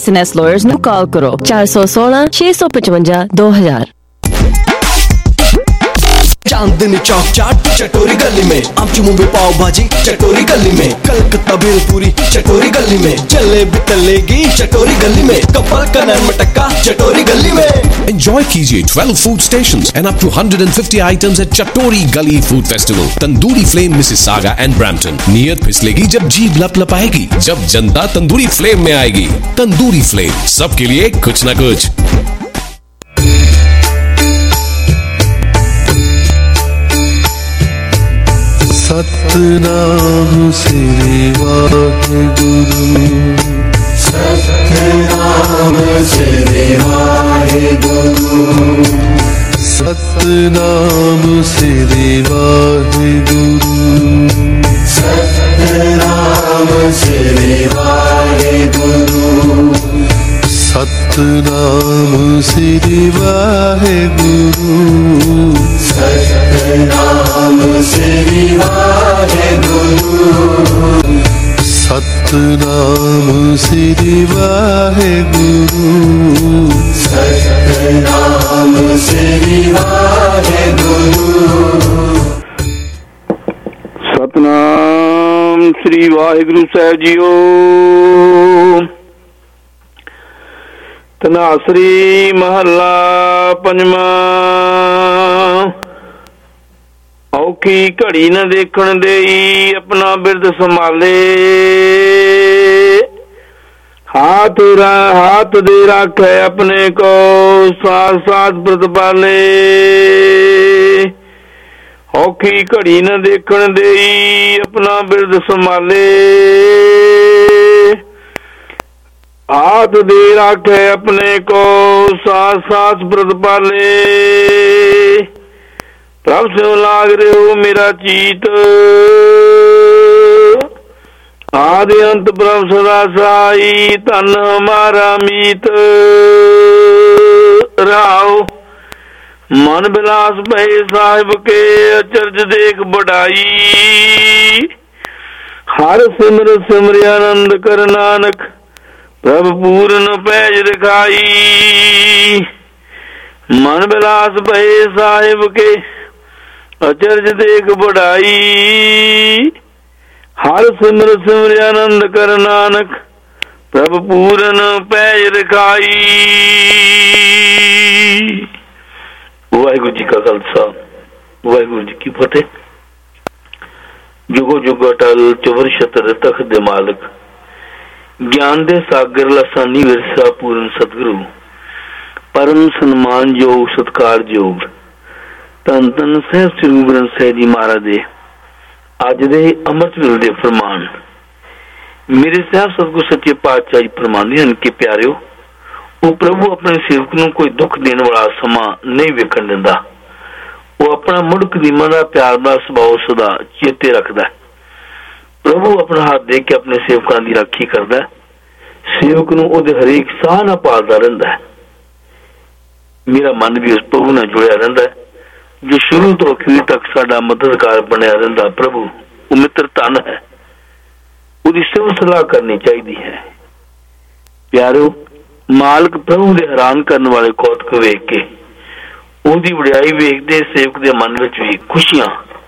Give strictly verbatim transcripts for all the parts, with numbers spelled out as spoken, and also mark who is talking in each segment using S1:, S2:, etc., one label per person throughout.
S1: S N S lawyers नू call करो चार सौ सोलह छे सौ पचवंजा दो हजार।
S2: चांदनी चौक चाट चटोरी गली में, आमची मुंबई पाव भाजी चटोरी गली में, कलकत्ता भेलपूरी चटोरी गली में, जलेबी तलेगी चटोरी गली में, कपल का नैन मटक्का चटोरी गली में।
S3: Enjoy कीजिए twelve food stations and up to one hundred fifty items at Chatori Gully Food Festival, Tandoori Flame Mississauga and Brampton। नियत फिसलेगी जब जीभ लपलपाएगी, जब जनता तंदूरी फ्लेम में आएगी। तंदूरी फ्लेम, सबके लिए कुछ ना कुछ।
S4: सतनाम श्री वाहेगुरु, सतनाम श्री वाहेगुरु, सतनाम श्री वाहेगुरु, सतनाम श्री वाहेगुरु, सतनाम श्री वाहेगुरु, सतनाम श्री वाहेगुरु, सतनाम श्री वाहेगुरु, सतनाम श्री वाहेगुरु।
S5: सतनाम श्री वाहेगुरु साहब जीओ। तनासरी महला पंजवा। औखी घड़ी न देखण देई अपना बिरद संभाले, हाथ हाथ दे राखे अपने को साथ साथ प्रतिपाले। औखी घड़ी न देखण देई अपना बिरद संभाले, हाथ दे राखे अपने को साथ साथ प्रतिपाले। प्रभ से लाग रहे हो मेरा चीत, आदि अंत प्रभ सदा साई, तन हमारा मीत। राव मन बिलास भय साहिब के अचरज देख बढ़ाई, हर सिमर सिमर आनंद कर नानक प्रभ पूर्ण पैज दिखाई। मन बिलास भय साहिब के अचरज देख बढ़ाई, हर सिमर सिमर आनंद कर नानक प्रभ पूर्ण पैज दिखाई। वाहिगुरु जी का खालसा, वाहिगुरु जी की फतेह। जुगो जुग अटल चौवर छतर तख्त दे मालक, ज्ञान दे सागर लसानी विरसा पूर्ण सतगुरु, परम सन्मान योग सत्कार योग धन धन साहिब श्री गुरु ग्रंथ साहिब जी महाराज दे अज दे अमृत वेले दे फरमान। मेरे साहब सतगुरु सच्चे पातशाह जी फरमांदे हन कि प्यारिओ, वो प्रभु अपने सेवक नूं कोई दुख देने वाला समा नहीं वेखण दिंदा। वो अपना मुड़ कदीमां दा प्यार दा सुभाव सदा चेते रखदा है। प्रभु अपना हाथ दे के अपने सेवकां दी राखी करदा है, सेवक नूं ओहदे हरेक साह नाल पालदा रहिंदा है। मेरा मन भी उस प्रभु नाल जुड़िया रहिंदा है जो शुरू तो अखीर तक साडा मददगार बनया रहिंदा। प्रभु वो मित्र धन है, उसकी सिव सलाह करनी चाहिए है। प्यारो, मालक प्रभु दे हैरान करने वाले कौतक वेख के उसकी वडियाई वेखदे सेवक दे मन विच भी खुशियां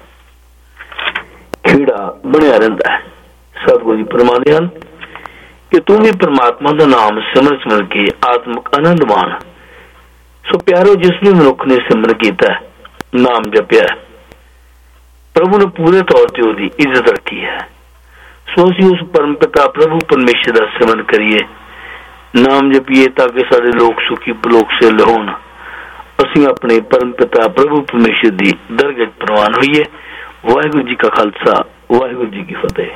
S5: खीड़ा बनया रहिंदा है। सतगुरु जी फरमांदे हन कि तू भी परमात्मा का नाम सिमर सिमर के आत्मक आनंद मान। सो प्यारो, जिसने मनुख ने सिमर किया है, नाम जपिया है, प्रभु ने पूरे तौर पर उसकी इज्जत रखी है। सो असीं उस परम पिता प्रभु परमेश्वर का सिमरन करिए, नाम जपिए ताकि सारे लोग सुखी बलोक से लहोन। असीं अपने परम पिता प्रभु परमेश्वर की दरगज प्रवान होइए। वाहिगुरु जी का खालसा, वाहिगुरु जी की फतेह।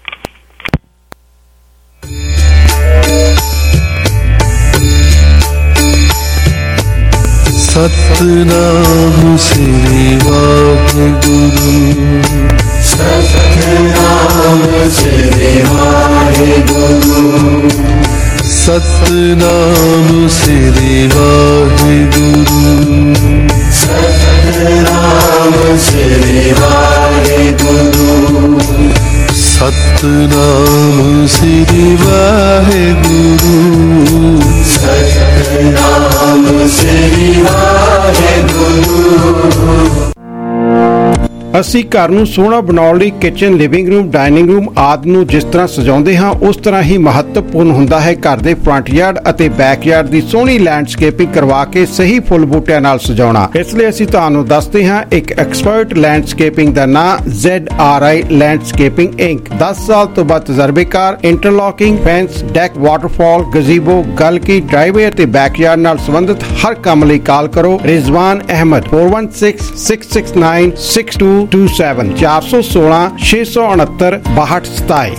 S4: सतनाम श्री वाहेगुरु, सतनाम श्री वाहेगुरु, सतनाम श्री वाहेगुरु, सतनाम श्री वाहेगुरु, सतनाम श्री वाहेगुरु,
S6: ਅਸੀਂ ਘਰ ਨੂੰ ਸੋਹਣਾ ਬਣਾਉਣ ਲਈ kitchen, living room, dining room ਆਦਿ ਨੂੰ ਜਿਸ ਤਰ੍ਹਾਂ ਸਜਾਉਂਦੇ ਹਾਂ ਉਸ ਤਰ੍ਹਾਂ ਹੀ ਮਹੱਤਵਪੂਰਨ ਹੁੰਦਾ ਹੈ ਘਰ ਦੇ ਫਰੰਟ ਯਾਰਡ ਅਤੇ ਬੈਕ ਯਾਰਡ ਦੀ ਸੋਹਣੀ ਲੈਂਡਸਕੇਪਿੰਗ ਕਰਵਾ ਕੇ ਸਹੀ ਫੁੱਲ ਬੂਟਿਆਂ ਨਾਲ ਸਜਾਉਣਾ। ਇਸ ਲਈ ਅਸੀਂ ਤੁਹਾਨੂੰ ਦੱਸਦੇ ਹਾਂ ਇੱਕ ਐਕਸਪਰਟ ਲੈਂਡਸਕੇਪਿੰਗ ਦਾ ਨਾਂ Z R I landscaping inc. ਦਸ ਸਾਲ ਤੋਂ ਵੱਧ ਤਜਰਬੇਕਾਰ interlocking, fence, deck, waterfall, gazebo, ਗਲਕੀ, ਡਰਾਈਵੇ ਅਤੇ ਬੈਕਯਾਰਡ ਨਾਲ ਸੰਬੰਧਿਤ ਹਰ ਕੰਮ ਲਈ ਕਾਲ ਕਰੋ ਰਿਜ਼ਵਾਨ Ahmad four one six six six nine six two two seven ਚਾਰ ਸੌ ਸੋਲਾਂ ਛੇ ਸੌ ਉਨੱਤਰ ਬਾਹਠ ਸਤਾਈ।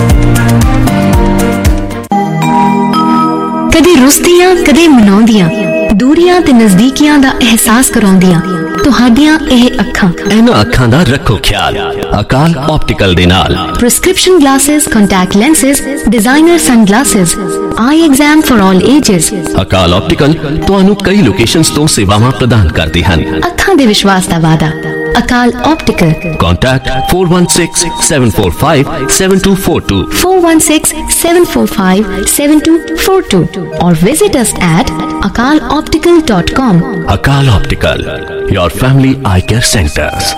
S7: ਕਦੇ ਰੁਸਦੀਆਂ ਕਦੇ ਮਨਾਉਂਦੀਆਂ, ਦੂਰੀਆਂ ਤੇ ਨਜ਼ਦੀਕੀਆਂ ਦਾ ਅਹਿਸਾਸ ਕਰਾਉਂਦੀਆਂ ਤੁਹਾਡੀਆਂ ਇਹ ਅੱਖਾਂ।
S8: ਇਹਨਾਂ ਅੱਖਾਂ ਦਾ ਰੱਖੋ ਖਿਆਲ ਅਕਾਲ ਆਪਟੀਕਲ ਦੇ ਨਾਲ।
S7: Prescription glasses, contact lenses, designer sunglasses, eye exam for all ages.
S8: Akal optical ਤੁਹਾਨੂੰ ਕਈ ਲੋਕੇਸ਼ਨਸ ਤੋਂ ਸੇਵਾਵਾਂ ਪ੍ਰਦਾਨ ਕਰਦੇ ਹਨ।
S7: ਅੱਖਾਂ ਦੇ ਵਿਸ਼ਵਾਸ ਦਾ ਵਾਅਦਾ Akal optical.
S8: Contact four one six seven four five seven two four two
S7: four one six seven four five seven two four two or visit us at akal optical dot com.
S8: Akal Optical, your family eye care centers.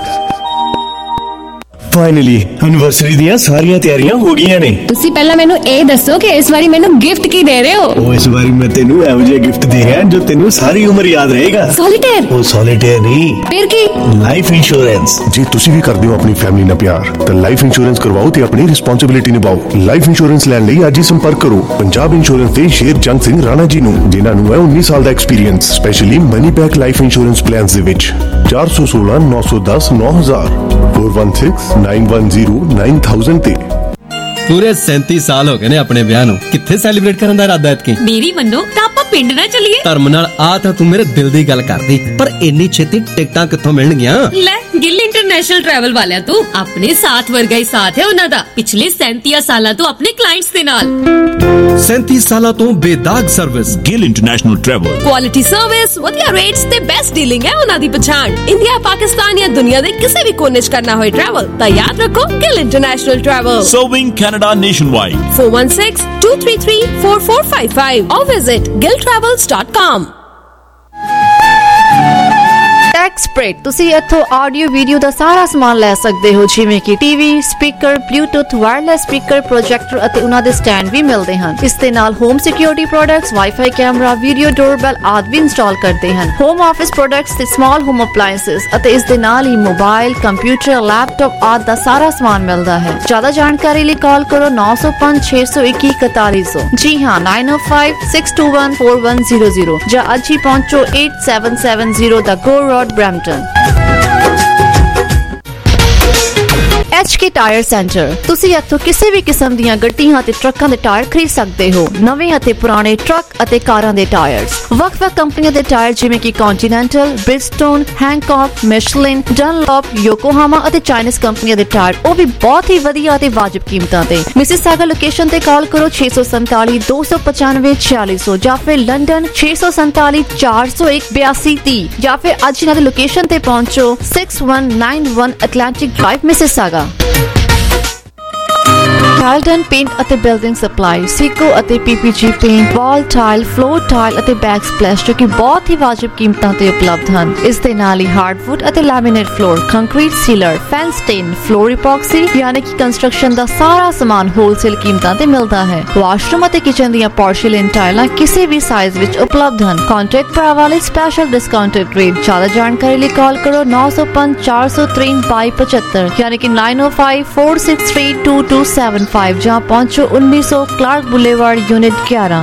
S9: Finally anniversary ਦੀਆਂ ਸਾਰੀਆਂ ਤਿਆਰੀਆਂ ਹੋ ਗਈਆਂ ਨੇ।
S10: ਤੁਸੀਂ ਪਹਿਲਾਂ ਮੈਨੂੰ ਇਹ ਦੱਸੋ ਕਿ ਇਸ ਵਾਰੀ ਮੈਨੂੰ ਗਿਫਟ ਕੀ ਦੇ ਰਹੇ ਹੋ?
S9: ਉਹ ਇਸ ਵਾਰੀ ਮੈਂ ਤੈਨੂੰ ਇਹੋ ਜਿਹਾ ਗਿਫਟ ਦੇ ਰਿਹਾ ਜੋ ਤੈਨੂੰ ਸਾਰੀ ਉਮਰ ਯਾਦ ਰਹੇਗਾ।
S10: ਸੋਲੀਟੇਅਰ?
S9: ਉਹ ਸੋਲੀਟੇਅਰ ਨਹੀਂ।
S10: ਫਿਰ ਕੀ?
S9: Life insurance.
S11: ਜੇ ਤੁਸੀਂ ਵੀ ਕਰਦੇ ਹੋ ਆਪਣੀ ਫੈਮਿਲੀ ਨਾਲ ਪਿਆਰ ਤਾਂ ਲਾਈਫ ਇੰਸ਼ੋਰੈਂਸ ਕਰਵਾਓ ਤੇ ਆਪਣੀ ਰਿਸਪੌਂਸਿਬਿਲਿਟੀ ਨਿਭਾਓ। ਲਾਈਫ ਇੰਸ਼ੋਰੈਂਸ ਲੈਣ ਲਈ ਅੱਜ ਹੀ ਸੰਪਰਕ ਕਰੋ ਪੰਜਾਬ ਇੰਸ਼ੋਰੈਂਸ ਦੇ ਸ਼ੇਰ ਜੰਗ ਸਿੰਘ ਰਾਣਾ ਜੀ ਨੂੰ, ਜਿਨ੍ਹਾਂ ਨੂੰ ਹੈ ਉੱਨੀ ਸਾਲ ਦਾ experience specially money back life insurance plans ਦੇ ਵਿੱਚ। ਚਾਰ ਸੌ ਸੋਲਾਂ ਨੌ ਸੌ ਦਸ ਨੌ ਹਜ਼ਾਰ four one six nine one zero nine thousand ਤੇ।
S12: ਪੂਰੇ ਸੈਂਤੀ ਸਾਲ ਹੋ ਗਏ ਨੇ ਆਪਣੇ ਵਿਆਹ ਨੂੰ, ਕਿੱਥੇ ਸੈਲੀਬ੍ਰੇਟ ਕਰਨ ਦਾ ਇਰਾਦਾ ਐਤਕੀ?
S10: ਮੇਰੀ ਮੰਨੋ ਤਾਂ ਆਪਾਂ ਪਿੰਡ ਨਾ ਚੱਲੀਏ।
S12: ਧਰਮ ਨਾਲ ਆ ਤਾਂ ਤੂੰ ਮੇਰੇ ਦਿਲ ਦੀ ਗੱਲ ਕਰਦੀ, ਪਰ ਇੰਨੀ ਛੇਤੀ ਟਿਕਟਾਂ ਕਿੱਥੋਂ ਮਿਲਣਗੀਆਂ?
S10: ਲੈ ਗਿੱਲ ਇੰਟਰਨੈਸ਼ਨਲ ਟਰੈਵਲ ਵਾਲਿਆਂ ਤੋਂ। ਆਪਣੇ ਸਾਥ ਵਰਗਾ ਹੀ ਸਾਥ ਹੈ ਉਹਨਾਂ ਦਾ ਪਿਛਲੇ ਸੈਂਤੀ ਸਾਲਾਂ ਤੋਂ ਆਪਣੇ ਕਲਾਇੰਟਸ ਦੇ ਨਾਲ।
S12: ਸੈਂਤੀ ਸਾਲਾਂ ਤੋਂ ਬੇਦਾਗ service.
S13: Gill international travel.
S10: Quality service, ਵਧੀਆ ਰੇਟਸ ਤੇ ਬੈਸਟ ਡੀਲਿੰਗ ਹੈ ਉਹਨਾਂ ਦੀ ਪਛਾਣ। ਇੰਡੀਆ, ਪਾਕਿਸਤਾਨ ਜਾਂ ਦੁਨੀਆ ਦੇ ਕਿਸੇ ਵੀ ਕੋਨੇ 'ਚ ਕਰਨਾ ਹੋਏ ਟਰੈਵਲ ਤਾਂ ਯਾਦ ਰੱਖੋ Gill international travel.
S13: Serving Canada nationwide.
S10: four one six two three three four four five five or visit gill travels dot com.
S14: Techspread ਤੁਸੀਂ ਇੱਥੋਂ ਆਡੀਓ ਵੀਡੀਓ ਦਾ ਸਾਰਾ ਸਮਾਨ ਲੈ ਸਕਦੇ ਹੋ, ਜਿਵੇਂ ਕਿ TV, speaker, bluetooth, wireless speaker, projector ਅਤੇ ਉਹਨਾਂ ਦੇ ਸਟੈਂਡ ਵੀ ਮਿਲਦੇ ਹਨ। ਇਸ ਦੇ ਨਾਲ home security products, wifi camera, video doorbell ਆਦਿ ਵੀ ਇੰਸਟਾਲ ਕਰਦੇ ਹਨ। ਹੋਮ ਆਫਿਸ ਪ੍ਰੋਡਕਟਸ ਤੇ ਸਮਾਲ ਹੋਮ ਅਪਲਾਇੰਸਸ ਅਤੇ ਇਸ ਦੇ ਨਾਲ ਹੀ ਮੋਬਾਈਲ, ਕੰਪਿਊਟਰ, ਲੈਪਟਾਪ ਆਦਿ ਦਾ ਸਾਰਾ ਸਮਾਨ ਮਿਲਦਾ ਹੈ। ਜ਼ਿਆਦਾ ਜਾਣਕਾਰੀ ਲਈ ਕਾਲ ਕਰੋ ਨੌ ਸੌ ਪੰਜ ਛੇ ਸੌ ਇੱਕੀ ਇਕਤਾਲੀ ਸੌ। ਜੀ ਹਾਂ, nine oh five six two one four one zero zero ਜਾਂ ਅੱਜ ਹੀ ਪਹੁੰਚੋ eight seven seven zero ਦਾ Gore road Brampton। H K tyre center. ਤੁਸੀਂ ਇੱਥੋਂ ਕਿਸੇ ਵੀ ਕਿਸਮ ਦੀਆਂ ਗੱਡੀਆਂ ਅਤੇ ਟਰੱਕਾਂ ਦੇ ਟਾਇਰ ਖਰੀਦ ਸਕਦੇ ਹੋ। ਨਵੇਂ ਅਤੇ ਪੁਰਾਣੇ ਟਰੱਕ ਅਤੇ ਕਾਰਾਂ ਦੇ ਟਾਇਰਸ, ਵੱਖ-ਵੱਖ ਕੰਪਨੀਆਂ ਦੇ ਟਾਇਰ ਜਿਵੇਂ ਕਿ ਕੰਟੀਨੈਂਟਲ, ਬ੍ਰਿਜਸਟੋਨ, ਹੈਂਕੌਕ, ਮਿਸ਼ਲਿਨ, ਡਨਲੌਪ, ਯੋਕੋਹਾਮਾ ਅਤੇ ਚਾਈਨੀਜ਼ ਕੰਪਨੀਆਂ ਦੇ ਟਾਇਰ, ਉਹ ਵੀ ਬਹੁਤ ਹੀ ਵਧੀਆ ਅਤੇ ਵਾਜਬ ਕੀਮਤਾਂ ਤੇ। ਮਿਸਿਸਾਗਾ ਲੋਕੇਸ਼ਨ ਤੇ ਕਾਲ ਕਰੋ ਛੇ ਸੌ ਸੰਤਾਲੀ ਦੋ ਸੌ ਪਚਾਨਵੇਂ ਛਿਆਲੀ ਸੌ ਜਾਂ ਫਿਰ ਲੰਡਨ ਛੇ ਸੌ ਸੰਤਾਲੀ ਚਾਰ ਸੌ ਇੱਕ ਬਿਆਸੀ ਤੀਹ ਜਾਂ ਫਿਰ ਅੱਜ ਇਹਨਾਂ ਦੀ ਲੋਕੇਸ਼ਨ ਤੇ ਪਹੁੰਚੋ six one nine one Atlantic Drive, Mississauga. Carlton paint ਅਤੇ ਬਿਲਡਿੰਗ ਸਪਲਾਈ, ਸੀਕੋ ਅਤੇ PPG paint, wall tile, floor tile ਅਤੇ ਬੈਕ ਸਪਲੈਸ਼ ਜੋ ਕਿ ਬਹੁਤ ਹੀ ਵਾਜਬ ਕੀਮਤਾਂ ਤੇ ਉਪਲਬਧ ਹਨ। ਇਸ ਦੇ ਨਾਲ ਹੀ ਹਾਰਡਵੁੱਡ ਅਤੇ laminate floor, concrete sealer, fence stain, floor epoxy ਯਾਨੀ ਕਿ ਕੰਸਟਰਕਸ਼ਨ ਦਾ ਸਾਰਾ ਸਮਾਨ ਹੋਲਸੇਲ ਕੀਮਤਾਂ ਤੇ ਮਿਲਦਾ ਹੈ। ਵਾਸ਼ਰੂਮ ਅਤੇ ਕਿਚਨ ਦੀਆਂ ਪੋਰਸਿਲੇਨ ਟਾਈਲਾਂ ਕਿਸੇ ਵੀ ਸਾਈਜ਼ ਵਿੱਚ ਉਪਲਬਧ ਹਨ। ਕੰਟੈਕਟ ਭਰਾਵਾਂ ਲਈ ਸਪੈਸ਼ਲ ਡਿਸਕਾਊਂਟਡ ਰੇਟ। ਜ਼ਿਆਦਾ ਜਾਣਕਾਰੀ ਲਈ ਕਾਲ ਕਰੋ ਨੌ ਸੌ ਪੰਜ ਚਾਰ ਸੌ ਤਿਰੇਂਹਠ ਬਾਈ ਪਚੱਤਰ ਯਾਨੀ ਕਿ nine oh five four six three two two seven five ਜਾਂ ਪਹੁੰਚੋ ਉੱਨੀ ਸੌ ਕਲਾਰਕ ਬੁਲੇਵਾਰਡ ਯੂਨਿਟ ਗਿਆਰਾਂ।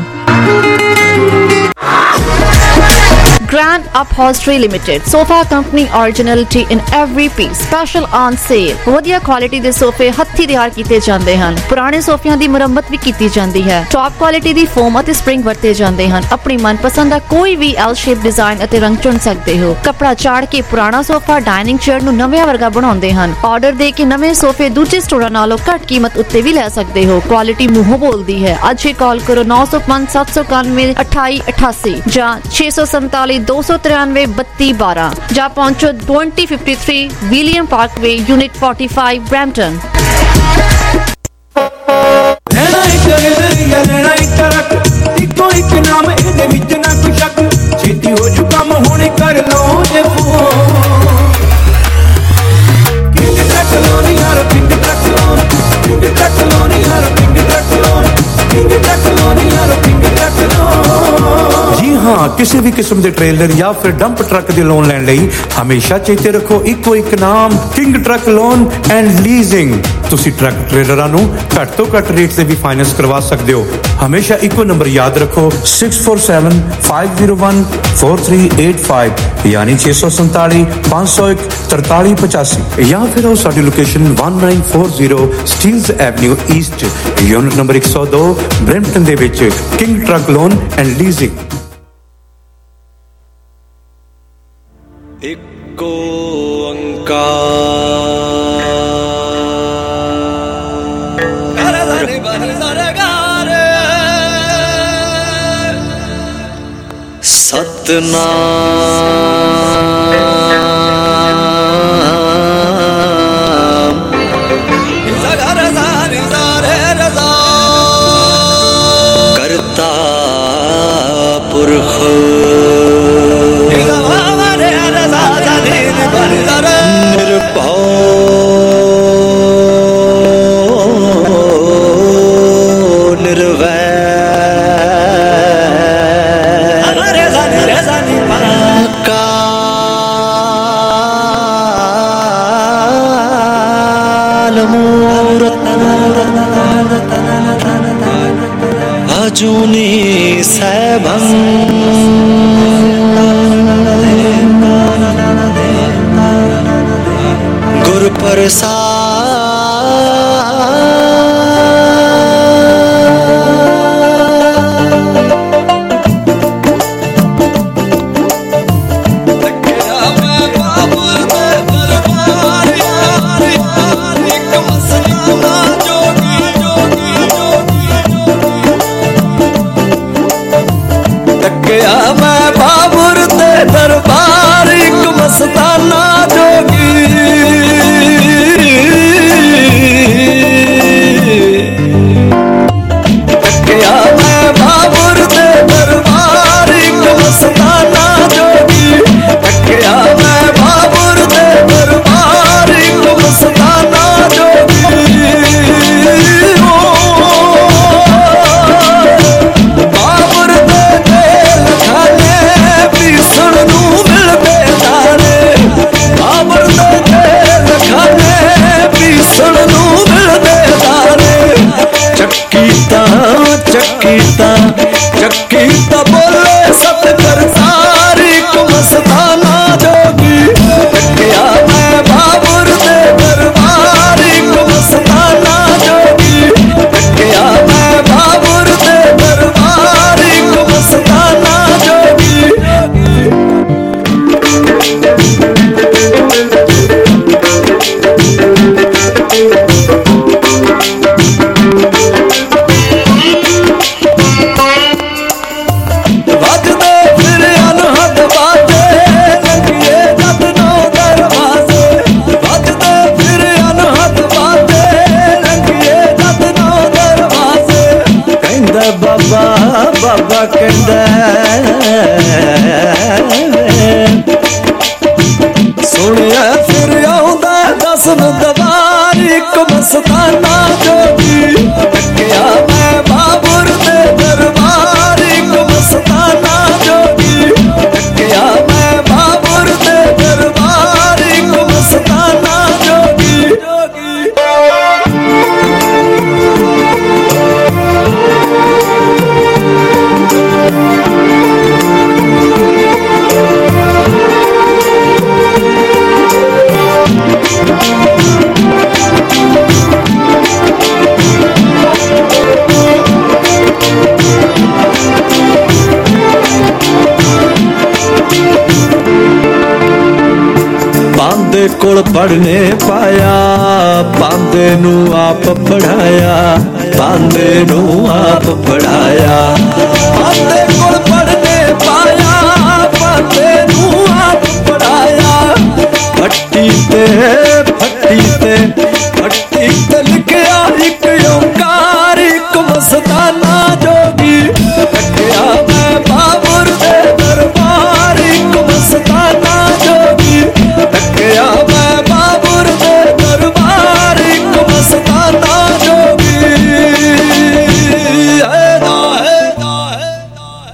S14: Grand Upholstery Limited, sofa company, originality in every piece, special on sale। ਵਧੀਆ ਕੁਆਲਿਟੀ ਦੇ ਸੋਫੇ ਹੱਥੀਂ ਤਿਆਰ ਕੀਤੇ ਜਾਂਦੇ ਹਨ। ਪੁਰਾਣੇ ਸੋਫਿਆਂ ਦੀ ਮੁਰੰਮਤ ਵੀ ਕੀਤੀ ਜਾਂਦੀ ਹੈ। ਟੌਪ ਕੁਆਲਿਟੀ ਦੀ ਫੋਮ ਅਤੇ ਸਪ੍ਰਿੰਗ ਵਰਤੇ ਜਾਂਦੇ ਹਨ। ਆਪਣੀ ਮਨਪਸੰਦ ਦਾ ਕੋਈ ਵੀ ਐਲ ਸ਼ੇਪ ਡਿਜ਼ਾਈਨ ਅਤੇ ਰੰਗ ਚੁਣ ਸਕਦੇ ਹੋ। ਕੱਪੜਾ ਚਾੜ ਕੇ ਪੁਰਾਣਾ ਸੋਫਾ, ਡਾਈਨਿੰਗ ਚੇਅਰ ਨੂੰ ਨਵੇਂ ਵਰਗਾ ਬਣਾਉਂਦੇ ਹਨ। ਆਰਡਰ ਦੇ ਕੇ ਨਵੇਂ ਸੋਫੇ ਦੂਜੇ ਸਟੋਰਾਂ ਨਾਲੋਂ ਘੱਟ ਕੀਮਤ ਉੱਤੇ ਵੀ ਲੈ ਸਕਦੇ ਹੋ। ਕੁਆਲਿਟੀ ਮੂੰਹੋਂ ਬੋਲਦੀ ਹੈ। ਅੱਜ ਹੀ ਕਾਲ ਕਰੋ ਨੌ ਸੌ ਪੰਜ ਸੱਤ ਸੌ ਇਕਾਨਵੇਂ ਅਠਾਈ ਅਠਾਸੀ ਜਾਂ ਛੇ ਸੌ ਸੰਤਾਲੀ ਦੋ ਸੌ ਤਿਰਾਨਵੇਂ ਬੱਤੀ ਬਾਰਾਂ ਜਾਂ ਪਹੁੰਚੋ twenty fifty-three William parkway unit forty-five Brampton.
S15: ਇੱਕੋ ਇੱਕ ਨਾਮ ਇਹਦੇ ਵਿੱਚ ਨਾ ਕੋਈ ਸ਼ੱਕ, ਛੇਤੀ ਹੋ ਜੂ ਕੰਮ ਹੁਣ ਕਰ ਲੋ ਜੇ ਫੋਨ।
S16: किसी भी किस्म के ट्रेलर या फिर डंप ट्रक के लोन लैण लई हमेशा चेते रखो इको एक नाम king truck loan and leasing. तुसी ट्रक ट्रेलरां नूं घट तो घट रेट से भी फाइनेंस करवा सकते हो। हमेशा इको नंबर याद रखो six four seven five zero one four three eight five यानी छे सौ संताली पांच सौ एक तरताली पचासी या फिर आओ साडी location one nine four zero Steeles avenue east unit number एक सौ दो ब्रैम्पटन दे विच king truck loan and leasing.
S2: इको अंकार सतनाम करता पुरख निर्भय निर्वैर अजूनी सैभं गुरु प्रसाद मैं बाबुर दे दरबार एक मस्ताना जोगी क्या मैं बाबुर दे दरबार एक मस्ताना जोगी क्या मैं बाबुर दे दरबार एक मस्ताना जोगी बाबुर दे भीषण नू मिलते जाने बाबर दे खाने भीषण नू मिलते जाने चक्कीता चक्कीता चक्कीता बोले सतकर सारी को मस्ताना जोगी क्या मैं बाबर दे दरबारी को मस्ताना जोगी क्या मैं बाबर दे दरबारी को मस्ताना जोगी। बाबा बाबा कहंदा सुनिया फिर आउंदा दस दवार एक मस्ताना जोगी क्या मैं बाबुर दे दरबार एक मस्ताना जोगी क्या मैं बाबुर दे दरबार एक मस्ताना जोगी। पांदे कोल पढ़ने पाया पांदे नू आप पढ़ाया पांदे नू आप पढ़ाया पांदे कोल पढ़ने पाया पांदे नू आप पढ़ाया फट्टी ते फट्टी ते फट्टी ते लिखया एक ओंकार एक मस्ताना जोगी क्या मैं बाबुर दे दरबार एक मस्ताना जोगी क्या मैं बाबुर दे दरबार एक मस्ताना जोगी।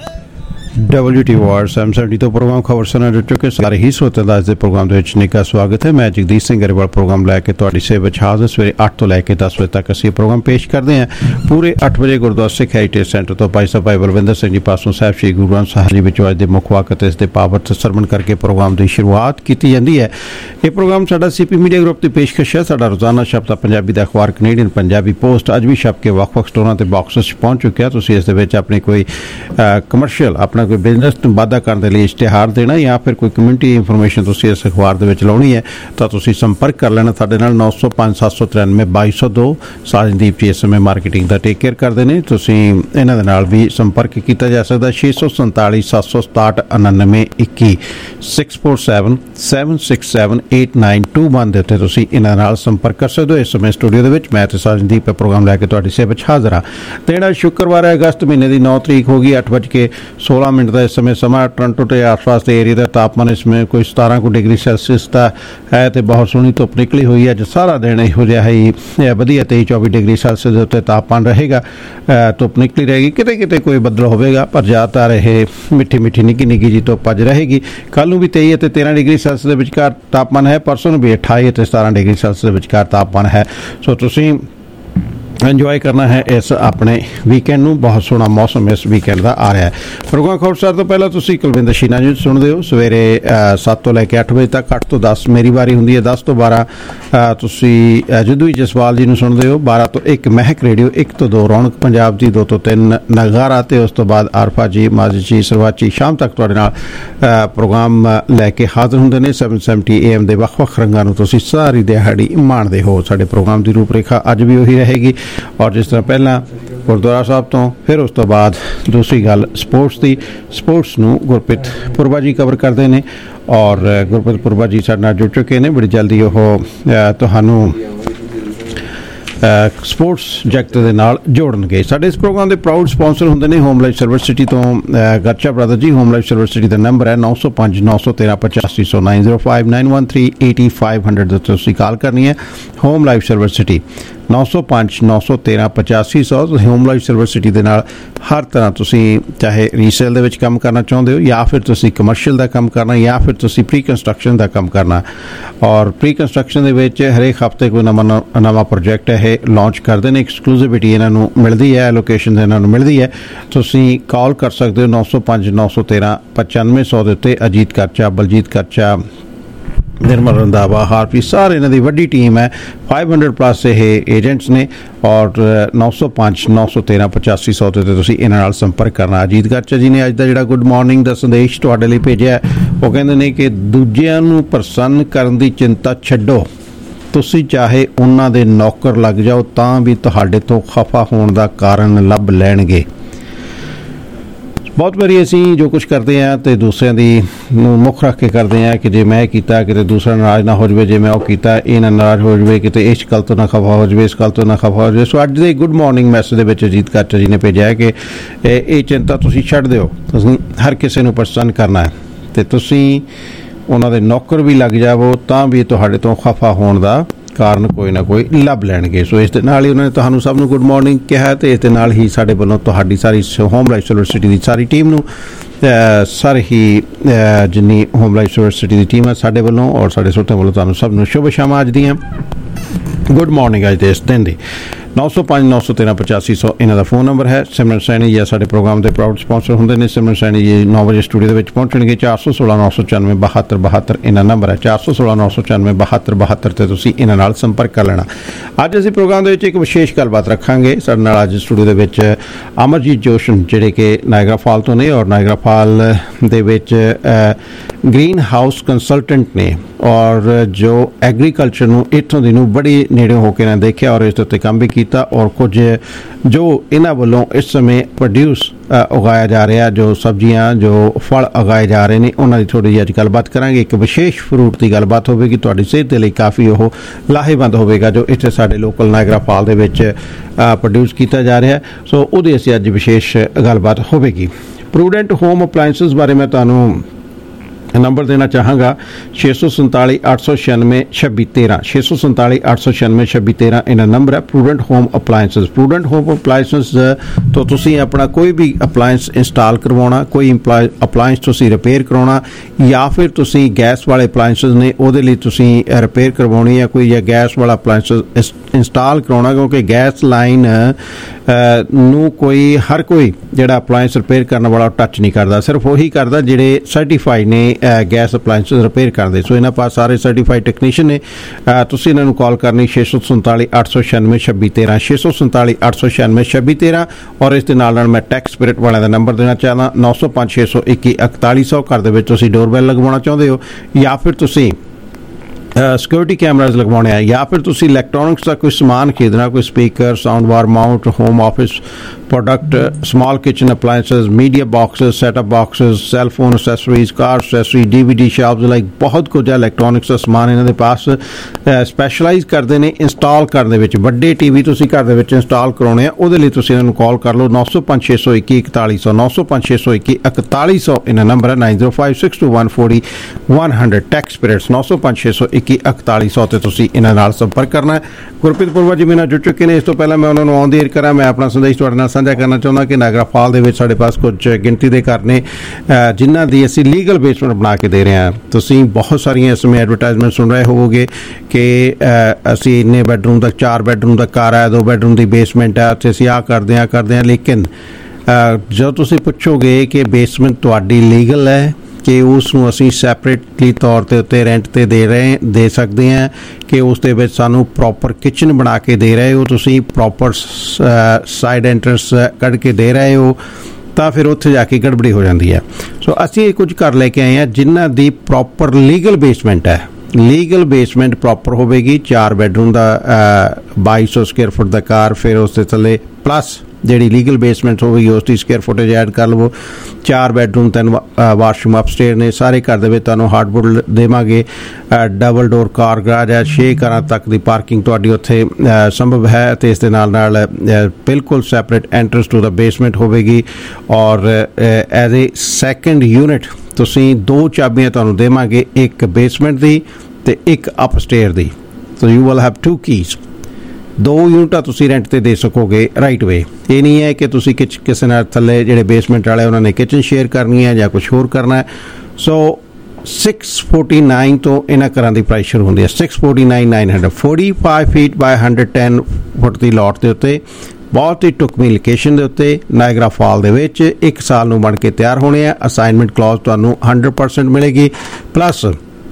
S6: ਡਬਲਯੂ ਟੀ ਵਾਰ ਸੈਵਨ ਸੈਵਨਟੀ ਤੋਂ ਪ੍ਰੋਗਰਾਮ ਖਬਰ ਸੁਣਾ ਜੁੜ ਚੁੱਕੇ ਸਾਰੇ ਹੀ ਸਰੋਤਿਆਂ ਦਾ ਅੱਜ ਦੇ ਪ੍ਰੋਗਰਾਮ ਦੇ ਵਿੱਚ ਨਿੱਘਾ ਸਵਾਗਤ ਹੈ। ਮੈਂ ਜਗਦੀਸ਼ ਸਿੰਘ ਗਰੇਵਾਲ ਪ੍ਰੋਗਰਾਮ ਲੈ ਕੇ ਤੁਹਾਡੀ ਸੇਵਾ ਵਿੱਚ ਹਾਜ਼ਰ। ਸਵੇਰੇ ਅੱਠ ਤੋਂ ਲੈ ਕੇ ਦਸ ਵਜੇ ਤੱਕ ਅਸੀਂ ਪ੍ਰੋਗਰਾਮ ਪੇਸ਼ ਕਰਦੇ ਹਾਂ। ਪੂਰੇ ਅੱਠ ਵਜੇ ਗੁਰਦੁਆਰਾ ਸਿੱਖ ਹੈਰੀਟੇਜ ਸੈਂਟਰ ਤੋਂ ਭਾਈ ਸਾਹਿਬ ਭਾਈ ਬਲਵਿੰਦਰ ਸਿੰਘ ਜੀ ਪਾਸੋਂ ਸਾਹਿਬ ਸ਼੍ਰੀ ਗੁਰੂ ਗ੍ਰੰਥ ਸਾਹਿਬ ਜੀ ਵਿੱਚੋਂ ਅੱਜ ਦੇ ਮੁੱਖ ਵਾਕ ਅਤੇ ਇਸ ਦੇ ਪਾਵਰ ਸਰਵਣ ਕਰਕੇ ਪ੍ਰੋਗਰਾਮ ਦੀ ਸ਼ੁਰੂਆਤ ਕੀਤੀ ਜਾਂਦੀ ਹੈ। ਇਹ ਪ੍ਰੋਗਰਾਮ ਸਾਡਾ ਸੀਪੀ ਮੀਡੀਆ ਗਰੁੱਪ ਦੀ ਪੇਸ਼ਕਸ਼ ਹੈ। ਸਾਡਾ ਰੋਜ਼ਾਨਾ ਛਪਦਾ ਪੰਜਾਬੀ ਦਾ ਅਖਬਾਰ ਕੈਨੇਡੀਅਨ ਪੰਜਾਬੀ ਪੋਸਟ ਅੱਜ ਵੀ ਛਪ ਕੇ ਵੱਖ-ਵੱਖ ਸਟੋਰਾਂ ਤੇ ਬਾਕਸਾਂ 'ਚ ਪਹੁੰਚ ਚੁੱਕਿਆ। ਤੁਸੀਂ ਇਸ ਦੇ ਵਿੱਚ ਆਪਣੀ ਕੋਈ ਕਮਰਸ਼ੀਅਲ ਆਪਣਾ ਕੋਈ ਬਿਜ਼ਨਸ ਵਾਧਾ ਕਰਨ ਦੇ ਲਈ ਇਸ਼ਤਿਹਾਰ ਦੇਣਾ ਜਾਂ ਫਿਰ ਕੋਈ ਕਮਿਊਨਿਟੀ ਇਨਫੋਰਮੇਸ਼ਨ ਤੁਸੀਂ ਇਸ ਅਖਬਾਰ ਦੇ ਵਿੱਚ ਲਾਉਣੀ ਹੈ ਤਾਂ ਤੁਸੀਂ ਸੰਪਰਕ ਕਰ ਲੈਣਾ ਸਾਡੇ ਨਾਲ। ਨੌ ਸੌ ਪੰਜ ਸੱਤ ਸੌ ਤਰਾਨਵੇਂ ਬਾਈ ਸੌ ਦੋ ਸਾਜਨਦੀਪ ਜੀ ਇਸ ਸਮੇਂ ਮਾਰਕੀਟਿੰਗ ਦਾ ਟੇਕ ਕੇਅਰ ਕਰਦੇ ਨੇ। ਤੁਸੀਂ ਇਹਨਾਂ ਦੇ ਨਾਲ ਵੀ ਸੰਪਰਕ ਕੀਤਾ ਜਾ ਸਕਦਾ। ਛੇ ਸੌ ਸੰਤਾਲੀ ਸੱਤ ਸੌ ਸਤਾਹਠ ਉਣਾਨਵੇਂ ਇੱਕੀ six four seven seven six seven eight nine two one ਦੇ ਉੱਤੇ ਤੁਸੀਂ ਇਹਨਾਂ ਨਾਲ ਸੰਪਰਕ ਕਰ ਸਕਦੇ ਹੋ। ਇਸ ਸਮੇਂ ਸਟੂਡੀਓ ਦੇ ਵਿੱਚ ਮੈਂ ਤੇ ਸਾਜਨਦੀਪ ਪ੍ਰੋਗਰਾਮ ਲੈ ਕੇ ਤੁਹਾਡੀ ਸੇਵਾ ਵਿੱਚ ਹਾਜ਼ਰ ਹਾਂ। ਤੇ ਜਿਹੜਾ ਸ਼ੁੱਕਰਵਾਰ ਹੈ ਅਗਸਤ ਮਹੀਨੇ ਦੀ ਨੌ ਤਰੀਕ ਹੋ ਗਈ। ਅੱਠ ਵੱਜ ਕੇ सोलह मिनट का इस समय समा टोरंटो के आस पास के एरिया का तापमान इसमें कोई सतारह को डिग्री सैल्सियस का है तो बहुत सोहनी धुप निकली हुई है। जो सारा दिन इहो जिहा ही वधिया तेईस चौबीस डिग्री सैल्सियस के उत्ते तापमान रहेगा। धुप निकली रहेगी, किते किते कोई बदल होगा पर ज़्यादातर यह मिठी मिठी निक्की निक्की जी धुप अज रहेगी। कल नूं भी तेईस ते तेरह डिग्री सैल्सियस के विचकार तापमान है। परसों भी अठाई ते सतारह डिग्री सैल्सियस के विचकार तापमान है। सो तुसीं ਇੰਜੋਏ ਕਰਨਾ ਹੈ ਇਸ ਆਪਣੇ ਵੀਕਐਂਡ ਨੂੰ। ਬਹੁਤ ਸੋਹਣਾ ਮੌਸਮ ਇਸ ਵੀਕਐਂਡ ਦਾ ਆ ਰਿਹਾ ਹੈ। ਪ੍ਰੋਗਰਾਮ ਖਬਰਸਾਰ ਤੋਂ ਪਹਿਲਾਂ ਤੁਸੀਂ ਕੁਲਵਿੰਦਰ ਸ਼ੀਨਾ ਜੀ ਸੁਣਦੇ ਹੋ ਸਵੇਰੇ ਸੱਤ ਤੋਂ ਲੈ ਕੇ ਅੱਠ ਵਜੇ ਤੱਕ। ਅੱਠ ਤੋਂ ਦਸ ਮੇਰੀ ਵਾਰੀ ਹੁੰਦੀ ਹੈ। ਦਸ ਤੋਂ ਬਾਰਾਂ ਤੁਸੀਂ ਜਦੂਈ ਜਸਵਾਲ ਜੀ ਨੂੰ ਸੁਣਦੇ ਹੋ। ਬਾਰਾਂ ਤੋਂ ਇੱਕ ਮਹਿਕ ਰੇਡੀਓ, ਇੱਕ ਤੋਂ ਦੋ ਰੌਣਕ ਪੰਜਾਬ ਦੀ, ਦੋ ਤੋਂ ਤਿੰਨ ਨਗਾਰਾ ਤੇ ਉਸ ਤੋਂ ਬਾਅਦ ਆਰਫਾ ਜੀ, ਮਾਜ਼ੀ ਜੀ, ਸਰਵਾਚੀ ਸ਼ਾਮ ਤੱਕ ਤੁਹਾਡੇ ਨਾਲ ਪ੍ਰੋਗਰਾਮ ਲੈ ਕੇ ਹਾਜ਼ਰ ਹੁੰਦੇ ਨੇ। ਸੈਵਨ ਸੈਵਨਟੀ ਏ ਐਮ ਦੇ ਵੱਖ-ਵੱਖ ਰੰਗਾਂ ਨੂੰ ਤੁਸੀਂ ਸਾਰੀ ਦਿਹਾੜੀ ਮਾਣਦੇ ਹੋ। ਸਾਡੇ ਪ੍ਰੋਗਰਾਮ ਦੀ ਰੂਪਰੇਖਾ ਅੱਜ ਵੀ ਉਹੀ ਰਹੇਗੀ ਔਰ ਜਿਸ ਤਰ੍ਹਾਂ ਪਹਿਲਾਂ ਗੁਰਦੁਆਰਾ ਸਾਹਿਬ ਤੋਂ, ਫਿਰ ਉਸ ਤੋਂ ਬਾਅਦ ਦੂਸਰੀ ਗੱਲ ਸਪੋਰਟਸ ਦੀ। ਸਪੋਰਟਸ ਨੂੰ ਗੁਰਪ੍ਰੀਤ ਪੁਰਬਾ ਜੀ ਕਵਰ ਕਰਦੇ ਨੇ ਔਰ ਗੁਰਪ੍ਰੀਤ ਪੁਰਬਾ ਜੀ ਸਾਡੇ ਨਾਲ ਜੁੜ ਚੁੱਕੇ ਨੇ। ਬੜੀ ਜਲਦੀ ਉਹ ਤੁਹਾਨੂੰ ਸਪੋਰਟਸ ਜਗਤ ਦੇ ਨਾਲ ਜੋੜਨਗੇ। ਸਾਡੇ ਇਸ ਪ੍ਰੋਗਰਾਮ ਦੇ ਪ੍ਰਾਊਡ ਸਪਾਂਸਰ ਹੁੰਦੇ ਨੇ ਹੋਮ ਲਾਈਫ ਸਰਵਿਸ ਸਿਟੀ ਤੋਂ Garcha brother ji. Home life service city ਦਾ ਨੰਬਰ ਹੈ ਨੌ ਸੌ ਪੰਜ ਨੌ ਸੌ ਤੇਰਾਂ ਪਚਾਸੀ ਸੌ nine zero five nine one three eighty five hundred ਦੇ ਉੱਤੇ ਤੁਸੀਂ ਕਾਲ ਕਰਨੀ ਹੈ। ਹੋਮ ਲਾਈਫ ਸਰਵਿਸ ਸਿਟੀ ਨੌ ਸੌ ਪੰਜ ਨੌ ਸੌ ਤੇਰਾਂ ਪਚਾਸੀ ਸੌ। ਹੋਮ ਲਾਈਫ ਸਰਵਿਸ ਸਿਟੀ ਦੇ ਨਾਲ ਹਰ ਤਰ੍ਹਾਂ ਤੁਸੀਂ ਚਾਹੇ ਰੀਸੇਲ ਦੇ ਵਿੱਚ ਕੰਮ ਕਰਨਾ ਚਾਹੁੰਦੇ ਹੋ ਜਾਂ ਫਿਰ ਤੁਸੀਂ ਕਮਰਸ਼ੀਅਲ ਦਾ ਕੰਮ ਕਰਨਾ ਜਾਂ ਫਿਰ ਤੁਸੀਂ ਪ੍ਰੀ ਕੰਸਟਰਕਸ਼ਨ ਦਾ ਕੰਮ ਕਰਨਾ। ਔਰ ਪ੍ਰੀ ਕੰਸਟਰਕਸ਼ਨ ਦੇ ਵਿੱਚ ਹਰੇਕ ਹਫ਼ਤੇ ਕੋਈ ਨਵਾਂ ਨਵਾਂ ਪ੍ਰੋਜੈਕਟ ਇਹ ਲਾਂਚ ਕਰਦੇ ਨੇ। ਐਕਸਕਲੂਸਿਵਿਟੀ ਇਹਨਾਂ ਨੂੰ ਮਿਲਦੀ ਹੈ, ਲੋਕੇਸ਼ਨ ਇਹਨਾਂ ਨੂੰ ਮਿਲਦੀ ਹੈ। ਤੁਸੀਂ ਕਾਲ ਕਰ ਸਕਦੇ ਹੋ ਨੌ ਸੌ ਪੰਜ ਨੌ ਸੌ ਤੇਰਾਂ ਪਚਾਨਵੇਂ ਸੌ ਦੇ ਉੱਤੇ। ਅਜੀਤ ਕਰਚਾ, ਬਲਜੀਤ ਕਰਚਾ, निर्मल रंधावा, हारपी, सारे इन्हों की वड्डी टीम है। फाइव हंड्रड प्लस ये एजेंट्स ने और नौ सौ पाँच नौ सौ तेरह पचासी सौ ते तुसीं इन्हां नाल संपर्क करना। अजीत करचा जी ने अज दा जिहड़ा गुड मॉर्निंग दा संदेश तुहाडे लई भेजिआ वो कहंदे ने कि दूजिआं नूं प्रसन्न करन दी चिंता छड्डो, तुसीं चाहे उन्हां दे नौकर लग जाओ तां भी तुहाडे तो खफा होण दा कारण लभ लैणगे। बहुत बारी असीं जो कुछ करते हैं तो दूसरों की मुख रख के करते हैं कि जे मैं किया कि दूसरा नाराज़ ना हो जाए, जे मैं वो किया ये ना नाराज़ हो जाए, कि इस गल तो ना खफा हो जाए, इस गल तो ना खफा हो जाए। सो अज दे गुड मॉर्निंग मैसेज दे अजीत करचा जी ने भेजा है कि ये चिंता तुसीं छड्ड दिओ, तुसीं हर किसी नूं प्रसन्न करना है तो तुसीं उन्हां दे नौकर भी लग जावो तां भी तुहाडे तो खफा होण दा कारण कोई ना कोई लभ लैणगे। सो इस दे नाल ही उन्होंने तुहानूं सब नूं गुड मॉर्निंग कहा तो इस दे नाल ही साडे वल्लों तुहाडी सारी होम लाइफ सर्विस सिटी दी सारी टीम नूं सारी ही जिन्नी होम लाइफ सर्विस सिटी दी टीम है साडे वल्लों और साडे श्रोतिਆਂ ਵੱਲੋਂ तुहानूं सब नूं शुभ शामां अज ਦੀਆਂ गुड मॉर्निंग अज दे इस दिन दी। नौ सौ पाँच नौ सौ तेरह पचासी सौ इन्हों का फोन नंबर है। सिमरन सैनी जी साडे प्रोग्राम के प्राउड स्पॉन्सर होंगे ने। सिमरन सैनी जी नौ बजे स्टूडियो के पहुंचणगे। चार सौ सोलह नौ सौ चौरानवे बहत्तर बहत्तर इन्हों नंबर है। चार सौ सोलह नौ सौ चौरानवे बहत्तर बहत्तर से तुसीं इन्हां नाल संपर्क कर लेना। अज असीं प्रोग्राम के एक विशेष गलबात रखांगे। साडे नाल अज स्टूडियो के अमरजीत जोशन जिहड़े कि नायगरा फॉल तो ने और नायगरा फॉल दे विच ग्रीन हाउस कंसलटेंट ने और जो एग्रीकल्चर नूं इत्थों दी नूं बड़ी नेड़े होकर इन्हां देखिया और इस उत्ते काम भी किया और कुछ जो इन्हां वल्लों इस समय प्रोड्यूस उगाया जा रहा, जो सब्जियां जो फल उगाए जा रहे हैं उन्हां दी थोड़ी जी अज गलबात करांगे। एक विशेष फ्रूट की गलबात होगी, तुहाडी सेहत दे लई काफ़ी ओह लाहेवंद होगा जो इत्थे साडे लोकल नायगरा फॉल दे विच प्रोड्यूस किया जा रहा है। सो उहदी असीं अज विशेष गलबात होगी। प्रूडेंट होम अपलायंसिस बारे मैं तुहानूं ਨੰਬਰ ਦੇਣਾ ਚਾਹਾਂਗਾ ਛੇ ਸੌ ਸੰਤਾਲੀ ਅੱਠ ਸੌ ਛਿਆਨਵੇਂ ਛੱਬੀ ਤੇਰਾਂ ਛੇ ਸੌ ਸੰਤਾਲੀ ਅੱਠ ਸੌ ਛਿਆਨਵੇਂ ਛੱਬੀ ਤੇਰਾਂ ਇਹਨਾਂ ਨੰਬਰ ਹੈ। ਪ੍ਰੂਡੈਂਟ ਹੋਮ ਅਪਲਾਇੰਸਸ ਪ੍ਰੂਡੈਂਟ ਹੋਮ ਅਪਲਾਇੰਸਸ ਤੋਂ ਤੁਸੀਂ ਆਪਣਾ ਕੋਈ ਵੀ ਅਪਲਾਇੰਸ ਇੰਸਟਾਲ ਕਰਵਾਉਣਾ, ਕੋਈ ਅਪਲਾਇੰਸ ਤੁਸੀਂ ਰਿਪੇਅਰ ਕਰਾਉਣਾ, ਜਾਂ ਫਿਰ ਤੁਸੀਂ ਗੈਸ ਵਾਲੇ ਅਪਲਾਇੰਸਸ ਨੇ ਉਹਦੇ ਲਈ ਤੁਸੀਂ ਰਿਪੇਅਰ ਕਰਵਾਉਣੀ ਹੈ ਕੋਈ, ਜਾਂ ਗੈਸ ਵਾਲਾ ਅਪਲਾਇੰਸ ਇੰਸਟਾਲ ਕਰਾਉਣਾ, ਕਿਉਂਕਿ ਗੈਸ ਲਾਈਨ ਨੂੰ ਕੋਈ ਹਰ ਕੋਈ ਜਿਹੜਾ ਅਪਲਾਇੰਸ ਰਿਪੇਅਰ ਕਰਨ ਵਾਲਾ ਟੱਚ ਨਹੀਂ ਕਰਦਾ, ਸਿਰਫ ਉਹੀ ਕਰਦਾ ਜਿਹੜੇ ਸਰਟੀਫਾਈਡ ਨੇ ਗੈਸ ਅਪਲਾਇੰਸਿਸ ਰਿਪੇਅਰ ਕਰਦੇ। ਸੋ ਇਹਨਾਂ ਪਾਸ ਸਾਰੇ ਸਰਟੀਫਾਈਡ ਟੈਕਨੀਸ਼ੀਅਨ ਨੇ। ਤੁਸੀਂ ਇਹਨਾਂ ਨੂੰ ਕਾਲ ਕਰਨੀ ਛੇ ਸੌ ਸੰਤਾਲੀ ਅੱਠ ਸੌ ਛਿਆਨਵੇਂ ਛੱਬੀ ਤੇਰਾਂ ਛੇ ਸੌ ਸੰਤਾਲੀ ਅੱਠ ਸੌ ਛਿਆਨਵੇਂ ਛੱਬੀ ਤੇਰਾਂ ਔਰ ਇਸ ਦੇ ਨਾਲ ਨਾਲ ਮੈਂ ਟੈਕਸ ਸਪਿਰਿਟ ਵਾਲਿਆਂ ਦਾ ਨੰਬਰ ਦੇਣਾ ਚਾਹੁੰਦਾ ਨੌ ਸੌ ਪੰਜ ਛੇ ਸੌ ਇੱਕੀ ਇਕਤਾਲੀ ਸੌ। ਘਰ ਦੇ ਵਿੱਚ ਤੁਸੀਂ ਡੋਰਬੈਲ ਲਗਵਾਉਣਾ ਚਾਹੁੰਦੇ ਹੋ, ਜਾਂ ਫਿਰ ਤੁਸੀਂ ਸਿਕਿਉਰਿਟੀ ਕੈਮਰਾਜ਼ ਲਗਵਾਉਣੇ ਆ, ਜਾਂ ਫਿਰ ਤੁਸੀਂ ਇਲੈਕਟ੍ਰੋਨਿਕਸ ਦਾ ਕੋਈ ਸਮਾਨ ਖਰੀਦਣਾ, ਕੋਈ speaker, sound bar mount, home office product, small kitchen appliances, media boxes, setup boxes, cell phone accessories, car accessory, D V D shops, like ਬਹੁਤ ਕੁਝ ਹੈ ਇਲੈਕਟ੍ਰੋਨਿਕਸ ਦਾ ਸਮਾਨ ਇਹਨਾਂ ਦੇ ਪਾਸ ਸਪੈਸ਼ਲਾਈਜ਼ ਕਰਦੇ ਨੇ ਇੰਸਟਾਲ ਕਰਨ ਦੇ ਵਿੱਚ। ਵੱਡੇ ਟੀ ਵੀ ਤੁਸੀਂ ਘਰ ਦੇ ਵਿੱਚ ਇੰਸਟਾਲ ਕਰਾਉਣੇ ਆ, ਉਹਦੇ ਲਈ ਤੁਸੀਂ ਇਹਨਾਂ ਨੂੰ ਕਾਲ ਕਰ ਲਓ ਨੌ ਸੌ ਪੰਜ ਛੇ ਸੌ ਇੱਕੀ ਇਕਤਾਲੀ ਸੌ ਨੌ ਸੌ ਪੰਜ ਛੇ ਸੌ ਇੱਕੀ ਇਕਤਾਲੀ ਸੌ ਇਹਨਾਂ ਨੰਬਰ ਹੈ। Nine zero five six two one forty one hundred tax spirits ਨੌ ਸੌ ਪੰਜ ਛੇ ਸੌ ਇੱਕੀ ਇਕਤਾਲੀ ਸੌ ਤੇ ਤੁਸੀਂ ਇਹਨਾਂ ਨਾਲ ਸੰਪਰਕ ਕਰਨਾ ਹੈ। ਗੁਰਪ੍ਰੀਤ ਪੁਰਵਾ ਜੀ ਮੇਰੇ ਨਾਲ ਜੁੜ ਚੁੱਕੇ ਨੇ। ਇਸ ਤੋਂ ਪਹਿਲਾਂ ਮੈਂ ਉਹਨਾਂ ਨੂੰ ਆਨ ਦੀ ਏਅਰ ਕਰਾਂ, ਮੈਂ ਆਪਣਾ ਸੰਦੇਸ਼ ਤੁਹਾਡੇ ਨਾਲ ਸਾਂਝਾ ਕਰਨਾ ਚਾਹੁੰਦਾ ਕਿ ਨਾਇਗਰਾ ਫਾਲ ਦੇ ਵਿੱਚ ਸਾਡੇ ਪਾਸ ਕੁਝ ਗਿਣਤੀ ਦੇ ਘਰ ਨੇ ਜਿਨ੍ਹਾਂ ਦੀ ਅਸੀਂ ਲੀਗਲ ਬੇਸਮੈਂਟ ਬਣਾ ਕੇ ਦੇ ਰਹੇ ਹਾਂ। ਤੁਸੀਂ ਬਹੁਤ ਸਾਰੀਆਂ ਇਸ ਸਮੇਂ ਐਡਵਰਟਾਈਜ਼ਮੈਂਟ ਸੁਣ ਰਹੇ ਹੋਵੋਗੇ ਕਿ ਅਸੀਂ ਇੰਨੇ ਬੈਡਰੂਮ ਦਾ ਚਾਰ ਬੈਡਰੂਮ ਦਾ ਘਰ ਹੈ, ਦੋ ਬੈਡਰੂਮ ਦੀ ਬੇਸਮੈਂਟ ਹੈ, ਉੱਥੇ ਅਸੀਂ ਆਹ ਕਰਦੇ ਹਾਂ ਕਰਦੇ ਹਾਂ ਲੇਕਿਨ ਜਦੋਂ ਤੁਸੀਂ ਪੁੱਛੋਗੇ ਕਿ ਬੇਸਮੈਂਟ ਤੁਹਾਡੀ ਲੀਗਲ ਹੈ ਕਿ ਉਸ ਨੂੰ ਅਸੀਂ ਸੈਪਰੇਟਲੀ ਤੌਰ 'ਤੇ ਉੱਤੇ ਰੈਂਟ 'ਤੇ ਦੇ ਰਹੇ ਦੇ ਸਕਦੇ ਹਾਂ, ਕਿ ਉਸ ਦੇ ਵਿੱਚ ਸਾਨੂੰ ਪ੍ਰੋਪਰ ਕਿਚਨ ਬਣਾ ਕੇ ਦੇ ਰਹੇ ਹੋ, ਤੁਸੀਂ ਪ੍ਰੋਪਰ ਸਾਈਡ ਐਂਟਰੈਂਸ ਕੱਢ ਕੇ ਦੇ ਰਹੇ ਹੋ, ਤਾਂ ਫਿਰ ਉੱਥੇ ਜਾ ਕੇ ਗੜਬੜੀ ਹੋ ਜਾਂਦੀ ਹੈ। ਸੋ ਅਸੀਂ ਇਹ ਕੁਝ ਘਰ ਲੈ ਕੇ ਆਏ ਹਾਂ ਜਿਨ੍ਹਾਂ ਦੀ ਪ੍ਰੋਪਰ ਲੀਗਲ ਬੇਸਮੈਂਟ ਹੈ। ਲੀਗਲ ਬੇਸਮੈਂਟ ਪ੍ਰੋਪਰ ਹੋਵੇਗੀ, ਚਾਰ ਬੈਡਰੂਮ ਦਾ ਬਾਈ ਸੌ ਸਕੁਅਰ ਫੁੱਟ ਦਾ ਕਾਰ, ਫਿਰ ਉਸ ਦੇ ਥੱਲੇ ਪਲੱਸ ਜਿਹੜੀ ਲੀਗਲ ਬੇਸਮੈਂਟ ਹੋਵੇਗੀ ਉਸ ਦੀ ਸਕੁਅਰ ਫੁਟੇਜ ਐਡ ਕਰ ਲਵੋ। ਚਾਰ ਬੈਡਰੂਮ, ਤਿੰਨ ਵਾਸ਼ਰੂਮ ਅਪਸਟੇਅਰ ਨੇ, ਸਾਰੇ ਘਰ ਦੇ ਵਿੱਚ ਤੁਹਾਨੂੰ ਹਾਰਡਵੁੱਡ ਦੇਵਾਂਗੇ। ਡਬਲ ਡੋਰ ਕਾਰ ਗਰਾਜ ਹੈ, ਛੇ ਕਾਰਾਂ ਤੱਕ ਦੀ ਪਾਰਕਿੰਗ ਤੁਹਾਡੀ ਉੱਥੇ ਸੰਭਵ ਹੈ ਅਤੇ ਇਸ ਦੇ ਨਾਲ ਨਾਲ ਬਿਲਕੁਲ ਸੈਪਰੇਟ ਐਂਟਰੈਂਸ ਟੂ ਦਾ ਬੇਸਮੈਂਟ ਹੋਵੇਗੀ। ਔਰ ਐਜ਼ ਏ ਸੈਕਿੰਡ ਯੂਨਿਟ ਤੁਸੀਂ ਦੋ ਚਾਬੀਆਂ ਤੁਹਾਨੂੰ ਦੇਵਾਂਗੇ, ਇੱਕ ਬੇਸਮੈਂਟ ਦੀ ਅਤੇ ਇੱਕ ਅਪਸਟੇਅਰ ਦੀ। So you will have two keys. ਦੋ ਯੂਨਿਟਾਂ ਤੁਸੀਂ ਰੈਂਟ 'ਤੇ ਦੇ ਸਕੋਗੇ ਰਾਈਟ ਵੇ। ਇਹ ਨਹੀਂ ਹੈ ਕਿ ਤੁਸੀਂ ਕਿਚ ਕਿਸੇ ਨਾਲ ਥੱਲੇ ਜਿਹੜੇ ਬੇਸਮੈਂਟ ਵਾਲੇ ਉਹਨਾਂ ਨੇ ਕਿਚਨ ਸ਼ੇਅਰ ਕਰਨੀ ਹੈ ਜਾਂ ਕੁਛ ਹੋਰ ਕਰਨਾ ਹੈ। ਸੋ ਸਿਕਸ ਫੋਰਟੀ ਨਾਈਨ ਤੋਂ ਇਹਨਾਂ ਘਰਾਂ ਦੀ ਪ੍ਰਾਈਸ ਸ਼ੁਰੂ ਹੁੰਦੀ ਹੈ। Six forty nine nine hundred forty five feet by hundred ten foot ਦੀ ਲੋਟ ਦੇ ਉੱਤੇ, ਬਹੁਤ ਹੀ ਢੁਕਵੀਂ ਲੋਕੇਸ਼ਨ ਦੇ ਉੱਤੇ ਨਾਇਗਰਾ ਫਾਲ ਦੇ ਵਿੱਚ ਇੱਕ ਸਾਲ ਨੂੰ ਬਣ ਕੇ ਤਿਆਰ ਹੋਣੇ ਆ। ਅਸਾਈਨਮੈਂਟ ਕਲੌਜ਼ ਤੁਹਾਨੂੰ ਹੰਡਰਡ ਪਰਸੈਂਟ ਮਿਲੇਗੀ, ਪਲੱਸ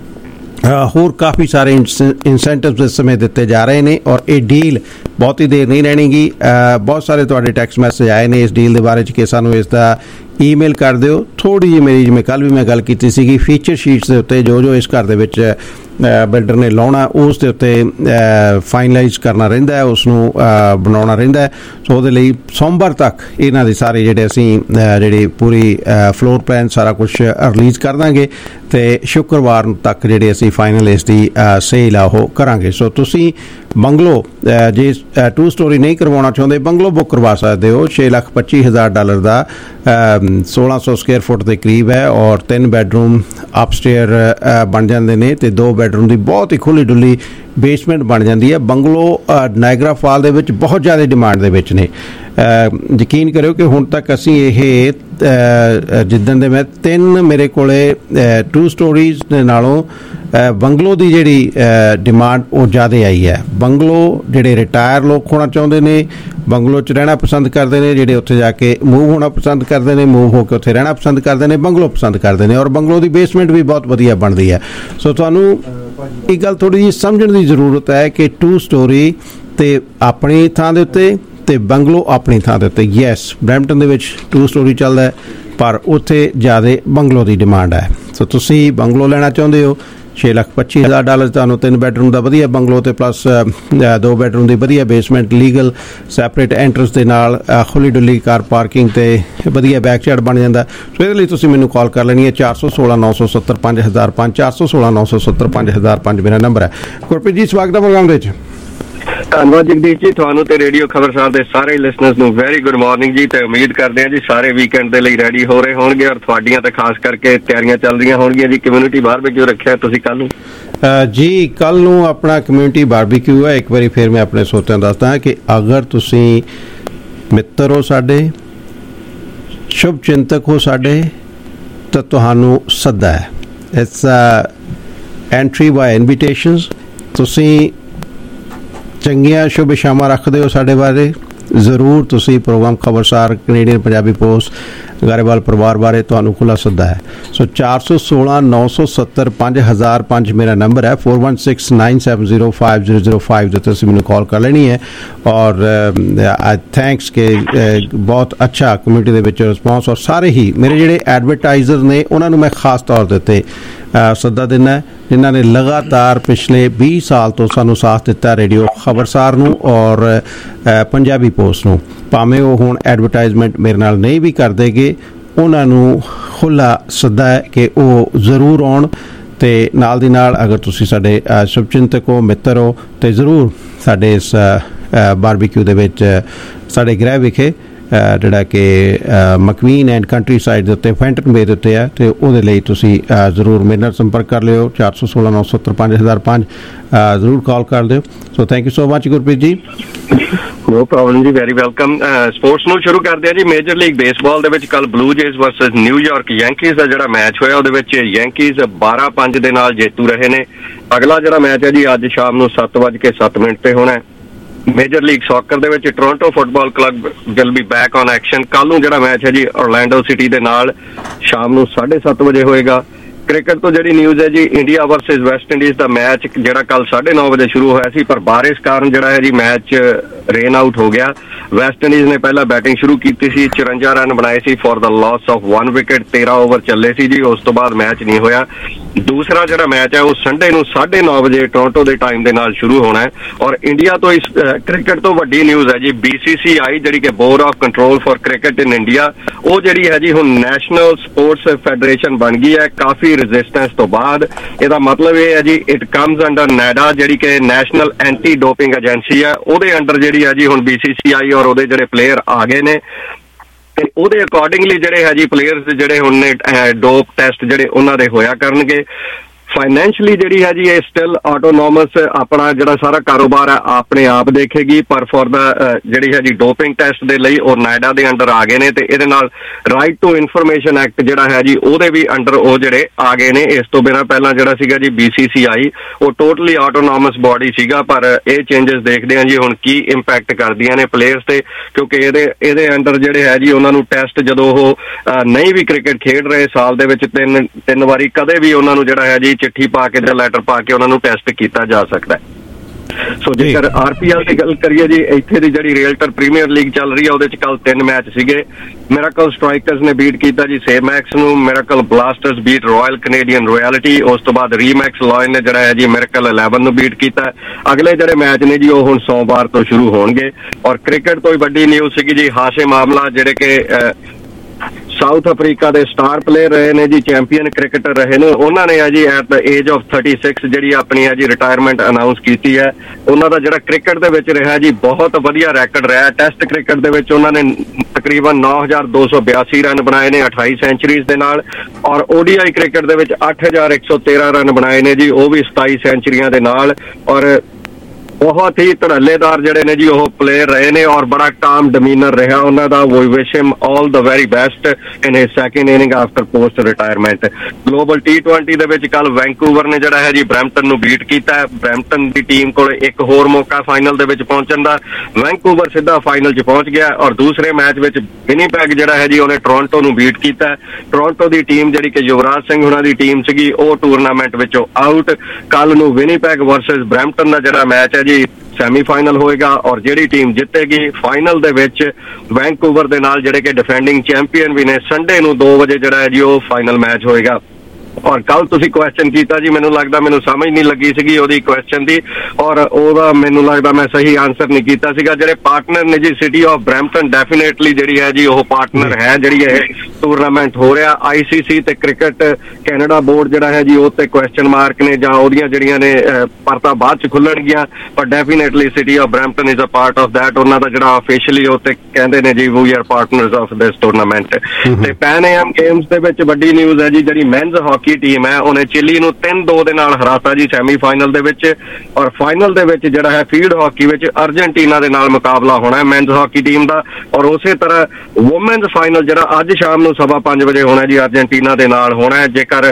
S6: ਹੋਰ ਕਾਫੀ ਸਾਰੇ ਇਨਸੈਂਟਿਵਸ ਇਸ ਸਮੇਂ ਦਿੱਤੇ ਜਾ ਰਹੇ ਨੇ। ਔਰ ਇਹ ਡੀਲ ਬਹੁਤੀ ਦੇਰ ਨਹੀਂ ਰਹਿਣੀਗੀ। ਬਹੁਤ ਸਾਰੇ ਤੁਹਾਡੇ ਟੈਕਸਟ ਮੈਸੇਜ ਆਏ ਨੇ ਇਸ ਡੀਲ ਦੇ ਬਾਰੇ 'ਚ ਕਿ ਸਾਨੂੰ ਇਸ ਦਾ ਈਮੇਲ ਕਰ ਦਿਓ। ਥੋੜ੍ਹੀ ਜਿਹੀ ਮੇਰੀ ਜਿਵੇਂ ਕੱਲ੍ਹ ਵੀ ਮੈਂ ਗੱਲ ਕੀਤੀ ਸੀਗੀ, ਫੀਚਰ ਸ਼ੀਟਸ ਦੇ ਉੱਤੇ ਜੋ ਜੋ ਇਸ ਘਰ ਦੇ ਵਿੱਚ ਬਿਲਡਰ ਨੇ ਲਾਉਣਾ ਉਸ ਦੇ ਉੱਤੇ ਫਾਈਨਲਾਈਜ਼ ਕਰਨਾ ਰਹਿੰਦਾ ਹੈ, ਉਸ ਨੂੰ ਬਣਾਉਣਾ ਰਹਿੰਦਾ ਹੈ। ਸੋ ਉਹਦੇ ਲਈ ਸੋਮਵਾਰ ਤੱਕ ਇਹਨਾਂ ਦੇ ਸਾਰੇ ਜਿਹੜੇ ਅਸੀਂ ਜਿਹੜੀ ਪੂਰੀ ਫਲੋਰ ਪਲਾਨ ਸਾਰਾ ਕੁਛ ਰਿਲੀਜ਼ ਕਰ ਦਾਂਗੇ ਅਤੇ ਸ਼ੁੱਕਰਵਾਰ ਤੱਕ ਜਿਹੜੇ ਅਸੀਂ ਫਾਈਨਲ ਇਸ ਦੀ ਸੇਲ ਆ ਉਹ ਕਰਾਂਗੇ। ਸੋ ਤੁਸੀਂ ਬੰਗਲੋ ਜੇ ਟੂ ਸਟੋਰੀ ਨਹੀਂ ਕਰਵਾਉਣਾ ਚਾਹੁੰਦੇ, ਬੰਗਲੋ ਬੁੱਕ ਕਰਵਾ ਸਕਦੇ ਹੋ। ਛੇ ਲੱਖ ਪੱਚੀ ਹਜ਼ਾਰ ਡਾਲਰ ਦਾ ਸੋਲਾਂ ਸੌ ਸਕੁਅਰ ਫੁੱਟ ਦੇ ਕਰੀਬ ਹੈ ਔਰ ਤਿੰਨ ਬੈਡਰੂਮ ਅਪਸਟੇਅਰ ਬਣ ਜਾਂਦੇ ਨੇ ਅਤੇ ਦੋ ਬੈਡਰੂਮ ਦੀ ਬਹੁਤ ਹੀ ਖੁੱਲ੍ਹੀ ਡੁੱਲੀ ਬੇਸਮੈਂਟ ਬਣ ਜਾਂਦੀ ਹੈ। ਬੰਗਲੋ ਨਾਇਗਰਾ ਫਾਲ ਦੇ ਵਿੱਚ ਬਹੁਤ ਜ਼ਿਆਦਾ ਡਿਮਾਂਡ ਦੇ ਵਿੱਚ ਨੇ। ਯਕੀਨ ਕਰਿਓ ਕਿ ਹੁਣ ਤੱਕ ਅਸੀਂ ਇਹ ਜਿੱਦਣ ਦੇ ਮੈਂ ਤਿੰਨ ਮੇਰੇ ਕੋਲੇ ਟੂ ਸਟੋਰੀਜ਼ ਦੇ ਨਾਲੋਂ ਬੰਗਲੋ ਦੀ ਜਿਹੜੀ ਡਿਮਾਂਡ ਉਹ ਜ਼ਿਆਦਾ ਆਈ ਹੈ। ਬੰਗਲੋ ਜਿਹੜੇ ਰਿਟਾਇਰ ਲੋਕ ਹੋਣਾ ਚਾਹੁੰਦੇ ਨੇ, ਬੰਗਲੋ 'ਚ ਰਹਿਣਾ ਪਸੰਦ ਕਰਦੇ ਨੇ, ਜਿਹੜੇ ਉੱਥੇ ਜਾ ਕੇ ਮੂਵ ਹੋਣਾ ਪਸੰਦ ਕਰਦੇ ਨੇ, ਮੂਵ ਹੋ ਕੇ ਉੱਥੇ ਰਹਿਣਾ ਪਸੰਦ ਕਰਦੇ ਨੇ, ਬੰਗਲੋ ਪਸੰਦ ਕਰਦੇ ਨੇ। ਔਰ ਬੰਗਲੋ ਦੀ ਬੇਸਮੈਂਟ ਵੀ ਬਹੁਤ ਵਧੀਆ ਬਣਦੀ ਹੈ। ਸੋ ਤੁਹਾਨੂੰ ਇਹ ਗੱਲ ਥੋੜ੍ਹੀ ਜਿਹੀ ਸਮਝਣ ਦੀ ਜ਼ਰੂਰਤ ਹੈ ਕਿ ਟੂ ਸਟੋਰੀ ਤੇ ਆਪਣੀ ਥਾਂ ਦੇ ਉੱਤੇ ਤੇ ਬੰਗਲੋ ਆਪਣੀ ਥਾਂ ਦੇ ਉੱਤੇ। ਯੈਸ, ਬਰੈਂਪਟਨ ਦੇ ਵਿੱਚ ਟੂ ਸਟੋਰੀ ਚੱਲਦਾ ਹੈ ਪਰ ਉੱਥੇ ਜ਼ਿਆਦਾ ਬੰਗਲੋ ਦੀ ਡਿਮਾਂਡ ਹੈ। ਸੋ ਤੁਸੀਂ ਬੰਗਲੋ ਲੈਣਾ ਚਾਹੁੰਦੇ ਹੋ, ਛੇ ਲੱਖ ਪੱਚੀ ਹਜ਼ਾਰ ਡਾਲਰ ਤੁਹਾਨੂੰ ਤਿੰਨ ਬੈਡਰੂਮ ਦਾ ਵਧੀਆ ਬੰਗਲੋ ਅਤੇ ਪਲੱਸ ਦੋ ਬੈਡਰੂਮ ਦੀ ਵਧੀਆ ਬੇਸਮੈਂਟ, ਲੀਗਲ ਸੈਪਰੇਟ ਐਂਟਰੈਂਸ ਦੇ ਨਾਲ ਖੁੱਲੀ ਡੁੱਲੀ ਕਾਰ ਪਾਰਕਿੰਗ ਅਤੇ ਵਧੀਆ ਬੈਕ ਯਾਰਡ ਬਣ ਜਾਂਦਾ। ਸੋ ਇਹਦੇ ਲਈ ਤੁਸੀਂ ਮੈਨੂੰ ਕਾਲ ਕਰ ਲੈਣੀ ਹੈ ਚਾਰ ਸੌ ਸੋਲਾਂ ਨੌ ਸੌ ਸੱਤਰ ਪੰਜ ਹਜ਼ਾਰ ਪੰਜ ਚਾਰ ਸੌ ਸੋਲਾਂ ਨੌ ਸੌ ਸੱਤਰ ਪੰਜ ਹਜ਼ਾਰ ਪੰਜ ਮੇਰਾ ਨੰਬਰ ਹੈ। ਗੁਰਪ੍ਰੀਤ ਜੀ, ਸਵਾਗਤ ਹੈ ਪ੍ਰੋਗਰਾਮ ਦੇ ਵਿੱਚ।
S17: ਧੰਨਵਾਦ ਜਗਦੀਸ਼ ਜੀ, ਤੁਹਾਨੂੰ ਤੇ ਰੇਡੀਓ ਖਬਰਸਾਰ ਦੇ ਸਾਰੇ ਲਿਸਨਰਸ ਨੂੰ ਵੈਰੀ ਗੁੱਡ ਮਾਰਨਿੰਗ ਜੀ। ਤੇ ਉਮੀਦ ਕਰਦੇ ਹਾਂ ਜੀ ਸਾਰੇ ਵੀਕਐਂਡ ਦੇ ਲਈ ਰੈਡੀ ਹੋ ਰਹੇ ਹੋਣਗੇ ਔਰ ਤੁਹਾਡੀਆਂ ਤਾਂ ਖਾਸ ਕਰਕੇ ਤਿਆਰੀਆਂ ਚੱਲ ਰਹੀਆਂ ਹੋਣਗੀਆਂ ਜੀ। ਕਮਿਊਨਿਟੀ ਬਾਰਬੀਕਿਊ ਰੱਖਿਆ ਤੁਸੀਂ ਕੱਲ ਨੂੰ?
S6: ਜੀ ਕੱਲ ਨੂੰ ਆਪਣਾ ਕਮਿਊਨਿਟੀ ਬਾਰਬੀਕਿਊ ਹੈ। ਇੱਕ ਵਾਰੀ ਫਿਰ ਮੈਂ ਆਪਣੇ ਸਰੋਤਿਆਂ ਨੂੰ ਦੱਸਦਾ ਕਿ ਅਗਰ ਤੁਸੀਂ ਮਿੱਤਰ ਹੋ ਸਾਡੇ, ਸ਼ੁਭ ਚਿੰਤਕ ਹੋ ਸਾਡੇ, ਤਾਂ ਤੁਹਾਨੂੰ ਸੱਦਾ ਹੈ। It's entry by invitations. ਤੁਸੀਂ ਚੰਗੀਆਂ ਸ਼ੁਭ ਇਛਾਵਾਂ ਰੱਖਦੇ ਹੋ ਸਾਡੇ ਬਾਰੇ, ਜ਼ਰੂਰ ਤੁਸੀਂ ਪ੍ਰੋਗਰਾਮ ਖਬਰਸਾਰ, ਕੈਨੇਡੀਅਨ ਪੰਜਾਬੀ ਪੋਸਟ, ਗਾਰੇਵਾਲ ਪਰਿਵਾਰ ਬਾਰੇ ਤੁਹਾਨੂੰ ਖੁੱਲ੍ਹਾ ਸੱਦਾ ਹੈ। ਸੋ ਚਾਰ ਸੌ ਸੋਲਾਂ ਨੌ ਸੌ ਸੱਤਰ ਪੰਜ ਹਜ਼ਾਰ ਪੰਜ ਮੇਰਾ ਨੰਬਰ ਹੈ। Four one six nine seven zero five zero zero five ਦੇ ਤੁਸੀਂ ਮੈਨੂੰ ਕਾਲ ਕਰ ਲੈਣੀ ਹੈ। ਔਰ ਥੈਂਕਸ ਕਿ ਬਹੁਤ ਅੱਛਾ ਕਮਿਊਨਿਟੀ ਦੇ ਵਿੱਚ ਰਿਸਪੌਂਸ, ਔਰ ਸਾਰੇ ਹੀ ਮੇਰੇ ਜਿਹੜੇ ਐਡਵਰਟਾਈਜ਼ਰ ਨੇ ਉਹਨਾਂ ਨੂੰ ਮੈਂ ਖਾਸ ਤੌਰ ਦੇ ਉੱਤੇ ਸੱਦਾ ਦਿੰਦਾ, ਜਿਨ੍ਹਾਂ ਨੇ ਲਗਾਤਾਰ ਪਿਛਲੇ ਵੀਹ ਸਾਲ ਤੋਂ ਸਾਨੂੰ ਸਾਥ ਦਿੱਤਾ ਰੇਡੀਓ ਖਬਰਸਾਰ ਨੂੰ ਔਰ ਪੰਜਾਬੀ ਪੋਸਟ ਨੂੰ। ਭਾਵੇਂ ਉਹ ਹੁਣ ਐਡਵਰਟਾਈਜ਼ਮੈਂਟ ਮੇਰੇ ਨਾਲ ਨਹੀਂ ਵੀ ਕਰਦੇਗੇ, ਉਹਨਾਂ ਨੂੰ ਖੁੱਲ੍ਹਾ ਸੱਦਾ ਹੈ ਕਿ ਉਹ ਜ਼ਰੂਰ ਆਉਣ। ਅਤੇ ਨਾਲ ਦੀ ਨਾਲ ਅਗਰ ਤੁਸੀਂ ਸਾਡੇ ਸ਼ੁਭਚਿੰਤਕ ਹੋ, ਮਿੱਤਰ ਹੋ, ਤਾਂ ਜ਼ਰੂਰ ਸਾਡੇ ਇਸ ਬਾਰਬੀਕਿਊ ਦੇ ਵਿੱਚ ਸਾਡੇ ਗ੍ਰਹਿ ਵਿਖੇ ਜਿਹੜਾ ਕਿ ਮਕਵੀਨ ਐਂਡ ਕੰਟਰੀ ਸਾਈਡ ਦੇ ਉੱਤੇ ਫੈਂਟਨ ਬੇ ਦੇ ਉੱਤੇ ਹੈ, ਅਤੇ ਉਹਦੇ ਲਈ ਤੁਸੀਂ ਜ਼ਰੂਰ ਮੇਰੇ ਨਾਲ ਸੰਪਰਕ ਕਰ ਲਿਓ। ਚਾਰ ਸੌ ਸੋਲਾਂ ਨੌ ਸੌ ਸੱਤਰ ਪੰਜ ਹਜ਼ਾਰ ਪੰਜ ਜ਼ਰੂਰ ਕਾਲ ਕਰ ਦਿਓ। So thank you so much Gurpreet ji.
S17: No problem ji, very welcome. Sports ਨੂੰ ਸ਼ੁਰੂ ਕਰਦੇ ਹਾਂ ਜੀ। ਮੇਜਰ ਲੀਗ ਬੇਸਬਾਲ ਦੇ ਵਿੱਚ ਕੱਲ Blue Jays versus New York Yankees ਦਾ ਜਿਹੜਾ ਮੈਚ ਹੋਇਆ, ਉਹਦੇ ਵਿੱਚ ਯੈਂਕੀਜ਼ ਬਾਰਾਂ ਪੰਜ ਦੇ ਨਾਲ ਜੇਤੂ ਰਹੇ ਨੇ। ਅਗਲਾ ਜਿਹੜਾ ਮੈਚ ਹੈ ਜੀ ਅੱਜ ਸ਼ਾਮ ਨੂੰ ਸੱਤ ਵੱਜ ਕੇ ਸੱਤ ਮਿੰਟ ਤੇ ਹੋਣਾ। ਮੇਜਰ ਲੀਗ ਸੌਕਰ ਦੇ ਵਿੱਚ Toronto football club will be back on action. ਕੱਲ ਨੂੰ ਜਿਹੜਾ ਮੈਚ ਹੈ ਜੀ ਔਰਲੈਂਡੋ ਸਿਟੀ ਦੇ ਨਾਲ ਸ਼ਾਮ ਨੂੰ ਸਾਢੇ ਸੱਤ ਵਜੇ ਹੋਏਗਾ। ਕ੍ਰਿਕਟ ਤੋਂ ਜਿਹੜੀ ਨਿਊਜ਼ ਹੈ ਜੀ, ਇੰਡੀਆ ਵਰਸਸ ਵੈਸਟ ਇੰਡੀਜ਼ ਦਾ ਮੈਚ ਜਿਹੜਾ ਕੱਲ ਸਾਢੇ ਨੌ ਵਜੇ ਸ਼ੁਰੂ ਹੋਇਆ ਸੀ, ਪਰ ਬਾਰਿਸ਼ ਕਾਰਨ ਜਿਹੜਾ ਹੈ ਜੀ ਮੈਚ ਰੇਨ ਆਊਟ ਹੋ ਗਿਆ। ਵੈਸਟ ਇੰਡੀਜ਼ ਨੇ ਪਹਿਲਾਂ ਬੈਟਿੰਗ ਸ਼ੁਰੂ ਕੀਤੀ ਸੀ, ਚੁਰੰਜਾ ਰਨ ਬਣਾਏ ਸੀ for the loss of one wicket. ਤੇਰਾਂ ਓਵਰ ਚੱਲੇ ਸੀ ਜੀ, ਉਸ ਤੋਂ ਬਾਅਦ ਮੈਚ ਨਹੀਂ ਹੋਇਆ। ਦੂਸਰਾ ਜਿਹੜਾ ਮੈਚ ਹੈ ਉਹ ਸੰਡੇ ਨੂੰ ਸਾਢੇ ਨੌ ਵਜੇ ਟੋਰਾਂਟੋ ਦੇ ਟਾਈਮ ਦੇ ਨਾਲ ਸ਼ੁਰੂ ਹੋਣਾ ਹੈ। ਔਰ ਇੰਡੀਆ ਤੋਂ ਇਸ ਕ੍ਰਿਕਟ ਤੋਂ ਵੱਡੀ ਨਿਊਜ਼ ਹੈ ਜੀ, ਬੀ ਸੀ ਸੀ ਆਈ ਜਿਹੜੀ ਕਿ board of control for cricket in India, ਉਹ ਜਿਹੜੀ ਹੈ ਜੀ ਹੁਣ ਨੈਸ਼ਨਲ ਸਪੋਰਟਸ ਫੈਡਰੇਸ਼ਨ ਬਣ ਗਈ ਹੈ ਕਾਫੀ ਰੈਜ਼ਿਸਟੈਂਸ ਤੋਂ ਬਾਅਦ। ਇਹਦਾ ਮਤਲਬ ਇਹ ਹੈ ਜੀ ਇਟ ਕਮਸ ਅੰਡਰ ਨੈਡਾ ਜਿਹੜੀ ਕਿ ਨੈਸ਼ਨਲ ਐਂਟੀ ਡੋਪਿੰਗ ਏਜੰਸੀ ਹੈ, ਉਹਦੇ ਅੰਡਰ ਜਿਹੜੀ ਹੈ ਜੀ ਹੁਣ ਬੀ ਸੀ ਸੀ ਆਈ ਔਰ ਉਹਦੇ ਜਿਹੜੇ ਪਲੇਅਰ ਆ ਗਏ ਨੇ, ਤੇ ਉਹਦੇ ਅਕੋਰਡਿੰਗਲੀ ਜਿਹੜੇ ਹੈ ਜੀ ਪਲੇਅਰਸ ਜਿਹੜੇ ਹੁਣ ਨੇ ਡੋਪ ਟੈਸਟ ਜਿਹੜੇ ਉਹਨਾਂ ਦੇ ਹੋਇਆ ਕਰਨਗੇ। ਫਾਈਨੈਂਸ਼ਲੀ ਜਿਹੜੀ ਹੈ ਜੀ ਇਹ ਸਟਿਲ ਆਟੋਨੋਮਸ ਆਪਣਾ ਜਿਹੜਾ ਸਾਰਾ ਕਾਰੋਬਾਰ ਹੈ ਆਪਣੇ ਆਪ ਦੇਖੇਗੀ, ਪਰ ਫॉर ਦਾ ਜਿਹੜੀ ਹੈ ਜੀ ਡੋਪਿੰਗ ਟੈਸਟ ਦੇ ਲਈ ਉਹ ਨਾਇਡਾ ਦੇ ਅੰਡਰ ਆ ਗਏ ਨੇ। ਤੇ ਇਹਦੇ ਨਾਲ ਰਾਈਟ ਟੂ ਇਨਫੋਰਮੇਸ਼ਨ ਐਕਟ ਜਿਹੜਾ ਹੈ ਜੀ ਉਹਦੇ ਵੀ ਅੰਡਰ ਉਹ ਜਿਹੜੇ ਆ ਗਏ ਨੇ। ਇਸ ਤੋਂ ਬਿਨਾਂ ਪਹਿਲਾਂ ਜਿਹੜਾ ਸੀਗਾ ਜੀ ਬੀ ਸੀ ਸੀ ਆਈ ਉਹ ਟੋਟਲੀ ਆਟੋਨੋਮਸ ਬੋਡੀ ਸੀਗਾ, ਪਰ ਇਹ ਚੇਂਜਸ ਦੇਖਦੇ ਹਾਂ ਜੀ ਹੁਣ ਕੀ ਇੰਪੈਕਟ ਕਰਦੀਆਂ ਨੇ ਪਲੇਅਰਸ ਤੇ, ਕਿਉਂਕਿ ਇਹਦੇ ਇਹਦੇ ਅੰਡਰ ਜਿਹੜੇ ਹੈ ਜੀ ਉਹਨਾਂ ਨੂੰ ਟੈਸਟ ਜਦੋਂ ਉਹ ਨਹੀਂ ਵੀ ਕ੍ਰਿਕਟ ਖੇਡ ਰਹੇ ਸਾਲ ਦੇ ਵਿੱਚ ਤਿੰਨ ਤਿੰਨ ਵਾਰੀ ਕਦੇ ਵੀ ਉਹਨਾਂ ਨੂੰ ਜਿਹੜਾ ਹੈ ਜੀ ਚਿੱਠੀ ਪਾ ਕੇ ਜਾਂ ਲੈਟਰ ਪਾ ਕੇ ਉਹਨਾਂ ਨੂੰ ਟੈਸਟ ਕੀਤਾ ਜਾ ਸਕਦਾ ਹੈ। ਸੋ ਜੇਕਰ ਆਰ ਪੀ ਐਲ ਦੀ ਗੱਲ ਕਰੀਏ ਜੀ, ਇੱਥੇ ਦੀ ਜਿਹੜੀ ਰੀਅਲਟਰ ਪ੍ਰੀਮੀਅਰ ਲੀਗ ਚੱਲ ਰਹੀ ਹੈ ਉਹਦੇ ਚ ਕੱਲ ਤਿੰਨ ਮੈਚ ਸੀਗੇ। ਮਿਰਾਕਲ ਸਟ੍ਰਾਈਕਰਸ ਨੇ ਬੀਟ ਕੀਤਾ ਜੀ ਸੇਮੈਕਸ ਨੂੰ, Miracle Blasters beat Royal Canadian Royalty, ਉਸ ਤੋਂ ਬਾਅਦ ਰੀਮੈਕਸ ਲਾਇਨ ਨੇ ਜਿਹੜਾ ਹੈ ਜੀ ਮਿਰਾਕਲ ਇਲੈਵਨ ਨੂੰ ਬੀਟ ਕੀਤਾ। ਅਗਲੇ ਜਿਹੜੇ ਮੈਚ ਨੇ ਜੀ ਉਹ ਹੁਣ ਸੋਮਵਾਰ ਤੋਂ ਸ਼ੁਰੂ ਹੋਣਗੇ। ਔਰ ਕ੍ਰਿਕਟ ਤੋਂ ਹੀ ਵੱਡੀ ਨਿਊਜ਼ ਸੀਗੀ ਜੀ ਹਾਸ਼ਿਮ ਆਮਲਾ ਜਿਹੜੇ ਕਿ ਸਾਊਥ ਅਫਰੀਕਾ ਦੇ ਸਟਾਰ ਪਲੇਅਰ ਰਹੇ ਨੇ ਜੀ, ਚੈਂਪੀਅਨ ਕ੍ਰਿਕਟਰ ਰਹੇ ਨੇ, ਉਹਨਾਂ ਨੇ ਆ ਜੀ at the age of thirty six ਜਿਹੜੀ ਆਪਣੀ ਆ ਜੀ ਰਿਟਾਇਰਮੈਂਟ ਅਨਾਊਂਸ ਕੀਤੀ ਹੈ। ਉਹਨਾਂ ਦਾ ਜਿਹੜਾ ਕ੍ਰਿਕਟ ਦੇ ਵਿੱਚ ਰਿਹਾ ਜੀ ਬਹੁਤ ਵਧੀਆ ਰੈਕਡ ਰਿਹਾ। ਟੈਸਟ ਕ੍ਰਿਕਟ ਦੇ ਵਿੱਚ ਉਹਨਾਂ ਨੇ ਤਕਰੀਬਨ ਨੌ ਹਜ਼ਾਰ ਦੋ ਸੌ ਬਿਆਸੀ ਰਨ ਬਣਾਏ ਨੇ ਅਠਾਈ ਸੈਂਚੁਰੀਜ਼ ਦੇ ਨਾਲ, ਔਰ ਓ ਡੀ ਆਈ ਕ੍ਰਿਕਟ ਦੇ ਵਿੱਚ ਅੱਠ ਹਜ਼ਾਰ ਇੱਕ ਸੌ ਤੇਰਾਂ ਰਨ ਬਣਾਏ ਨੇ ਜੀ, ਉਹ ਵੀ ਸਤਾਈ ਸੈਂਚੁਰੀਆਂ ਦੇ ਨਾਲ। ਔਰ ਬਹੁਤ ਹੀ ਧੜੱਲੇਦਾਰ ਜਿਹੜੇ ਨੇ ਜੀ ਉਹ ਪਲੇਅਰ ਰਹੇ ਨੇ ਔਰ ਬੜਾ ਕਾਮ ਡਿਮੀਨਰ ਰਿਹਾ ਉਹਨਾਂ ਦਾ। We wish him all the very best in his second inning after post retirement. Global T twenty ਦੇ ਵਿੱਚ ਕੱਲ ਵੈਂਕੂਵਰ ਨੇ ਜਿਹੜਾ ਹੈ ਜੀ ਬਰੈਂਪਟਨ ਨੂੰ ਬੀਟ ਕੀਤਾ। ਬਰੈਂਪਟਨ ਦੀ ਟੀਮ ਕੋਲ ਇੱਕ ਹੋਰ ਮੌਕਾ ਫਾਈਨਲ ਦੇ ਵਿੱਚ ਪਹੁੰਚਣ ਦਾ, ਵੈਂਕੂਵਰ ਸਿੱਧਾ ਫਾਈਨਲ 'ਚ ਪਹੁੰਚ ਗਿਆ। ਔਰ ਦੂਸਰੇ ਮੈਚ ਵਿੱਚ ਵਿਨੀਪੈਗ ਜਿਹੜਾ ਹੈ ਜੀ ਉਹਨੇ ਟੋਰਾਂਟੋ ਨੂੰ ਬੀਟ ਕੀਤਾ। ਟੋਰਾਂਟੋ ਦੀ ਟੀਮ ਜਿਹੜੀ ਕਿ ਯੁਵਰਾਜ ਸਿੰਘ ਉਹਨਾਂ ਦੀ ਟੀਮ ਸੀਗੀ ਉਹ ਟੂਰਨਾਮੈਂਟ ਵਿੱਚੋਂ ਆਊਟ। ਕੱਲ ਨੂੰ ਵਿਨੀਪੈਗ ਵਰਸਸ ਬਰੈਂਪਟਨ ਦਾ ਜਿਹੜਾ ਮੈਚ ਹੈ ਜੀ ਸੈਮੀਫਾਈਨਲ ਹੋਏਗਾ, ਔਰ ਜਿਹੜੀ ਟੀਮ ਜਿੱਤੇਗੀ ਫਾਈਨਲ ਦੇ ਵਿੱਚ ਵੈਂਕੂਵਰ ਦੇ ਨਾਲ ਜਿਹੜੇ ਕਿ ਡਿਫੈਂਡਿੰਗ ਚੈਂਪੀਅਨ ਵੀ ਨੇ, ਸੰਡੇ ਨੂੰ ਦੋ ਵਜੇ ਜਿਹੜਾ ਹੈ ਜੀ ਉਹ ਫਾਈਨਲ ਮੈਚ ਹੋਏਗਾ। ਔਰ ਕੱਲ ਤੁਸੀਂ ਕੁਐਸਚਨ ਕੀਤਾ ਜੀ, ਮੈਨੂੰ ਲੱਗਦਾ ਮੈਨੂੰ ਸਮਝ ਨਹੀਂ ਲੱਗੀ ਸੀਗੀ ਉਹਦੀ ਕੁਐਸਚਨ ਦੀ, ਔਰ ਉਹਦਾ ਮੈਨੂੰ ਲੱਗਦਾ ਮੈਂ ਸਹੀ ਆਨਸਰ ਨਹੀਂ ਕੀਤਾ ਸੀਗਾ। ਜਿਹੜੇ ਪਾਰਟਨਰ ਨੇ ਜੀ ਸਿਟੀ ਆਫ ਬਰੈਂਪਟਨ ਡੈਫੀਨੇਟਲੀ ਜਿਹੜੀ ਹੈ ਜੀ ਉਹ ਪਾਰਟਨਰ ਹੈ ਜਿਹੜੀ ਇਹ ਟੂਰਨਾਮੈਂਟ ਹੋ ਰਿਹਾ। ਆਈਸੀਸੀ ਤੇ ਕ੍ਰਿਕਟ ਕੈਨੇਡਾ ਬੋਰਡ ਜਿਹੜਾ ਹੈ ਜੀ ਉਹ ਤੇ ਕੁਐਸਚਨ ਮਾਰਕ ਨੇ ਜਾਂ ਉਹਦੀਆਂ ਜਿਹੜੀਆਂ ਨੇ ਪਰਤਾਂ ਬਾਅਦ ਚ ਖੁੱਲਣਗੀਆਂ, ਪਰ definitely city of Brampton is a part of that. ਉਹਨਾਂ ਦਾ ਜਿਹੜਾ ਅਫੀਸ਼ੀਅਲੀ ਉਹ ਤੇ ਕਹਿੰਦੇ ਨੇ ਜੀ we are partners of this tournament. ਤੇ ਪੈਨ ਏਐਮ ਗੇਮਸ ਦੇ ਵਿੱਚ ਵੱਡੀ ਨਿਊਜ਼ ਹੈ ਜੀ, ਜਿਹੜੀ ਮੈਨਜ਼ ਹਾਕੀ ਟੀਮ ਹੈ ਉਹਨੇ ਚਿਲੀ ਨੂੰ ਤਿੰਨ ਦੋ ਦੇ ਨਾਲ ਹਰਾਤਾ ਜੀ ਸੈਮੀਫਾਈਨਲ ਦੇ ਵਿੱਚ, ਔਰ ਫਾਈਨਲ ਦੇ ਵਿੱਚ ਜਿਹੜਾ ਹੈ ਫੀਲਡ ਹਾਕੀ ਵਿੱਚ ਅਰਜਨਟੀਨਾ ਦੇ ਨਾਲ ਮੁਕਾਬਲਾ ਹੋਣਾ ਹੈ ਮੈਨਜ਼ ਹਾਕੀ ਟੀਮ ਦਾ। ਔਰ ਉਸੇ ਤਰ੍ਹਾਂ ਵੂਮੈਨਜ਼ ਫਾਈਨਲ ਜਿਹੜਾ ਅੱਜ ਸ਼ਾਮ ਨੂੰ ਸਵਾ ਪੰਜ ਵਜੇ ਹੋਣਾ ਜੀ ਅਰਜਨਟੀਨਾ ਦੇ ਨਾਲ ਹੋਣਾ ਹੈ। ਜੇਕਰ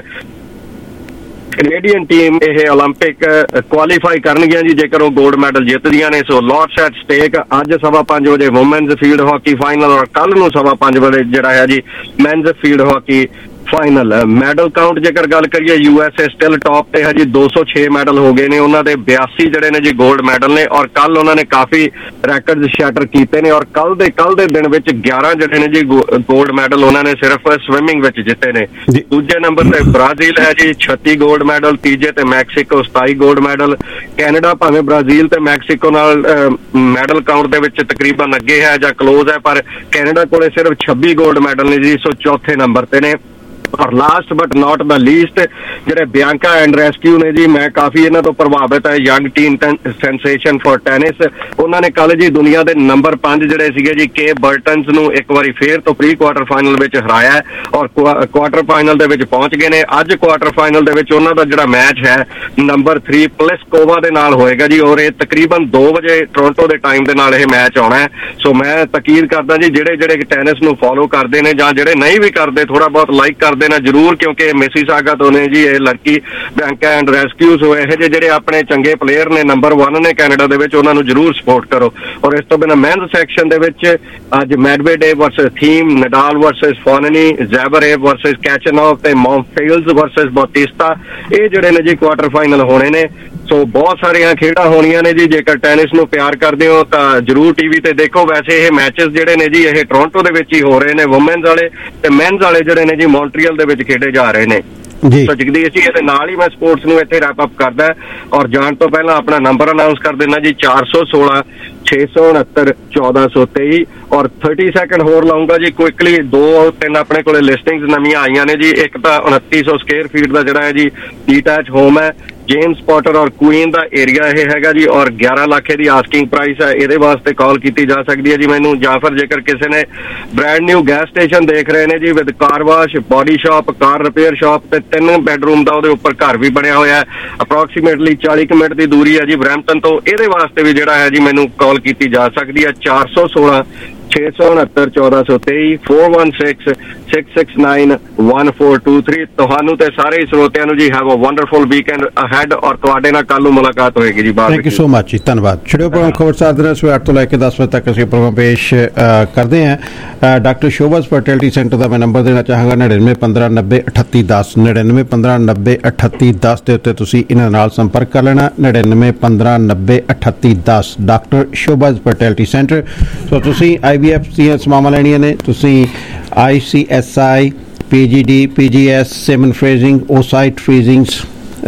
S17: ਕੈਨੇਡੀਅਨ ਟੀਮ ਇਹ ਓਲੰਪਿਕ ਕੁਆਲੀਫਾਈ ਕਰਨਗੀਆਂ ਜੀ, ਜੇਕਰ ਉਹ ਗੋਲਡ ਮੈਡਲ ਜਿੱਤਦੀਆਂ ਨੇ। ਸੋ ਲੋਟਸ ਐਟ ਸਟੇਕ, ਅੱਜ ਸਵਾ ਪੰਜ ਵਜੇ ਵੂਮੈਨਜ਼ ਫੀਲਡ ਹਾਕੀ ਫਾਈਨਲ, ਔਰ ਕੱਲ ਨੂੰ ਸਵਾ ਪੰਜ ਵਜੇ ਜਿਹੜਾ ਹੈ ਜੀ men's field hockey final. Medal count ਜੇਕਰ ਗੱਲ ਕਰੀਏ ਯੂਐਸਏ ਸਟਿਲ ਟੌਪ ਤੇ ਹੈ ਜੀ, ਦੋ ਸੌ ਛੇ ਮੈਡਲ ਹੋ ਗਏ ਨੇ ਉਹਨਾਂ ਦੇ, ਬਿਆਸੀ ਜਿਹੜੇ ਨੇ ਜੀ ਗੋਲਡ ਮੈਡਲ ਨੇ। ਔਰ ਕੱਲ ਉਹਨਾਂ ਨੇ ਕਾਫੀ ਰੈਕਰਡ ਸ਼ੈਟਰ ਕੀਤੇ ਨੇ, ਔਰ ਕੱਲ ਦੇ ਕੱਲ ਦੇ ਦਿਨ ਵਿੱਚ ਗਿਆਰਾਂ ਜਿਹੜੇ ਨੇ ਜੀ ਗੋਲਡ ਮੈਡਲ ਉਹਨਾਂ ਨੇ ਸਿਰਫ ਸਵਿਮਿੰਗ ਵਿੱਚ ਜਿੱਤੇ ਨੇ। ਦੂਜੇ ਨੰਬਰ ਤੇ ਬ੍ਰਾਜ਼ੀਲ ਹੈ ਜੀ ਛੱਤੀ ਗੋਲਡ ਮੈਡਲ, ਤੀਜੇ ਤੇ ਮੈਕਸੀਕੋ ਸਤਾਈ ਗੋਲਡ ਮੈਡਲ। ਕੈਨੇਡਾ ਭਾਵੇਂ ਬ੍ਰਾਜ਼ੀਲ ਤੇ ਮੈਕਸੀਕੋ ਨਾਲ ਮੈਡਲ ਕਾਊਂਟ ਦੇ ਵਿੱਚ ਤਕਰੀਬਨ ਅੱਗੇ ਹੈ ਜਾਂ ਕਲੋਜ਼ ਹੈ, ਪਰ ਕੈਨੇਡਾ ਕੋਲੇ ਸਿਰਫ ਛੱਬੀ ਗੋਲਡ ਮੈਡਲ ਨੇ ਜੀ, ਸੋ ਚੌਥੇ ਨੰਬਰ ਤੇ ਨੇ। ਔਰ last but not the least ਜਿਹੜੇ ਬਿਆਂਕਾ ਐਂਡ ਰੈਸਕਿਊ ਨੇ ਜੀ, ਮੈਂ ਕਾਫੀ ਇਹਨਾਂ ਤੋਂ ਪ੍ਰਭਾਵਿਤ ਹੈ, young teen sensation for tennis. ਉਹਨਾਂ ਨੇ ਕੱਲ ਜੀ ਦੁਨੀਆ ਦੇ ਨੰਬਰ ਪੰਜ ਜਿਹੜੇ ਸੀਗੇ ਜੀ ਕੇ ਬਰਟਨਸ ਨੂੰ ਇੱਕ ਵਾਰੀ ਫੇਰ ਤੋਂ ਪ੍ਰੀ ਕੁਆਟਰ ਫਾਈਨਲ ਵਿੱਚ ਹਰਾਇਆ ਔਰ ਕੁਆਟਰ ਫਾਈਨਲ ਦੇ ਵਿੱਚ ਪਹੁੰਚ ਗਏ ਨੇ। ਅੱਜ ਕੁਆਟਰ ਫਾਈਨਲ ਦੇ ਵਿੱਚ ਉਹਨਾਂ ਦਾ ਜਿਹੜਾ ਮੈਚ ਹੈ ਨੰਬਰ ਥ੍ਰੀ ਪਲਸਕੋਵਾ ਦੇ ਨਾਲ ਹੋਏਗਾ ਜੀ, ਔਰ ਇਹ ਤਕਰੀਬਨ ਦੋ ਵਜੇ ਟੋਰਾਂਟੋ ਦੇ ਟਾਈਮ ਦੇ ਨਾਲ ਇਹ ਮੈਚ ਆਉਣਾ ਹੈ। ਸੋ ਮੈਂ ਤਕੀਦ ਕਰਦਾ ਜੀ ਜਿਹੜੇ ਜਿਹੜੇ ਟੈਨਿਸ ਨੂੰ ਫੋਲੋ ਕਰਦੇ ਨੇ ਜਾਂ ਜਿਹੜੇ ਨਹੀਂ ਵੀ ਕਰਦੇ ਥੋੜਾ ਬਹੁਤ ਲਾਈਕ ਕਰਦੇ ਦੇਣਾ ਜ਼ਰੂਰ, ਕਿਉਂਕਿ ਮਿਸੀਸਾਗਾ ਤੋਂ ਨੇ ਜੀ ਇਹ ਲੜਕੀ ਬਿਆਂਕਾ ਐਂਡ ਰੈਸਕਿਊ। ਸੋ ਇਹੋ ਜਿਹੇ ਜਿਹੜੇ ਆਪਣੇ ਚੰਗੇ ਪਲੇਅਰ ਨੇ ਨੰਬਰ ਵਨ ਨੇ ਕੈਨੇਡਾ ਦੇ ਵਿੱਚ, ਉਹਨਾਂ ਨੂੰ ਜ਼ਰੂਰ ਸਪੋਰਟ ਕਰੋ। ਔਰ ਇਸ ਤੋਂ ਬਿਨਾਂ ਮੈਨਸ ਸੈਕਸ਼ਨ ਦੇ ਵਿੱਚ ਅੱਜ Medvedev versus Thiem, Nadal versus Fognini, Zverev versus Khachanov ਤੇ ਮੌਨਫੀਲਡਸ ਵਰਸਸ ਬੌਟਿਸਟਾ, ਇਹ ਜਿਹੜੇ ਨੇ ਜੀ ਕੁਆਟਰ ਫਾਈਨਲ ਹੋਣੇ ਨੇ। ਸੋ ਬਹੁਤ ਸਾਰੀਆਂ ਖੇਡਾਂ ਹੋਣੀਆਂ ਨੇ ਜੀ, ਜੇਕਰ ਟੈਨਿਸ ਨੂੰ ਪਿਆਰ ਕਰਦੇ ਹੋ ਤਾਂ ਜ਼ਰੂਰ ਟੀਵੀ ਤੇ ਦੇਖੋ। ਵੈਸੇ ਇਹ ਮੈਚਸ ਜਿਹੜੇ ਨੇ ਜੀ ਇਹ ਟੋਰਾਂਟੋ ਦੇ ਵਿੱਚ ਹੀ ਹੋ ਰਹੇ ਨੇ, ਵੂਮੈਨਸ ਵਾਲੇ ਤੇ ਮੈਨਸ ਵਾਲੇ ਜਿਹੜੇ ਨੇ ਜੀ ਮੌਂਟਰੀਅਲ ਦੇ ਵਿੱਚ ਖੇਡੇ ਜਾ ਰਹੇ ਨੇ। ਸੋ ਜਗਦੀਸ਼ ਜੀ ਇਹਦੇ ਨਾਲ ਹੀ ਮੈਂ ਸਪੋਰਟਸ ਨੂੰ ਇੱਥੇ ਰੈਪ ਅਪ ਕਰਦਾ ਔਰ ਜਾਣ ਤੋਂ ਪਹਿਲਾਂ ਆਪਣਾ ਨੰਬਰ ਅਨਾਉਂਸ ਕਰ ਦੇਣਾ ਜੀ, ਚਾਰ ਸੌ ਸੋਲਾਂ ਛੇ ਸੌ ਉਨਹੱਤਰ ਚੌਦਾਂ ਸੌ ਤੇਈ। ਔਰ ਥਰਟੀ ਸੈਕਿੰਡ ਹੋਰ ਲਾਉਂਗਾ ਜੀ ਕੁਇਕਲੀ, ਦੋ ਤਿੰਨ ਆਪਣੇ ਕੋਲੇ ਲਿਸਟਿੰਗਸ ਨਵੀਆਂ ਆਈਆਂ ਨੇ ਜੀ। ਇੱਕ ਤਾਂ ਉਨੱਤੀ ਸੌ ਸਕੁਅਰ ਫੀਟ ਦਾ ਜਿਹੜਾ ਹੈ ਜੀ ਡੀਟੈਚ ਹੋਮ ਹੈ, ਜੇਮਸ ਪੋਟਰ ਔਰ ਕੁਈਨ ਦਾ ਏਰੀਆ ਇਹ ਹੈਗਾ ਜੀ, ਔਰ ਗਿਆਰਾਂ ਲੱਖ ਦੀ ਆਸਕਿੰਗ ਪ੍ਰਾਈਸ ਹੈ। ਇਹਦੇ ਵਾਸਤੇ ਕਾਲ ਕੀਤੀ ਜਾ ਸਕਦੀ ਹੈ ਜੀ ਮੈਨੂੰ, ਜਾਂ ਫਿਰ ਜੇਕਰ ਕਿਸੇ ਨੇ ਬ੍ਰੈਂਡ ਨਿਊ ਗੈਸ ਸਟੇਸ਼ਨ ਦੇਖ ਰਹੇ ਨੇ ਜੀ with car wash, body shop, car repair shop ਤੇ ਤਿੰਨ ਬੈਡਰੂਮ ਦਾ ਉਹਦੇ ਉੱਪਰ ਘਰ ਵੀ ਬਣਿਆ ਹੋਇਆ ਹੈ, ਅਪਰੋਕਸੀਮੇਟਲੀ ਚਾਲੀ ਕੁ ਮਿੰਟ ਦੀ ਦੂਰੀ ਹੈ ਜੀ ਬਰੈਂਪਟਨ ਤੋਂ। ਇਹਦੇ ਵਾਸਤੇ ਵੀ ਜਿਹੜਾ ਹੈ ਜੀ ਮੈਨੂੰ ਕਾਲ ਕੀਤੀ ਜਾ ਸਕਦੀ ਹੈ, ਚਾਰ ਸੌ ਸੋਲਾਂ ਛੇ ਸੌ ਉਨਹੱਤਰ ਚੌਦਾਂ ਸੌ ਤੇਈ, four one six six six nine one four two three. ਤੁਹਾਨੂੰ ਤੇ ਸਾਰੇ ਸਰੋਤਿਆਂ ਨੂੰ ਜੀ have a wonderful weekend ahead, ਔਰ ਤੁਹਾਡੇ ਨਾਲ ਕੱਲ ਨੂੰ ਮੁਲਾਕਾਤ ਹੋਏਗੀ ਜੀ ਬਾਅਦ।
S6: ਥੈਂਕ ਯੂ ਸੋ ਮਚ ਜੀ, ਧੰਨਵਾਦ। ਛੜਿਓ ਪ੍ਰੋਗਰਾਮ ਖਬਰਸਾਰ ਦਿਨ ਸਵੇਰ ਅੱਠ ਤੋਂ ਲੈ ਕੇ ਦਸ ਵਜੇ ਤੱਕ ਅਸੀਂ ਪ੍ਰੋਗਰਾਮ ਪੇਸ਼ ਕਰਦੇ ਹਾਂ। ਡਾਕਟਰ ਸ਼ੋਭਾਜ਼ ਫਰਟੀਲਿਟੀ ਸੈਂਟਰ ਦਾ ਮੈਂ ਨੰਬਰ ਦੇਣਾ ਚਾਹਾਂਗਾ, ਨੜਿਨਵੇਂ ਪੰਦਰਾਂ ਨੱਬੇ ਅਠੱਤੀ ਦਸ, ਨੜਿਨਵੇਂ ਪੰਦਰਾਂ ਨੱਬੇ ਅਠੱਤੀ ਦਸ ਦੇ ਉੱਤੇ ਤੁਸੀਂ ਇਹਨਾਂ ਨਾਲ ਸੰਪਰਕ ਕਰ ਲੈਣਾ, ਨੜਿਨਵੇਂ ਪੰਦਰਾਂ ਨੱਬੇ ਅਠੱਤੀ ਦਸ, doctor Shobha's fertility centre. So ਤੁਸੀਂ ਆਈ ਵੀ ਐਫ ਦੀਆਂ ਸਮਾਵਾਂ ਲੈਣੀਆਂ ਨੇ, ਤੁਸੀਂ ਆਈ ਸੀ ਐਸ ਆਈ, ਪੀ ਜੀ ਡੀ, ਪੀ ਜੀ ਐਸ, ਸੇਮਨ ਫਰੇਜ਼ਿੰਗ, ਓਸਾਈਟ ਫਰੀਜ਼ਿੰਗਸ,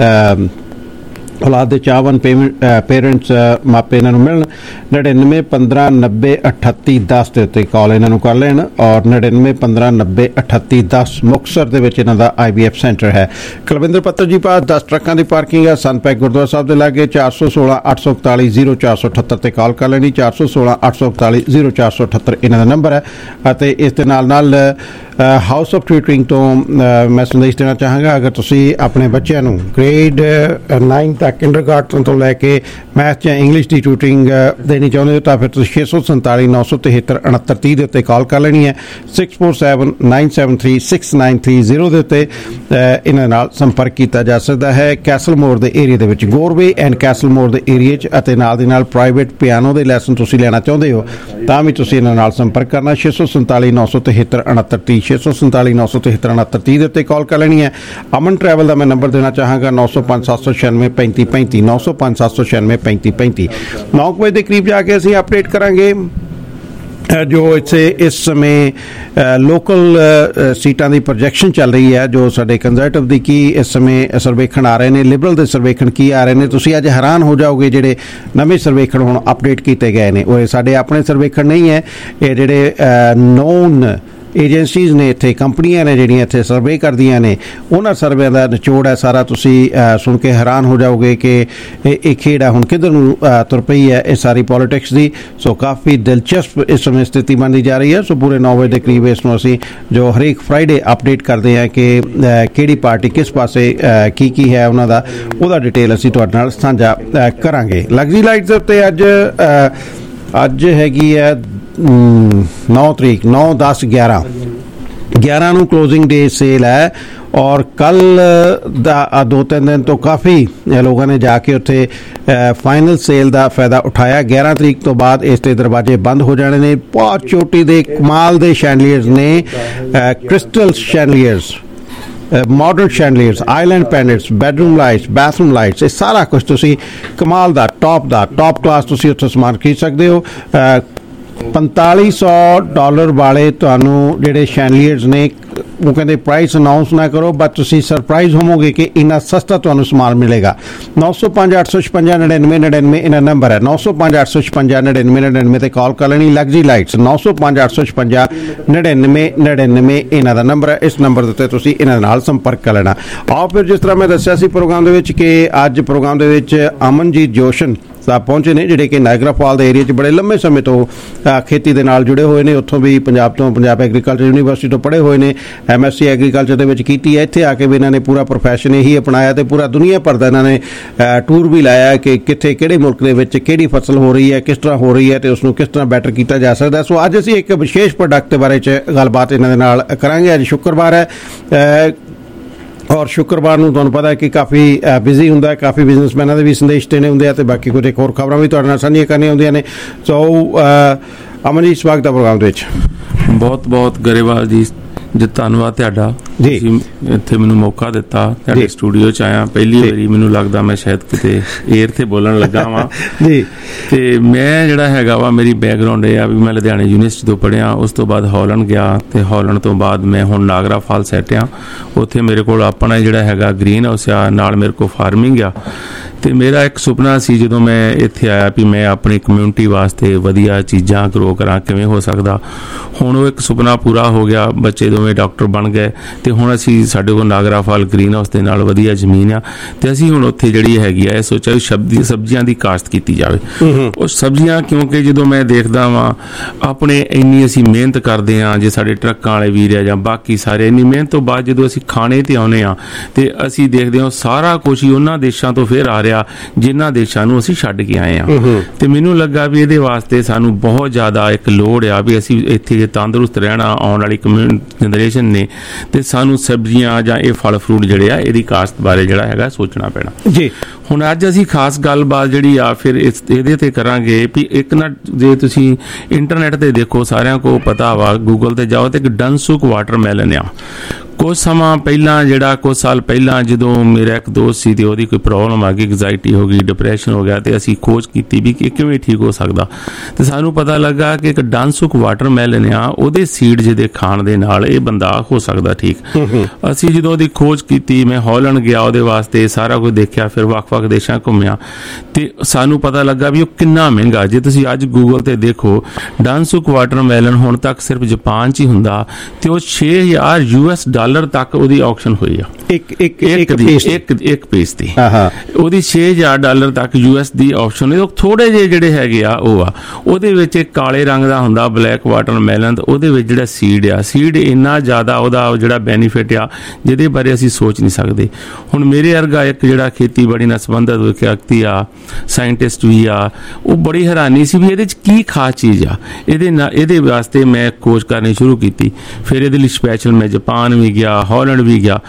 S6: ਔਲਾਦ ਦੇ ਚਾਹਵਾਨ ਪੇਮੈਂਟ ਪੇਰੈਂਟਸ ਮਾਪੇ ਇਹਨਾਂ ਨੂੰ ਮਿਲਣ, ਨੜਿਨਵੇਂ ਪੰਦਰਾਂ ਨੱਬੇ ਅਠੱਤੀ ਦਸ ਦੇ ਉੱਤੇ ਕਾਲ ਇਹਨਾਂ ਨੂੰ ਕਰ ਲੈਣ। ਔਰ ਨੜਿਨਵੇਂ ਪੰਦਰਾਂ ਨੱਬੇ ਅਠੱਤੀ ਦਸ ਮੁਕਤਸਰ ਦੇ ਵਿੱਚ ਇਹਨਾਂ ਦਾ ਆਈ ਬੀ ਐਫ ਸੈਂਟਰ ਹੈ। ਕੁਲਵਿੰਦਰ ਪੱਤਰ ਜੀ ਪਾਸ ਦਸ ਟਰੱਕਾਂ ਦੀ ਪਾਰਕਿੰਗ ਹੈ ਸਨਪੈਕ ਗੁਰਦੁਆਰਾ ਸਾਹਿਬ ਦੇ ਲਾਗੇ, ਚਾਰ ਸੌ ਸੋਲਾਂ ਅੱਠ ਸੌ ਇਕਤਾਲੀ ਜ਼ੀਰੋ ਚਾਰ ਸੌ ਅਠੱਤਰ ਤੇ ਕਾਲ ਕਰ ਲੈਣੀ, ਚਾਰ ਸੌ ਸੋਲਾਂ ਅੱਠ ਸੌ ਇਕਤਾਲੀ ਜ਼ੀਰੋ ਚਾਰ ਸੌ ਅਠੱਤਰ ਇਹਨਾਂ ਦਾ ਨੰਬਰ ਹੈ। ਅਤੇ ਇਸ ਦੇ ਨਾਲ ਨਾਲ ਹਾਊਸ ਆਫ ਟਿਊਟਰਿੰਗ ਤੋਂ ਮੈਂ ਸੰਦੇਸ਼ ਦੇਣਾ ਚਾਹਾਂਗਾ, ਅਗਰ ਤੁਸੀਂ ਆਪਣੇ ਬੱਚਿਆਂ ਨੂੰ ਗ੍ਰੇਡ ਨਾਈਨ ਤੱਕ ਕਿੰਡਰਗਾਰਟਨ ਤੋਂ ਲੈ ਕੇ ਮੈਥ ਜਾਂ ਇੰਗਲਿਸ਼ ਦੀ ਟਿਊਟਰਿੰਗ ਦੇਣੀ ਚਾਹੁੰਦੇ ਹੋ ਤਾਂ ਫਿਰ ਤੁਸੀਂ ਛੇ ਸੌ ਸੰਤਾਲੀ ਨੌ ਸੌ ਤਿਹੱਤਰ ਉਣਹੱਤਰ ਤੀਹ ਦੇ ਉੱਤੇ ਕਾਲ ਕਰ ਲੈਣੀ ਹੈ, six four seven nine seven three six nine three zero ਦੇ ਉੱਤੇ ਇਹਨਾਂ ਨਾਲ ਸੰਪਰਕ ਕੀਤਾ ਜਾ ਸਕਦਾ ਹੈ। ਕੈਸਲ ਮੋਰ ਦੇ ਏਰੀਆ ਦੇ ਵਿੱਚ, ਗੋਰਵੇ ਐਂਡ ਕੈਸਲ ਮੋਰ ਦੇ ਏਰੀਏ 'ਚ, ਅਤੇ ਨਾਲ ਦੀ ਨਾਲ ਪ੍ਰਾਈਵੇਟ ਪਿਆਨੋ ਦੇ ਲੈਸਨ ਤੁਸੀਂ ਲੈਣਾ ਚਾਹੁੰਦੇ ਹੋ ਤਾਂ ਵੀ ਤੁਸੀਂ ਇਹਨਾਂ ਨਾਲ ਸੰਪਰਕ ਕਰਨਾ, ਛੇ ਸੌ ਸੰਤਾਲੀ ਨੌ ਸੌ ਤਿਹੱਤਰ ਉਣਹੱਤਰ ਤੀਹ, ਛੇ ਸੌ ਸੰਤਾਲੀ ਨੌ ਸੌ ਤਿਹੱਤਰ ਉਣਹੱਤਰ ਤੀਹ ਦੇ ਉੱਤੇ ਕਾਲ ਕਰ ਲੈਣੀ ਹੈ। ਅਮਨ ਟਰੈਵਲ ਦਾ ਮੈਂ ਨੰਬਰ ਦੇਣਾ ਚਾਹਾਂਗਾ, ਨੌ ਸੌ ਪੰਜ ਸੱਤ ਸੌ ਛਿਆਨਵੇਂ ਪੈਂਤੀ ਪੈਂਤੀ, ਨੌ ਸੌ ਪੰਜ ਸੱਤ ਸੌ ਛਿਆਨਵੇਂ ਪੈਂਤੀ ਪੈਂਤੀ। ਨੌ ਵਜੇ ਦੇ ਕਰੀਬ ਜਾ ਕੇ ਅਸੀਂ ਅਪਡੇਟ ਕਰਾਂਗੇ ਜੋ ਇੱਥੇ ਇਸ ਸਮੇਂ ਲੋਕਲ ਸੀਟਾਂ ਦੀ ਪ੍ਰੋਜੈਕਸ਼ਨ ਚੱਲ ਰਹੀ ਹੈ, ਜੋ ਸਾਡੇ ਕੰਜ਼ਰਵੇਟਿਵ ਦੀ ਕੀ ਇਸ ਸਮੇਂ ਸਰਵੇਖਣ ਆ ਰਹੇ ਨੇ, ਲਿਬਰਲ ਦੇ ਸਰਵੇਖਣ ਕੀ ਆ ਰਹੇ ਨੇ, ਤੁਸੀਂ ਅੱਜ ਹੈਰਾਨ ਹੋ ਜਾਓਗੇ। ਜਿਹੜੇ ਨਵੇਂ ਸਰਵੇਖਣ ਹੁਣ ਅਪਡੇਟ ਕੀਤੇ ਗਏ ਨੇ ਉਹ ਸਾਡੇ ਆਪਣੇ ਸਰਵੇਖਣ ਨਹੀਂ ਹੈ, ਇਹ ਜਿਹੜੇ ਨੋਨ ਏਜੰਸੀਜ਼ ਨੇ, ਇੱਥੇ ਕੰਪਨੀਆਂ ਨੇ ਜਿਹੜੀਆਂ ਇੱਥੇ ਸਰਵੇ ਕਰਦੀਆਂ ਨੇ, ਉਹਨਾਂ ਸਰਵੇਆਂ ਦਾ ਨਿਚੋੜ ਹੈ ਸਾਰਾ। ਤੁਸੀਂ ਸੁਣ ਕੇ ਹੈਰਾਨ ਹੋ ਜਾਓਗੇ ਕਿ ਇਹ ਖੇਡ ਹੁਣ ਕਿੱਧਰ ਨੂੰ ਤੁਰ ਪਈ ਹੈ ਇਹ ਸਾਰੀ ਪੋਲੀਟਿਕਸ ਦੀ। ਸੋ ਕਾਫੀ ਦਿਲਚਸਪ ਇਸ ਸਮੇਂ ਸਥਿਤੀ ਬਣਦੀ ਜਾ ਰਹੀ ਹੈ। ਸੋ ਪੂਰੇ ਨੌ ਵਜੇ ਦੇ ਕਰੀਬ ਇਸ ਨੂੰ ਅਸੀਂ ਜੋ ਹਰੇਕ ਫਰਾਈਡੇ ਅਪਡੇਟ ਕਰਦੇ ਹਾਂ ਕਿ ਕਿਹੜੀ ਪਾਰਟੀ ਕਿਸ ਪਾਸੇ ਕੀ ਕੀ ਹੈ ਉਹਨਾਂ ਦਾ, ਉਹਦਾ ਡਿਟੇਲ ਅਸੀਂ ਤੁਹਾਡੇ ਨਾਲ ਸਾਂਝਾ ਕਰਾਂਗੇ। ਲਗਜ਼ਰੀ ਲਾਈਟਸ ਦੇ ਉੱਤੇ ਅੱਜ ਅੱਜ ਹੈਗੀ ਹੈ ਨੌ ਤਰੀਕ, ਨੌ ਦਸ ਗਿਆਰਾਂ ਗਿਆਰਾਂ ਨੂੰ ਕਲੋजिंग ਡੇ ਸੇਲ ਹੈ। ਔਰ ਕੱਲ ਦਾ ਦੋ ਤਿੰਨ ਦਿਨ ਤੋਂ ਕਾਫੀ ਲੋਕਾਂ ਨੇ ਜਾ ਕੇ ਉੱਥੇ ਫਾਈਨਲ ਸੇਲ ਦਾ ਫਾਇਦਾ ਉਠਾਇਆ। ਗਿਆਰਾਂ ਤਰੀਕ ਤੋਂ ਬਾਅਦ ਇਸ ਦੇ ਦਰਵਾਜ਼ੇ ਬੰਦ ਹੋ ਜਾਣੇ ਨੇ। ਬਹੁਤ ਚੋਟੀ ਦੇ ਕਮਾਲ ਦੇ ਸ਼ੈਂਡਲੀਅਰਸ ਨੇ, crystal chandeliers, modern chandeliers, island pendants, bedroom lights, bathroom lights, ये सारा कुछ तुसी कमाल दा टॉप दा टॉप क्लास तुसी उत्थे समान खरीद सकते हो। पैंताली सौ डॉलर वाले तुहानू जेडे शैंडलियर्स ने वो कहते प्राइस अनाउंस ना करो, बट तुसी सरप्राइज होवोगे कि इन्ना सस्ता तुहानू समान मिलेगा। नौ सौ पांच अठ सौ छपंजा नड़िनवे नड़िनवे इन्ना नंबर है। नौ सौ पांच अठ सौ छपंजा नड़िनवे नड़िनवे ते कॉल कर लेनी। लग्जरी लाइट्स नौ सौ पांच अठ सौ छपंजा नड़िनवे नड़िनवे इन्ना दा नंबर है। इस नंबर दे उत्ते तुसी इन्हां नाल संपर्क कर लेना। आओ फिर जिस तरह मैं दस्सिया सी प्रोग्राम दे विच कि अज प्रोग्राम दे विच अमनजीत जोशन साहब पहुंचे ने, जिहड़े कि नायगरा फॉल दे एरिया च बड़े लंबे समय तो खेती दे नाल जुड़े हुए ने। उत्थों भी पंजाब तो पंजाब एग्रीकल्चर यूनीवर्सिटी तो पढ़े हुए ने, एम एस सी एग्रीकल्चर दे विच कीती है। इत्थे आके भी इन्हां ने पूरा प्रोफैशन यही अपनाया ते पूरा दुनिया भर दा इन्हां ने टूर भी लाया कि कित्थे किहड़े मुल्क दे विच किहड़ी फसल हो रही है, किस तरह हो रही है ते उसनूं किस तरह बैटर कीता जा सकदा। सो अज असीं एक विशेष प्रोडक्ट दे बारे च गलबात इन्हां दे नाल करांगे। अज शुक्रवार है और शुक्रवार ਨੂੰ ਤੁਹਾਨੂੰ ਪਤਾ ਹੈ ਕਿ ਕਾਫੀ ਬਿਜ਼ੀ ਹੁੰਦਾ ਹੈ, ਕਾਫੀ ਬਿਜ਼ਨਸਮੈਨਾਂ ਦੇ ਵੀ ਸੰਦੇਸ਼ ਦੇਣੇ ਹੁੰਦੇ ਆ ਤੇ ਬਾਕੀ ਕੁਝ ਇੱਕ ਹੋਰ ਖਬਰਾਂ ਵੀ ਤੁਹਾਡੇ ਨਾਲ ਸਾਂਝੀਆਂ ਕਰਨੀਆਂ ਹੁੰਦੀਆਂ ਨੇ। ਸੋ ਅਮਨ ਜੀ, ਸਵਾਗਤ ਹੈ ਪ੍ਰੋਗਰਾਮ ਦੇ ਵਿੱਚ।
S18: ਬਹੁਤ ਬਹੁਤ ਗਰੇਵਾਲ ਜੀ, ਜੀ ਧੰਨਵਾਦ ਤੁਹਾਡਾ ਜੀ, ਇੱਥੇ ਮੈਨੂੰ ਮੌਕਾ ਦਿੱਤਾ, ਤੁਹਾਡੇ ਸਟੂਡੀਓ 'ਚ ਆਇਆ। ਪਹਿਲੀ ਵਾਰੀ ਮੈਨੂੰ ਲੱਗਦਾ ਮੈਂ ਸ਼ਾਇਦ ਕਿਤੇ ਏਅਰ ਤੇ ਬੋਲਣ ਲੱਗਾ ਵਾਂ ਜੀ। ਤੇ ਮੈਂ ਜਿਹੜਾ ਹੈਗਾ ਵਾ, ਮੇਰੀ ਬੈਕਗਰਾਊਂਡ ਇਹ ਆ ਵੀ ਮੈਂ ਲੁਧਿਆਣੇ ਯੂਨੀਵਰਸਿਟੀ ਤੋਂ ਪੜ੍ਹਿਆ, ਉਸ ਤੋਂ ਬਾਅਦ ਹਾਲੈਂਡ ਗਿਆ ਤੇ ਹਾਲੈਂਡ ਤੋਂ ਬਾਅਦ ਮੈਂ ਹੁਣ ਨਾਗਰਾ ਫਾਲ ਸੈਟ ਆ। ਉੱਥੇ ਮੇਰੇ ਕੋਲ ਆਪਣਾ ਜਿਹੜਾ ਹੈਗਾ ਗ੍ਰੀਨ ਹਾਊਸ ਆ, ਨਾਲ ਮੇਰੇ ਕੋਲ ਫਾਰਮਿੰਗ ਆ। ਤੇ ਮੇਰਾ ਇੱਕ ਸੁਪਨਾ ਸੀ ਜਦੋਂ ਮੈਂ ਇੱਥੇ ਆਇਆ ਵੀ ਮੈਂ ਆਪਣੀ ਕਮਿਊਨਿਟੀ ਵਾਸਤੇ ਵਧੀਆ ਚੀਜ਼ਾਂ ਗਰੋ ਕਰਾਂ, ਕਿਵੇਂ ਹੋ ਸਕਦਾ। ਹੁਣ ਉਹ ਇੱਕ ਸੁਪਨਾ ਪੂਰਾ ਹੋ ਗਿਆ, ਬੱਚੇ ਦੋਵੇਂ ਡਾਕਟਰ ਬਣ ਗਏ ਤੇ ਹੁਣ ਅਸੀਂ ਸਾਡੇ ਕੋਲ ਨਾਗਰਾ ਫਾਲ ਗ੍ਰੀਨ ਹਾਊਸ ਦੇ ਨਾਲ ਵਧੀਆ ਜ਼ਮੀਨ ਆ ਤੇ ਅਸੀਂ ਹੁਣ ਉੱਥੇ ਜਿਹੜੀ ਹੈਗੀ ਆ ਇਹ ਸੋਚਿਆ ਵੀ ਸਬਜ਼ੀ ਸਬਜ਼ੀਆਂ ਦੀ ਕਾਸ਼ਤ ਕੀਤੀ ਜਾਵੇ। ਉਹ ਸਬਜ਼ੀਆਂ ਕਿਉਂਕਿ ਜਦੋਂ ਮੈਂ ਦੇਖਦਾ ਵਾਂ ਆਪਣੇ ਇੰਨੀ ਅਸੀਂ ਮਿਹਨਤ ਕਰਦੇ ਹਾਂ, ਜੇ ਸਾਡੇ ਟਰੱਕਾਂ ਵਾਲੇ ਵੀਰ ਆ ਜਾਂ ਬਾਕੀ ਸਾਰੇ, ਇੰਨੀ ਮਿਹਨਤ ਤੋਂ ਬਾਅਦ ਜਦੋਂ ਅਸੀਂ ਖਾਣੇ ਤੇ ਆਉਂਦੇ ਹਾਂ ਤੇ ਅਸੀਂ ਦੇਖਦੇ ਹਾਂ ਸਾਰਾ ਕੁਛ ਹੀ ਉਹਨਾਂ ਦੇਸ਼ਾਂ ਤੋਂ ਫਿਰ ਆ ਰਿਹਾ ਜਿਨ੍ਹਾਂ ਦੇਸ਼ਾਂ ਨੂੰ ਅਸੀਂ ਛੱਡ ਕੇ ਆਏ ਹਾਂ। ਤੇ ਮੈਨੂੰ ਲੱਗਾ ਵੀ ਇਹਦੇ ਵਾਸਤੇ ਸਾਨੂੰ ਬਹੁਤ ਜ਼ਿਆਦਾ ਇੱਕ ਲੋੜ ਆ ਵੀ ਅਸੀਂ ਇੱਥੇ ਤੰਦਰੁਸਤ ਰਹਿਣਾ, ਆਉਣ ਵਾਲੀ ਜਨਰੇਸ਼ਨ ਨੇ, ਤੇ ਸਾਨੂੰ ਸਬਜ਼ੀਆਂ ਜਾਂ ਇਹ ਫਲ ਫਰੂਟ ਜਿਹੜੇ ਆ ਇਹਦੀ ਕਾਸ਼ਤ ਬਾਰੇ ਜਿਹੜਾ ਹੈਗਾ ਸੋਚਣਾ ਪੈਣਾ ਜੀ। ਹੁਣ ਅੱਜ ਅਸੀਂ ਖਾਸ ਗੱਲਬਾਤ ਜਿਹੜੀ ਆ ਫਿਰ ਇਸ ਇਹਦੇ ਤੇ ਕਰਾਂਗੇ ਵੀ ਇੱਕ ਨਾ, ਜੇ ਤੁਸੀਂ ਇੰਟਰਨੈਟ ਤੇ ਦੇਖੋ, ਸਾਰਿਆਂ ਕੋਲ ਪਤਾ ਵਾ, ਗੂਗਲ ਤੇ ਜਾਓ ਤੇ ਇੱਕ ਡਨਸੁਕ ਵਾਟਰਮੈਲਨ ਆ। ਕੁਝ ਸਮਾਂ ਪਹਿਲਾਂ, ਜਿਹੜਾ ਕੁਝ ਸਾਲ ਪਹਿਲਾਂ ਜਦੋਂ ਮੇਰਾ ਇੱਕ ਦੋਸਤ ਸੀ ਤੇ ਉਹਦੀ ਕੋਈ ਪ੍ਰੋਬਲਮ ਆ ਗਈ, ਐਗਜ਼ਾਇਟੀ ਹੋ ਗਈ, ਡਿਪਰੈਸ਼ਨ ਹੋ ਗਿਆ, ਤੇ ਅਸੀਂ ਖੋਜ ਕੀਤੀ ਵੀ ਕਿ ਕਿਵੇਂ ਠੀਕ ਹੋ ਸਕਦਾ। ਤੇ ਸਾਨੂੰ ਪਤਾ ਲੱਗਾ ਕਿ ਇੱਕ ਡਨਸੁਕ ਵਾਟਰਮੈਲਨ ਆ, ਉਹਦੇ ਸੀਡ ਜਿਹਦੇ ਖਾਣ ਦੇ ਨਾਲ ਇਹ ਬੰਦਾ ਹੋ ਸਕਦਾ ਠੀਕ। ਅਸੀਂ ਜਦੋਂ ਉਹਦੀ ਖੋਜ ਕੀਤੀ, ਮੈਂ ਹਾਲੈਂਡ ਗਿਆ ਉਹਦੇ ਵਾਸਤੇ, ਸਾਰਾ ਕੁਝ ਦੇਖਿਆ, ਫਿਰ ਵੱਖ-ਵੱਖ ਦੇਸ਼ਾਂ ਘੁੰਮਿਆ ਤੇ ਸਾਨੂੰ ਪਤਾ ਲੱਗਾ ਵੀ ਉਹ ਕਿੰਨਾ ਮਹਿੰਗਾ। ਜੇ ਤੁਸੀਂ ਅੱਜ ਗੂਗਲ ਤੇ ਦੇਖੋ, ਡਨਸੁਕ ਵਾਟਰਮੈਲਨ ਹੁਣ ਤੱਕ ਸਿਰਫ ਜਾਪਾਨ 'ਚ ਹੀ ਹੁੰਦਾ ਤੇ ਉਹ ਛੇ ਹਜ਼ਾਰ ਯੂ ਐਸ ਡਾਲਰ ਤੱਕ ਉਹਦੀ ਆਕਸ਼ਨ ਹੋਈ ਆ ਇੱਕ ਇੱਕ ਇੱਕ ਇੱਕ ਇੱਕ ਪੀਸ ਦੀ। ਉਹਦੀ ਛੇ ਹਜ਼ਾਰ ਡਾਲਰ ਤੱਕ ਯੂ ਐਸ ਦੀ ਆਪਸ਼ਨ ਹੈ। ਥੋੜੇ ਜਿਹੇ ਜਿਹੜੇ ਹੈਗੇ ਆ ਉਹ ਆ, ਉਹਦੇ ਵਿੱਚ ਇੱਕ ਕਾਲੇ ਰੰਗ ਦਾ ਹੁੰਦਾ ਬਲੈਕ ਵਾਟਰਮੈਲਨ, ਉਹਦੇ ਵਿੱਚ ਜਿਹੜਾ ਸੀਡ ਆ, ਸੀਡ ਇੰਨਾ ਜ਼ਿਆਦਾ ਉਹਦਾ ਜਿਹੜਾ ਬੈਨੀਫਿਟ ਆ ਜਿਹਦੇ ਬਾਰੇ ਅਸੀਂ ਸੋਚ ਨਹੀਂ ਸਕਦੇ। ਹੁਣ ਮੇਰੇ ਵਰਗਾ ਇੱਕ ਜਿਹੜਾ ਖੇਤੀਬਾੜੀ ਨਾਲ ਸੰਬੰਧਿਤ ਵਿਅਕਤੀ ਆ, ਸਾਇੰਟਿਸਟ ਵੀ ਆ, ਉਹ ਬੜੀ ਹੈਰਾਨੀ ਸੀ ਵੀ ਇਹਦੇ 'ਚ ਕੀ ਖਾਸ ਚੀਜ਼ ਆ। ਇਹਦੇ ਨਾਲ ਇਹਦੇ ਵਾਸਤੇ ਮੈਂ ਖੋਜ ਕਰਨੀ ਸ਼ੁਰੂ ਕੀਤੀ। ਫਿਰ ਇਹਦੇ ਲਈ ਸਪੈਸ਼ਲ ਮੈਂ ਜਾਪਾਨ ਵੀ ਗਿਆ, ਹਾਲੈਂਡ ਵੀ ਗਿਆ। ਉਸ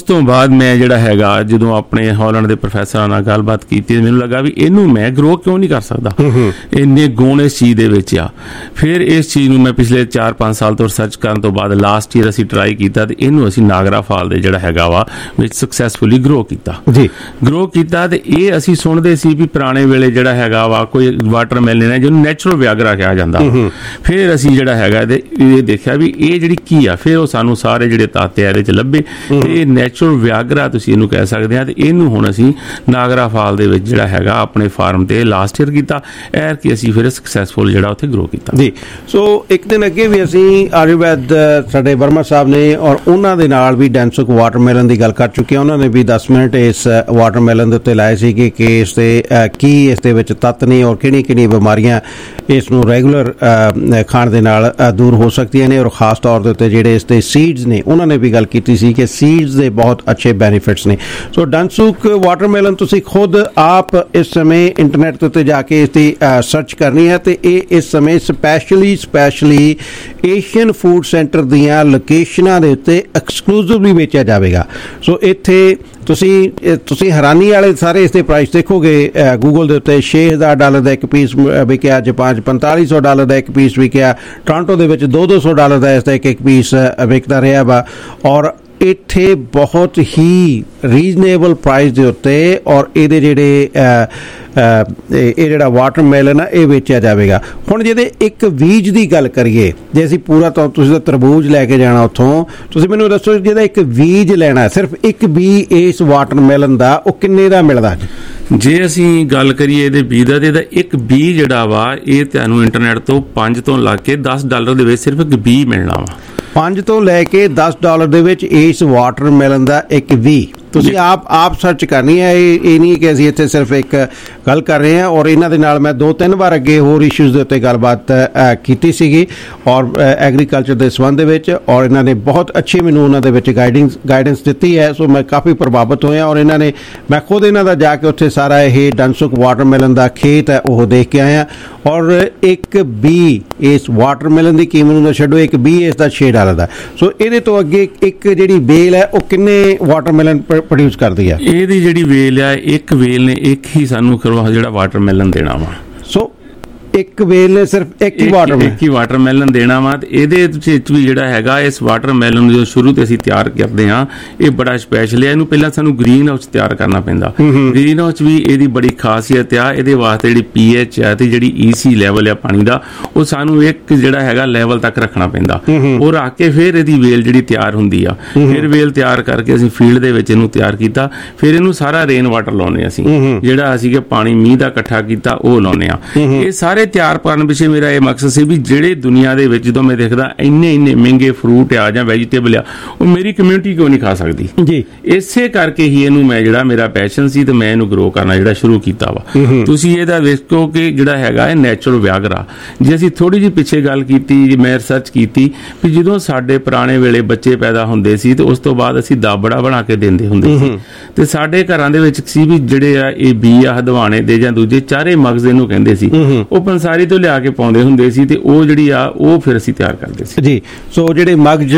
S18: ਤੋਂ ਬਾਅਦ ਮੈਂ ਜਿਹੜਾ ਹੈਗਾ ਜਦੋਂ ਆਪਣੇ ਹਾਲੈਂਡ ਦੇ ਪ੍ਰੋਫੈਸਰਾਂ ਨਾਲ ਗੱਲਬਾਤ ਕੀਤੀ ਮੈਨੂੰ ਲੱਗਾ ਵੀ ਇਹਨੂੰ ਮੈਂ ਗਰੋ ਕਿਉਂ ਨਹੀਂ ਕਰ ਸਕਦਾ, ਇੰਨੇ ਗੁਣ ਇਸ ਚੀਜ਼ ਦੇ ਵਿੱਚ ਆ। ਫਿਰ ਇਸ ਚੀਜ਼ ਨੂੰ ਮੈਂ ਪਿਛਲੇ ਚਾਰ ਪੰਜ ਸਾਲ ਤੋਂ ਰਿਸਰਚ ਕਰਨ ਤੋਂ ਬਾਅਦ ਲਾਸਟ ਈਅਰ ਅਸੀਂ ਟਰਾਈ ਕੀਤਾ ਤੇ ਇਹਨੂੰ ਅਸੀਂ ਨਾਗਰਾ ਫਾਲ ਦੇ ਜਿਹੜਾ ਹੈਗਾ ਵਾ ਵਿੱਚ ਸਕਸੈਸਫੁਲੀ ਗਰੋ ਕੀਤਾ ਜੀ ਗਰੋ ਕੀਤਾ। ਤੇ ਇਹ ਅਸੀਂ ਸੁਣਦੇ ਸੀ ਵੀ ਪੁਰਾਣੇ ਵੇਲੇ ਜਿਹੜਾ ਹੈਗਾ ਵਾ ਕੋਈ ਵਾਟਰਮੈਲਨ ਹੈ ਜਿਹਨੂੰ ਨੈਚੁਰਲ ਵਿਆਗਰਾ ਕਿਹਾ ਜਾਂਦਾ। ਫਿਰ ਅਸੀਂ ਜਿਹੜਾ ਹੈਗਾ ਤੇ ਇਹ ਦੇਖਿਆ ਵੀ ਇਹ ਜਿਹੜੀ ਕੀ ਆ, ਫਿਰ ਉਹ ਸਾਨੂੰ ਸਾਰੇ ਜਿਹੜੇ ਤੱਤ ਆ ਇਹਦੇ ਚ ਲੱਭੇ ਤੇ ਇਹ ਨੈਚੁਰਲ ਵਿਆਗਰਾ ਤੁਸੀਂ ਇਹਨੂੰ ਕਹਿ ਸਕਦੇ ਆ। ਤੇ ਇਹਨੂੰ ਹੁਣ ਅਸੀਂ ਨਾਗਰਾ ਫਾਲ ਦੇ ਵਿੱਚ ਜਿਹੜਾ ਹੈਗਾ ਆਪਣੇ ਫਾਰਮ ਤੇ ਲਾਸਟ ਈਅਰ ਕੀਤਾ, ਐਰ ਕਿ ਅਸੀਂ ਫਿਰ ਸਕਸੈਸਫੁਲ ਜਿਹੜਾ ਉੱਥੇ ਗਰੋ ਕੀਤਾ ਜੀ।
S6: ਸੋ ਇੱਕ ਦਿਨ ਅੱਗੇ ਵੀ ਅਸੀਂ ਆਯੁਰਵੈਦ ਸਾਡੇ ਵਰਮਾ ਸਾਹਿਬ ਨੇ ਔਰ ਉਹਨਾਂ ਦੇ ਨਾਲ ਵੀ ਡੈਂਸੁਕ ਵਾਟਰਮੈਲਨ ਦੀ ਗੱਲ ਕਰ ਚੁੱਕੇ, ਉਹਨਾਂ ਨੇ ਵੀ ਦਸ ਮਿੰਟ ਇਸ ਵਾਟਰਮੈਲਨ ਦੇ ਉੱਤੇ ਲਾਏ ਸੀ ਕਿ ਇਸ ਦੇ ਕੀ ਇਸ ਦੇ ਵਿੱਚ ਤੱਤ ਨੇ ਔਰ ਕਿਹੜੀ ਕਿਹੜੀ ਬਿਮਾਰੀਆਂ ਇਸ ਨੂੰ ਰੈਗੂਲਰ ਖਾਣ ਦੇ ਨਾਲ ਦੂਰ ਹੋ ਸਕਦੀਆਂ ਨੇ। ਔਰ ਖਾਸ ਤੌਰ ਦੇ ਉੱਤੇ ਜਿਹੜੇ ਇਸ ਦੇ ਸੀਡਸ ਨੇ ਉਹਨਾਂ ਨੇ ਵੀ ਗੱਲ ਕੀਤੀ ਸੀ ਕਿ ਸੀਡਸ ਦੇ ਬਹੁਤ ਅੱਛੇ ਬੈਨੀਫਿਟਸ ਨੇ। ਸੋ ਡੈਂਸੁਕ ਵਾਟਰਮੈਲਨ ਤੁਸੀਂ ਖੁਦ ਆਪ ਇਸ ਸਮੇਂ ਇੰਟਰਨੈਟ ਦੇ ਉੱਤੇ ਜਾ ਕੇ ਇਸ ਦੀ ਸਰਚ ਕਰਨੀ ਹੈ ਤੇ ਇਹ ਇਸ ਸਮੇਂ specially specially Asian food centre ਦੀਆਂ ਲੋਕੇਸ਼ਨਾਂ ਦੇ ਉੱਤੇ ਐਕਸਕਲੂਸਿਵਲੀ ਵੇਚਿਆ ਜਾਵੇਗਾ। ਸੋ ਇੱਥੇ ਤੁਸੀਂ ਤੁਸੀਂ ਹੈਰਾਨੀ ਵਾਲੇ ਸਾਰੇ ਇਸ ਦੇ ਪ੍ਰਾਈਸ ਦੇਖੋਗੇ। ਗੂਗਲ ਦੇ ਉੱਤੇ ਛੇ ਹਜ਼ਾਰ ਡਾਲਰ ਦਾ ਇੱਕ ਪੀਸ ਵਿਕਿਆ, ਜਾਪਾਨ 'ਚ ਪੰਤਾਲੀ ਸੌ ਡਾਲਰ ਦਾ ਇੱਕ ਪੀਸ ਵਿਕਿਆ, ਟੋਰਾਂਟੋ ਦੇ ਵਿੱਚ ਦੋ ਦੋ ਸੌ ਡਾਲਰ ਦਾ ਇਸ ਦਾ ਇੱਕ ਇੱਕ ਪੀਸ ਵਿਕਦਾ ਰਿਹਾ ਵਾ। ਔਰ ਇੱਥੇ ਬਹੁਤ ਹੀ ਰੀਜ਼ਨੇਬਲ ਪ੍ਰਾਈਸ ਦੇ ਉੱਤੇ ਔਰ ਇਹਦੇ ਜਿਹੜੇ ਇਹ ਜਿਹੜਾ ਵਾਟਰਮੈਲਨ ਆ ਇਹ ਵੇਚਿਆ ਜਾਵੇਗਾ। ਹੁਣ ਜਿਹਦੇ ਇੱਕ ਬੀਜ ਦੀ ਗੱਲ ਕਰੀਏ, ਜੇ ਅਸੀਂ ਪੂਰਾ ਤਾਂ ਤੁਸੀਂ ਤਾਂ ਤਰਬੂਜ ਲੈ ਕੇ ਜਾਣਾ ਉੱਥੋਂ, ਤੁਸੀਂ ਮੈਨੂੰ ਦੱਸੋ ਜਿਹਦਾ ਇੱਕ ਬੀਜ ਲੈਣਾ ਸਿਰਫ ਇੱਕ ਬੀ ਇਸ ਵਾਟਰਮੈਲਨ ਦਾ ਉਹ ਕਿੰਨੇ ਦਾ ਮਿਲਦਾ?
S18: ਜੇ ਅਸੀਂ ਗੱਲ ਕਰੀਏ ਇਹਦੇ ਬੀ ਦਾ, ਤੇ ਇਹਦਾ ਇੱਕ ਬੀ ਜਿਹੜਾ ਵਾ ਇਹ ਤੁਹਾਨੂੰ ਇੰਟਰਨੈਟ ਤੋਂ ਪੰਜ ਤੋਂ ਲੱਗ ਕੇ ਦਸ ਡਾਲਰ ਦੇ ਵਿੱਚ ਸਿਰਫ ਇੱਕ ਬੀ ਮਿਲਣਾ ਵਾ।
S6: ਪੰਜ ਤੋਂ ਲੈ ਕੇ ਦਸ ਡਾਲਰ ਦੇ ਵਿੱਚ ਇਸ ਵਾਟਰਮੈਲਨ ਦਾ ਇੱਕ ਬੀ ਤੁਸੀਂ ਆਪ ਆਪ ਸਰਚ ਕਰਨੀ ਹੈ। ਇਹ ਇਹ ਨਹੀਂ ਕਿ ਅਸੀਂ ਇੱਥੇ ਸਿਰਫ ਇੱਕ ਗੱਲ ਕਰ ਰਹੇ ਹਾਂ। ਔਰ ਇਹਨਾਂ ਦੇ ਨਾਲ ਮੈਂ ਦੋ ਤਿੰਨ ਵਾਰ ਅੱਗੇ ਹੋਰ ਇਸ਼ੂਜ਼ ਦੇ ਉੱਤੇ ਗੱਲਬਾਤ ਕੀਤੀ ਸੀਗੀ ਔਰ ਐਗਰੀਕਲਚਰ ਦੇ ਸੰਬੰਧ ਦੇ ਵਿੱਚ, ਔਰ ਇਹਨਾਂ ਨੇ ਬਹੁਤ ਅੱਛੀ ਮੈਨੂੰ ਉਹਨਾਂ ਦੇ ਵਿੱਚ ਗਾਈਡਿੰਗ ਗਾਈਡੈਂਸ ਦਿੱਤੀ ਹੈ। ਸੋ ਮੈਂ ਕਾਫੀ ਪ੍ਰਭਾਵਿਤ ਹੋਇਆ ਔਰ ਇਹਨਾਂ ਨੇ ਮੈਂ ਖੁਦ ਇਹਨਾਂ ਦਾ ਜਾ ਕੇ ਉੱਥੇ ਸਾਰਾ ਇਹ ਡੈਂਸੁਕ ਵਾਟਰਮੈਲਨ ਦਾ ਖੇਤ ਹੈ ਉਹ ਦੇਖ ਕੇ ਆਇਆ। ਔਰ ਇੱਕ ਬੀ ਇਸ ਵਾਟਰਮੈਲਨ ਦੀ ਕੀਮਤ ਨੂੰ ਛੱਡੋ, ਇੱਕ ਬੀ ਇਸ ਦਾ ਛੇ ਡਾਲਰ ਦਾ। ਸੋ ਇਹਦੇ ਤੋਂ ਅੱਗੇ ਇੱਕ ਜਿਹੜੀ ਬੇਲ ਹੈ ਉਹ ਕਿੰਨੇ ਵਾਟਰਮੈਲਨ ਪ੍ਰੋਡਿਊਸ ਕਰਦੀ ਹੈ?
S18: ਇਹਦੀ ਜਿਹੜੀ ਵੇਲ ਆ, ਇੱਕ ਵੇਲ ਨੇ ਇੱਕ ਹੀ ਸਾਨੂੰ ਜਿਹੜਾ ਵਾਟਰਮੈਲਨ ਦੇਣਾ ਵਾ।
S6: ਸੋ ਇੱਕ ਵੇਲ ਨੇ ਸਿਰਫ ਇੱਕ ਹੀ ਵਾਟਰਮੈਲਨ
S18: ਇੱਕ ਹੀ ਵਾਟਰਮੈਲਨ ਦੇਣਾ ਵਾ। ਤੇ ਇਹਦੇ ਵਿੱਚ ਵੀ ਜਿਹੜਾ ਹੈਗਾ ਇਸ ਵਾਟਰਮੈਲਨ ਨੂੰ ਜੋ ਸ਼ੁਰੂ ਤੇ ਅਸੀਂ ਤਿਆਰ ਕਰਦੇ ਹਾਂ ਇਹ ਬੜਾ ਸਪੈਸ਼ਲ ਹੈ। ਇਹਨੂੰ ਪਹਿਲਾਂ ਸਾਨੂੰ ਗ੍ਰੀਨ ਹਾਊਸ ਤਿਆਰ ਕਰਨਾ ਪੈਂਦਾ। ਗ੍ਰੀਨ ਹਾਊਸ ਵੀ ਇਹਦੀ ਬੜੀ ਖਾਸੀਅਤ ਆ, ਇਹਦੇ ਵਾਸਤੇ ਜਿਹੜੀ ਪੀ ਐਚ ਆ ਤੇ ਜਿਹੜੀ ਈ ਸੀ ਲੈਵਲ ਆ ਪਾਣੀ ਦਾ ਉਹ ਸਾਨੂੰ ਇੱਕ ਜਿਹੜਾ ਹੈਗਾ ਲੈਵਲ ਤੱਕ ਰੱਖਣਾ ਪੈਂਦਾ। ਉਹ ਰੱਖ ਕੇ ਫਿਰ ਇਹਦੀ ਵੇਲ ਜਿਹੜੀ ਤਿਆਰ ਹੁੰਦੀ ਆ। ਫਿਰ ਵੇਲ ਤਿਆਰ ਕਰਕੇ ਅਸੀਂ ਫੀਲਡ ਦੇ ਵਿੱਚ ਇਹਨੂੰ ਤਿਆਰ ਕੀਤਾ। ਫਿਰ ਇਹਨੂੰ ਸਾਰਾ ਰੇਨ ਵਾਟਰ ਲਾਉਂਦੇ ਅਸੀਂ, ਜਿਹੜਾ ਅਸੀਂ ਕਿ ਪਾਣੀ ਮੀਂਹ ਦਾ ਇਕੱਠਾ ਕੀਤਾ ਉਹ ਲਾਉਂਦੇ ਆ। ਇਹ ਸਾਰੇ ਤਿਆਰ ਕਰਨ ਪਿੱਛੇ ਮੇਰਾ ਇਹ ਮਕਸਦ ਸੀ ਵੀ ਜਿਹੜੇ ਦੁਨੀਆ ਦੇ ਵਿੱਚ ਜਦੋਂ ਮੈਂ ਦੇਖਦਾ ਇੰਨੇ ਇੰਨੇ ਮਹਿੰਗੇ ਫਰੂਟ ਆ ਜਾਂ ਵੈਜੀਟੇਬਲ ਆ ਉਹ ਮੇਰੀ ਕਮਿਊਨਿਟੀ ਕਿਉਂ ਨਹੀਂ ਖਾ ਸਕਦੀ ਜੀ। ਇਸੇ ਕਰਕੇ ਹੀ ਇਹਨੂੰ ਮੈਂ ਜਿਹੜਾ ਮੇਰਾ ਪੈਸ਼ਨ ਸੀ ਤੇ ਮੈਂ ਇਹਨੂੰ ਗਰੋ ਕਰਨਾ ਜਿਹੜਾ ਸ਼ੁਰੂ ਕੀਤਾ ਵਾ। ਤੁਸੀਂ ਇਹਦਾ ਵੇਖੋ ਕਿ ਜਿਹੜਾ ਹੈਗਾ ਇਹ ਨੈਚੁਰਲ ਵਿਆਗਰਾ। ਜੇ ਅਸੀਂ ਥੋੜੀ ਜਿਹੀ ਪਿੱਛੇ ਗੱਲ ਕੀਤੀ, ਮੈਂ ਰਿਸਰਚ ਕੀਤੀ ਵੀ ਜਦੋਂ ਸਾਡੇ ਪੁਰਾਣੇ ਵੇਲੇ ਬੱਚੇ ਪੈਦਾ ਹੁੰਦੇ ਸੀ ਤੇ ਉਸ ਤੋਂ ਬਾਅਦ ਅਸੀਂ ਦਾਬੜਾ ਬਣਾ ਕੇ ਦਿੰਦੇ ਹੁੰਦੇ ਸੀ ਤੇ ਸਾਡੇ ਘਰਾਂ ਦੇ ਵਿੱਚ ਸੀ ਵੀ ਜਿਹੜੇ ਆ ਇਹ ਬੀ ਆ ਹਦਵਾਣੇ ਦੇ ਜਾਂ ਦੂਜੇ ਚਾਰੇ ਮਗਜ਼ ਇਹਨੂੰ ਕਹਿੰਦੇ ਸੀ, ਉਹ ਪੰਸਾਰੀ ਤੋਂ ਲਿਆ ਕੇ ਪਾਉਂਦੇ ਹੁੰਦੇ ਸੀ ਤੇ ਉਹ ਜਿਹੜੀ ਆ ਉਹ ਫਿਰ ਅਸੀਂ ਤਿਆਰ ਕਰਦੇ ਸੀ
S6: ਜੀ। ਸੋ ਜਿਹੜੇ ਮਗਜ਼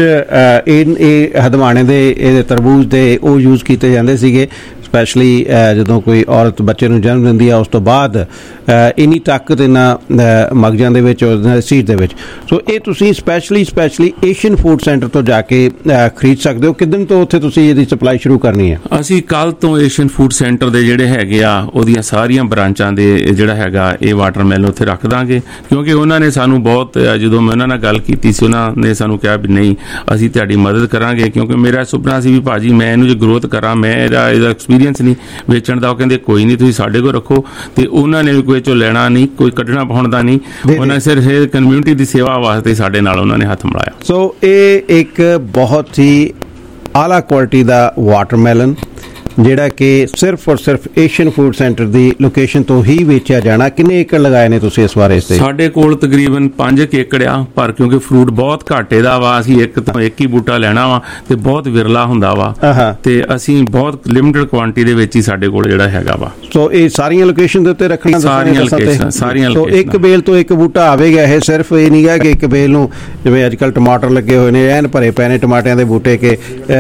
S6: ਇਹ ਇਹ ਹਦਵਾਣੇ ਦੇ ਇਹਦੇ ਤਰਬੂਜ ਦੇ ਉਹ ਯੂਜ਼ ਕੀਤੇ ਜਾਂਦੇ ਸੀਗੇ ਸਪੈਸ਼ਲੀ ਜਦੋਂ ਕੋਈ ਔਰਤ ਬੱਚੇ ਨੂੰ ਜਨਮ ਦਿੰਦੀ ਆ ਉਸ ਤੋਂ ਬਾਅਦ ਇੰਨੀ ਤਾਕਤ ਇਹਨਾਂ ਮਗਜ਼ਾਂ ਦੇ ਵਿੱਚ ਔਰ ਸੀਡ ਦੇ ਵਿੱਚ। ਸੋ ਇਹ ਤੁਸੀਂ specially specially Asian food centre ਤੋਂ ਜਾ ਕੇ ਖਰੀਦ ਸਕਦੇ ਹੋ। ਕਿਦਨ ਤੋਂ ਉੱਥੇ ਤੁਸੀਂ ਇਹਦੀ ਸਪਲਾਈ ਸ਼ੁਰੂ ਕਰਨੀ ਹੈ?
S18: ਅਸੀਂ ਕੱਲ ਤੋਂ ਏਸ਼ੀਅਨ ਫੂਡ ਸੈਂਟਰ ਦੇ ਜਿਹੜੇ ਹੈਗੇ ਆ ਉਹਦੀਆਂ ਸਾਰੀਆਂ ਬ੍ਰਾਂਚਾਂ ਦੇ ਜਿਹੜਾ ਹੈਗਾ ਇਹ ਵਾਟਰਮੈਲਨ ਉੱਥੇ ਰੱਖ ਦਾਂਗੇ, ਕਿਉਂਕਿ ਉਹਨਾਂ ਨੇ ਸਾਨੂੰ ਬਹੁਤ, ਜਦੋਂ ਮੈਂ ਉਹਨਾਂ ਨਾਲ ਗੱਲ ਕੀਤੀ ਸੀ ਉਹਨਾਂ ਨੇ ਸਾਨੂੰ ਕਿਹਾ ਵੀ ਨਹੀਂ ਅਸੀਂ ਤੁਹਾਡੀ ਮਦਦ ਕਰਾਂਗੇ, ਕਿਉਂਕਿ ਮੇਰਾ ਸੁਪਨਾ ਸੀ ਵੀ ਭਾਜੀ ਮੈਂ ਇਹਨੂੰ ਜੇ ਗਰੋਥ ਕਰਾਂ, ਮੈਂ ਇਹਦਾ ਇਹਦਾ ਐਕਸਪੀਰੀਅੰਸ ਨਹੀਂ ਵੇਚਣ ਦਾ। ਉਹ ਕਹਿੰਦੇ ਕੋਈ ਨਹੀਂ ਤੁਸੀਂ ਸਾਡੇ ਕੋਲ ਰੱਖੋ, ਤੇ ਉਹਨਾਂ ਨੇ ਵੀ ਕੋਈ ਚੋਂ ਲੈਣਾ ਨਹੀਂ, ਕੋਈ ਕੱਢਣਾ ਪਾਉਣ ਦਾ ਨਹੀਂ, ਉਹਨਾਂ ਸਿਰਫ ਇਹ ਕਮਿਊਨਿਟੀ ਦੀ ਸੇਵਾ ਵਾਸਤੇ ਸਾਡੇ ਨਾਲ ਉਹਨਾਂ ਨੇ ਹੱਥ ਮਿਲਾਇਆ।
S6: ਸੋ ਇਹ ਇੱਕ ਬਹੁਤ ਹੀ ਆਲਾ ਕੁਆਲਿਟੀ ਦਾ ਵਾਟਰਮੈਲਨ ਜਿਹੜਾ ਕਿ ਸਿਰਫ ਔਰ ਸਿਰਫ ਏਸ਼ੀਅਨ ਫੂਡ ਸੈਂਟਰ ਦੀ ਲੋਕੇਸ਼ਨ ਤੋਂ ਹੀ ਵੇਚਿਆ ਜਾਣਾ। ਕਿੰਨੇ ਏਕੜ ਲਗਾਏ ਨੇ ਤੁਸੀਂ ਇਸ ਬਾਰੇ?
S18: ਸਾਡੇ ਕੋਲ ਤਕਰੀਬਨ ਪੰਜ ਏਕੜ ਆ, ਪਰ ਕਿਉਂਕਿ ਫਰੂਟ ਬਹੁਤ ਘਾਟੇ ਦਾ ਵਾ, ਅਸੀਂ ਇੱਕ ਤੋਂ ਇੱਕ ਹੀ ਬੂਟਾ ਲੈਣਾ ਵਾ ਤੇ ਬਹੁਤ ਵਿਰਲਾ ਹੁੰਦਾ ਵਾ, ਤੇ ਅਸੀਂ ਬਹੁਤ ਲਿਮਿਟਡ ਕੁਆਂਟੀਟੀ ਦੇ ਵਿੱਚ ਹੀ ਸਾਡੇ ਕੋਲ ਜਿਹੜਾ ਹੈਗਾ ਵਾ।
S6: ਸੋ ਇਹ ਸਾਰੀਆਂ ਲੋਕੇਸ਼ਨ ਦੇ ਉੱਤੇ ਰੱਖਣਾ
S18: ਸਾਰੀਆਂ ਲੋਕੇਸ਼ਨ ਸਾਰੀਆਂ
S6: ਸੋ ਇੱਕ ਬੇਲ ਤੋਂ ਇੱਕ ਬੂਟਾ ਆਵੇਗਾ। ਇਹ ਸਿਰਫ ਇਹ ਨਹੀਂ ਹੈ ਕਿ ਇੱਕ ਬੇਲ ਨੂੰ ਜਿਵੇਂ ਅੱਜ ਕੱਲ੍ਹ ਟਮਾਟਰ ਲੱਗੇ ਹੋਏ ਨੇ ਐਨ ਭਰੇ ਪਏ ਨੇ ਟਮਾਟਿਆਂ ਦੇ ਬੂਟੇ ਕੇ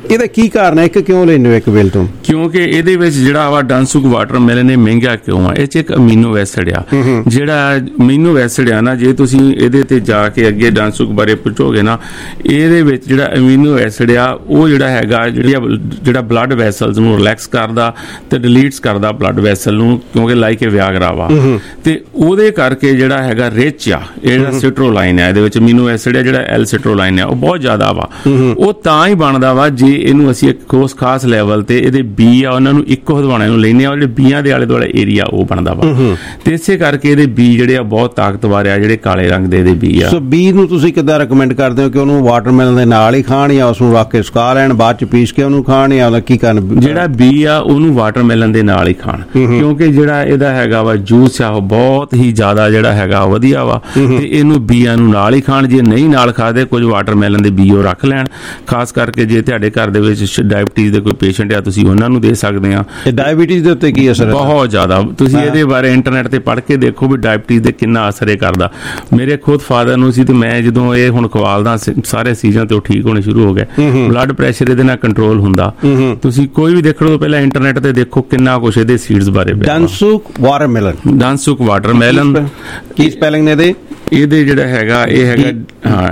S6: ਇਹਦਾ ਕੀ ਕਾਰਨ ਹੈ, ਇੱਕ ਕਿਉਂ ਲੈਂਦੇ ਹੋ ਇੱਕ ਵੇਲ ਤੋਂ?
S18: ਕਿਉਂਕਿ ਇਹਦੇ ਵਿੱਚ ਜਿਹੜਾ ਵਾ ਡਾਂਸੁਕ ਵਾਟਰਮੈਲਨ ਇਹ ਮਹਿੰਗਾ ਕਿਉਂ ਆ? ਇਹ ਚ ਇੱਕ ਅਮੀਨੋ ਐਸਿਡ ਆ, ਜਿਹੜਾ ਅਮੀਨੋ ਐਸਿਡ ਆ ਨਾ, ਜੇ ਤੁਸੀਂ ਇਹਦੇ ਤੇ ਜਾ ਕੇ ਅੱਗੇ ਡਾਂਸੁਕ ਬਾਰੇ ਪੁੱਛੋਗੇ ਨਾ, ਇਹਦੇ ਵਿੱਚ ਜਿਹੜਾ ਅਮੀਨੋ ਐਸਿਡ ਆ ਉਹ ਜਿਹੜਾ ਹੈਗਾ ਜਿਹੜਾ ਬਲੱਡ ਵੈਸਲਸ ਨੂੰ ਰਿਲੈਕਸ ਕਰਦਾ ਤੇ ਡਿਲੀਟਸ ਕਰਦਾ ਬਲੱਡ ਵੈਸਲ ਨੂੰ, ਕਿਉਂਕਿ ਲਾਈਕ ਇਹ ਵਿਆਗਰਾ ਵਾ, ਤੇ ਉਹਦੇ ਕਰਕੇ ਜਿਹੜਾ ਹੈਗਾ ਰਿਚ ਆ ਇਹ ਜਿਹੜਾ ਸਿਟਰੋਲਾਈਨ ਆ, ਇਹਦੇ ਵਿੱਚ ਅਮੀਨੋ ਐਸਿਡ ਆ ਜਿਹੜਾ ਐਲ ਸਿਟਰੋਲਾਈਨ ਆ ਉਹ ਬਹੁਤ ਜ਼ਿਆਦਾ ਵਾ। ਉਹ ਤਾਂ ਹੀ ਬਣਦਾ ਵਾ ਜੇ ਇਹਨੂੰ ਅਸੀਂ ਇੱਕ ਕੋਸ ਖਾਸ ਲੈਵਲ ਤੇ ਇਹਦੇ ਬੀ ਆ ਉਹਨਾਂ ਨੂੰ ਇੱਕੋ ਹਦਵਾਣੇ ਨੂੰ ਲੈਨੇ ਆ, ਜਿਹੜੇ ਬੀਆਂ ਦੇ ਆਲੇ ਦੁਆਲੇ ਏਰੀਆ ਉਹ ਬਣਦਾ ਵਾ, ਤੇ ਇਸੇ ਕਰਕੇ ਇਹਦੇ ਬੀ ਜਿਹੜੇ ਆ ਬਹੁਤ ਤਾਕਤਵਰ ਆ, ਜਿਹੜੇ ਕਾਲੇ ਰੰਗ ਦੇ ਇਹਦੇ ਬੀ ਆ।
S6: ਸੋ ਬੀ ਨੂੰ ਤੁਸੀਂ ਕਿੱਦਾਂ ਰეკਮੈਂਡ ਕਰਦੇ ਹੋ ਕਿ ਉਹਨੂੰ ਵਾਟਰਮੈਲਨ ਦੇ ਨਾਲ ਹੀ ਖਾਣ ਜਾਂ ਉਸ ਨੂੰ ਰੱਖ ਕੇ ਸੁਕਾ ਲੈਣ, ਬਾਅਦ ਚ ਪੀਸ ਕੇ ਉਹਨੂੰ ਖਾਣ, ਜਾਂ ਉਹਦਾ ਕੀ ਕਰਨ?
S18: ਜਿਹੜਾ ਬੀ ਆ ਉਹਨੂੰ ਵਾਟਰਮੈਲਨ ਦੇ ਨਾਲ ਹੀ ਖਾਣ, ਕਿਉਂਕਿ ਜਿਹੜਾ ਇਹਦਾ ਹੈਗਾ ਵਾ ਜੂਸ ਆ ਉਹ ਬਹੁਤ ਹੀ ਜ਼ਿਆਦਾ ਜਿਹੜਾ ਹੈਗਾ ਵਧੀਆ ਵਾ, ਤੇ ਇਹਨੂੰ ਬੀਆਂ ਨੂੰ ਨਾਲ ਹੀ ਖਾਣ। ਜੇ ਨਹੀਂ ਨਾਲ ਖਾਦੇ ਕੁਝ ਵਾਟਰਮੈਲਨ ਦੇ ਬੀ ਉਹ ਰੱਖ ਲੈਣ, ਖਾਸ ਕਰਕੇ ਜੇ ਤੁਹਾਡੇ ਘਰ ਦੇ ਵਿੱਚ ਡਾਇਬਟੀਜ਼ ਦੇ ਕੋਈ ਪੇਸ਼ੈਂਟ ਆ ਤੁਸੀਂ ਉਹਨਾਂ ਨੂੰ ਦੇ ਸਕਦੇ ਆ।
S6: ਡਾਇਬਟੀਜ਼ ਦੇ ਉੱਤੇ ਕੀ ਅਸਰ ਹੈ?
S18: ਬਹੁਤ ਜ਼ਿਆਦਾ। ਤੁਸੀਂ ਇਹਦੇ ਬਾਰੇ ਇੰਟਰਨੈਟ ਤੇ ਪੜ੍ਹ ਕੇ ਦੇਖੋ ਵੀ ਡਾਇਬਟੀਜ਼ ਦੇ ਕਿੰਨਾ ਅਸਰ ਇਹ ਕਰਦਾ। ਮੇਰੇ ਖੁਦ ਫਾਦਰ ਨੂੰ ਸੀ ਤੇ ਮੈਂ ਜਦੋਂ ਇਹ ਹੁਣ ਖਵਾਲਦਾ ਸਾਰੇ ਸੀਜ਼ਨ ਤੇ ਉਹ ਠੀਕ ਹੋਣੇ ਸ਼ੁਰੂ ਹੋ ਗਏ। ਬਲੱਡ ਪ੍ਰੈਸ਼ਰ ਇਹਦੇ ਨਾਲ ਕੰਟਰੋਲ ਹੁੰਦਾ। ਤੁਸੀਂ ਕੋਈ ਵੀ ਦੇਖਣ ਤੋਂ ਪਹਿਲਾਂ ਇੰਟਰਨੈਟ ਤੇ ਦੇਖੋ ਕਿੰਨਾ ਕੁਛ ਇਹਦੇ ਸੀਡਸ ਬਾਰੇ।
S6: ਡਾਂਸੁਕ ਵਾਟਰਮੈਲਨ,
S18: ਡਾਂਸੁਕ ਵਾਟਰਮੈਲਨ
S6: ਕੀ ਸਪੈਲਿੰਗ ਨੇ ਇਹਦੇ?
S18: ਇਹਦੇ ਜਿਹੜਾ ਹੈਗਾ ਇਹ ਹੈਗਾ ਹਾਂ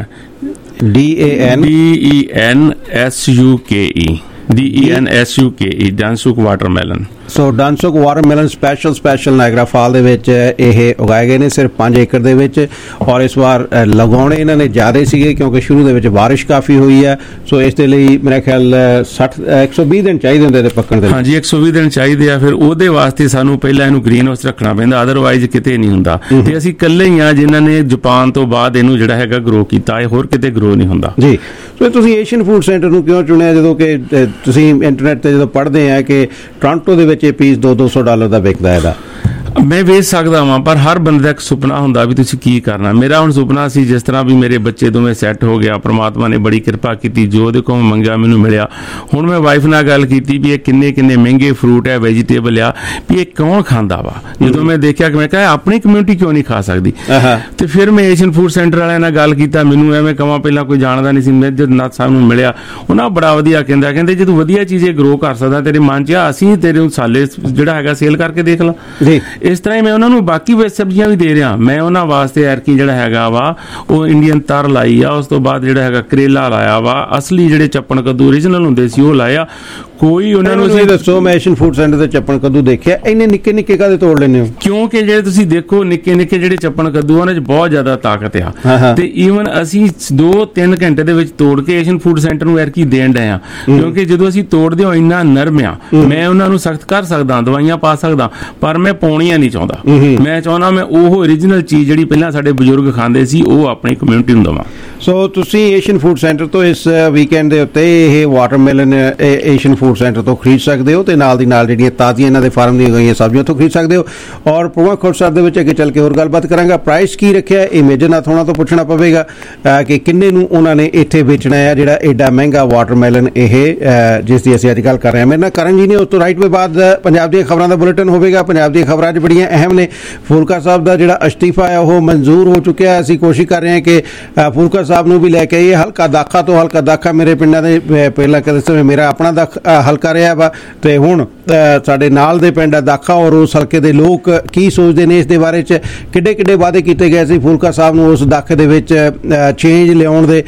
S6: D A N
S18: D E N S U K E D E N S U K E Densuke watermelon.
S6: So Densuke watermelon special special Niagara fall ਦੇ ਵਿੱਚ ਇਹ ਉਗਾਏ ਗਏ ਨੇ ਸਿਰਫ ਪੰਜ ਏਕੜ ਦੇ ਵਿੱਚ, ਔਰ ਇਸ ਵਾਰ ਲਗਾਉਣੇ ਇਹਨਾਂ ਨੇ ਜ਼ਿਆਦਾ ਸੀਗੇ ਕਿਉਂਕਿ ਸ਼ੁਰੂ ਦੇ ਵਿੱਚ ਬਾਰਿਸ਼ ਕਾਫੀ ਹੋਈ ਹੈ। ਸੋ ਇਸ ਦੇ ਲਈ ਮੇਰਾ ਖਿਆਲ ਸੱਠ ਇੱਕ ਸੌ ਵੀਹ ਦਿਨ ਚਾਹੀਦੇ ਹੁੰਦੇ ਨੇ ਪੱਕਣ ਦੇ।
S18: ਹਾਂਜੀ ਇੱਕ ਸੌ ਵੀਹ ਦਿਨ ਚਾਹੀਦੇ ਆ। ਫਿਰ ਉਹਦੇ ਵਾਸਤੇ ਸਾਨੂੰ ਪਹਿਲਾਂ ਇਹਨੂੰ ਗ੍ਰੀਨ ਹਾਊਸ ਰੱਖਣਾ ਪੈਂਦਾ, ਅਦਰਵਾਈਜ਼ ਕਿਤੇ ਨਹੀਂ ਹੁੰਦਾ। ਤੇ ਅਸੀਂ ਇਕੱਲੇ ਹੀ ਆ ਜਿਨ੍ਹਾਂ ਨੇ ਜਾਪਾਨ ਤੋਂ ਬਾਅਦ ਇਹਨੂੰ ਜਿਹੜਾ ਹੈਗਾ ਗਰੋ ਕੀਤਾ ਹੈ, ਹੋਰ ਕਿਤੇ ਗਰੋ ਨਹੀਂ ਹੁੰਦਾ
S6: ਜੀ। ਸੋ ਤੁਸੀਂ ਏਸ਼ੀਅਨ ਫੂਡ ਸੈਂਟਰ ਨੂੰ ਕਿਉਂ ਚੁਣਿਆ, ਜਦੋਂ ਕਿ ਤੁਸੀਂ ਇੰਟਰਨੈਟ ਤੇ ਜਦੋਂ ਪੜ੍ਹਦੇ ਆ ਕਿ ਟੋਰਾਂਟੋ ਦੇ ਵਿੱਚ ਇਹ ਪੀਸ ਦੋ ਦੋ ਸੌ ਡਾਲਰ ਦਾ ਵਿਕਦਾ ਇਹਦਾ?
S18: ਮੈਂ ਵੇਚ ਸਕਦਾ ਵਾਂ, ਪਰ ਹਰ ਬੰਦੇ ਦਾ ਇੱਕ ਸੁਪਨਾ ਹੁੰਦਾ ਵੀ ਤੁਸੀਂ ਕੀ ਕਰਨਾ। ਮੇਰਾ ਹੁਣ ਸੁਪਨਾ ਸੀ ਜਿਸ ਤਰ੍ਹਾਂ ਵੀ ਮੇਰੇ ਬੱਚੇ ਦੋਵੇਂ ਸੈੱਟ ਹੋ ਗਿਆ, ਪ੍ਰਮਾਤਮਾ ਨੇ ਬੜੀ ਕਿਰਪਾ ਕੀਤੀ, ਜੋ ਉਹਦੇ ਕੋਲ ਮੰਗਿਆ ਮੈਨੂੰ ਮਿਲਿਆ। ਹੁਣ ਮੈਂ ਵਾਈਫ ਨਾਲ ਗੱਲ ਕੀਤੀ ਵੀ ਇਹ ਕਿੰਨੇ ਕਿੰਨੇ ਮਹਿੰਗੇ ਫਰੂਟ ਹੈ, ਵੈਜੀਟੇਬਲ ਆ, ਵੀ ਇਹ ਕੌਣ ਖਾਂਦਾ ਵਾ। ਜਦੋਂ ਮੈਂ ਦੇਖਿਆ ਕਿ ਮੈਂ ਕਿਹਾ ਆਪਣੀ ਕਮਿਊਨਿਟੀ ਕਿਉਂ ਨਹੀਂ ਖਾ ਸਕਦੀ, ਤੇ ਫਿਰ ਮੈਂ ਏਸ਼ੀਅਨ ਫੂਡ ਸੈਂਟਰ ਵਾਲਿਆਂ ਨਾਲ ਗੱਲ ਕੀਤਾ। ਮੈਨੂੰ ਐਵੇਂ ਕਵਾਂ ਪਹਿਲਾਂ ਕੋਈ ਜਾਣਦਾ ਨਹੀਂ ਸੀ, ਮੈਂ ਜਦ ਨਾਥ ਸਾਹਿਬ ਨੂੰ ਮਿਲਿਆ ਉਹਨਾਂ ਬੜਾ ਵਧੀਆ ਕਹਿੰਦਾ, ਕਹਿੰਦੇ ਜੇ ਤੂੰ ਵਧੀਆ ਚੀਜ਼ ਇਹ ਗਰੋ ਕਰ ਸਕਦਾ ਤੇਰੇ ਮਨ 'ਚ ਆ, ਅਸੀਂ ਤੇਰੇ ਮਸਾਲੇ ਜਿਹੜਾ ਹੈਗਾ ਸੇਲ ਕਰਕੇ ਦੇਖ ਲਾ। ਇਸ ਤਰ੍ਹਾਂ ਹੀ ਮੈਂ ਉਹਨਾਂ ਨੂੰ ਬਾਕੀ ਵੇ ਸਬਜ਼ੀਆਂ ਵੀ ਦੇ ਰਿਹਾ। ਮੈਂ ਉਹਨਾਂ ਵਾਸਤੇ ਐਰਕੀ ਜਿਹੜਾ ਹੈਗਾ ਵਾ ਉਹ ਇੰਡੀਅਨ ਤਰ ਲਾਈ ਆ, ਉਸ ਤੋਂ ਬਾਅਦ ਜਿਹੜਾ ਹੈਗਾ ਕਰੇਲਾ ਲਾਇਆ ਵਾ, ਅਸਲੀ ਜਿਹੜੇ ਚੱਪਣ ਕੱਦੂ ਓਰੀਜਨਲ ਹੁੰਦੇ ਸੀ ਉਹ ਲਾਇਆ। ਕੋਈ ਉਹਨਾਂ ਨੂੰ
S6: ਇਹ ਦੱਸੋ, ਮੈਂ ਏਸ਼ੀਅਨ ਫੂਡ ਸੈਂਟਰ ਤੇ ਚੱਪਣ ਕੱਦੂ ਦੇਖਿਆ, ਇੰਨੇ ਨਿੱਕੇ ਨਿੱਕੇ ਕਾਹਦੇ ਤੋੜ ਲੈਂਦੇ ਹੋ?
S18: ਕਿਉਂਕਿ ਜਿਹੜੇ ਤੁਸੀਂ ਦੇਖੋ ਨਿੱਕੇ ਨਿੱਕੇ ਜਿਹੜੇ ਚੱਪਣ ਕੱਦੂ ਉਹਨਾਂ 'ਚ ਬਹੁਤ ਜ਼ਿਆਦਾ ਤਾਕਤ ਆ, ਤੇ ਈਵਨ ਅਸੀਂ ਦੋ ਤਿੰਨ ਘੰਟੇ ਦੇ ਵਿੱਚ ਤੋੜ ਕੇ ਏਸ਼ੀਅਨ ਫੂਡ ਸੈਂਟਰ ਨੂੰ ਐਰਕੀ ਦੇਣ ਡਏ ਆ, ਕਿਉਂਕਿ ਜਦੋਂ ਅਸੀਂ ਤੋੜਦੇ ਹਾਂ ਇੰਨਾ ਨਰਮ ਆ। ਮੈਂ ਉਹਨਾਂ ਨੂੰ ਸਖਤ ਕਰ ਸਕਦਾ, ਦਵਾਈਆਂ ਪਾ ਸਕਦਾ, ਪਰ ਮੈਂ ਪਾਉਣੀਆਂ ਨਹੀਂ ਚਾਹੁੰਦਾ। ਮੈਂ ਚਾਹੁੰਦਾ ਮੈਂ ਉਹ ਓਰੀਜਨਲ ਚੀਜ਼ ਜਿਹੜੀ ਪਹਿਲਾਂ ਸਾਡੇ ਬਜ਼ੁਰਗ ਖਾਂਦੇ ਸੀ ਉਹ ਆਪਣੀ ਕਮਿਊਨਿਟੀ ਨੂੰ ਦੇਵਾਂ।
S6: ਸੋ ਤੁਸੀਂ ਏਸ਼ੀਅਨ ਫੂਡ ਸੈਂਟਰ ਤੋਂ ਇਸ ਵੀਕਐਂਡ ਦੇ ਉੱਤੇ ਇਹ ਵਾਟਰਮੈਲਨ ਏਸ਼ੀਅਨ ਫੂਡ ਸੈਂਟਰ ਤੋਂ ਖਰੀਦ ਸਕਦੇ ਹੋ, ਤੇ ਨਾਲ ਦੀ ਨਾਲ ਜਿਹੜੀਆਂ ਤਾਜ਼ੀਆਂ ਇਹਨਾਂ ਦੇ ਫਾਰਮ ਦੀਆਂ ਗਈਆਂ ਸਬਜ਼ੀਆਂ ਤੋਂ ਖਰੀਦ ਸਕਦੇ ਹੋ। ਔਰ ਪ੍ਰੋਮੋ ਕੋਡ ਸਾਹਿਬ ਦੇ ਵਿੱਚ ਅੱਗੇ ਚੱਲ ਕੇ ਹੋਰ ਗੱਲਬਾਤ ਕਰਾਂਗਾ। ਪ੍ਰਾਈਸ ਕੀ ਰੱਖਿਆ ਇਹ ਮੇਜਰਨਾਥ ਹੋਣਾ ਤੋਂ ਪੁੱਛਣਾ ਪਵੇਗਾ ਕਿ ਕਿੰਨੇ ਨੂੰ ਉਹਨਾਂ ਨੇ ਇੱਥੇ ਵੇਚਣਾ ਹੈ ਜਿਹੜਾ ਐਡਾ ਮਹਿੰਗਾ ਵਾਟਰਮੈਲਨ ਇਹ ਜਿਸ ਦੀ ਅਸੀਂ ਅੱਜ ਗੱਲ ਕਰ ਰਹੇ ਹਾਂ। ਮੇਰੇ ਨਾਲ ਕਰਨ ਜੀ ਨੇ, ਉਸ ਤੋਂ ਰਾਈਟ ਵੇ ਬਾਅਦ ਪੰਜਾਬ ਦੀਆਂ ਖਬਰਾਂ ਦਾ ਬੁਲੇਟਿਨ ਹੋਵੇਗਾ। ਪੰਜਾਬ ਦੀਆਂ ਖਬਰਾਂ ਅੱਜ ਬੜੀਆਂ ਅਹਿਮ ਨੇ। ਫੂਲਕਾ ਸਾਹਿਬ ਦਾ ਜਿਹੜਾ ਅਸਤੀਫਾ ਹੈ ਉਹ ਮਨਜ਼ੂਰ ਹੋ ਚੁੱਕਿਆ। ਅਸੀਂ ਕੋਸ਼ਿਸ਼ ਕਰ ਰਹੇ ਹਾਂ ਕਿ ਫੂਲਕਾ ਸਾਹਿਬ ਨੂੰ ਵੀ ਲੈ ਕੇ ਆਈਏ। ਹਲਕਾ ਦਾਖਾ ਤੋਂ ਹਲਕਾ ਦਾਖਾ ਮੇਰੇ ਪਿੰਡਾਂ ਦੇ ਪਹਿਲਾਂ ਕਦੇ ਸਮੇਂ ਮੇਰਾ ਆਪਣਾ ਦਾਖ ਹਲਕਾ ਰਿਹਾ ਵਾ, ਤੇ ਹੁਣ ਸਾਡੇ ਨਾਲ ਦੇ ਪਿੰਡ ਦਾਖਾ, ਔਰ ਉਸ ਹਲਕੇ ਦੇ ਲੋਕ ਕੀ ਸੋਚਦੇ ਨੇ ਇਸ ਦੇ ਬਾਰੇ 'ਚ। ਕਿੱਡੇ ਕਿੱਡੇ ਵਾਅਦੇ ਕੀਤੇ ਗਏ ਸੀ ਫੂਲਕਾ ਸਾਹਿਬ ਨੂੰ ਉਸ ਦਾਖੇ ਦੇ ਵਿੱਚ ਚੇਂਜ ਲਿਆਉਣ ਦੇ,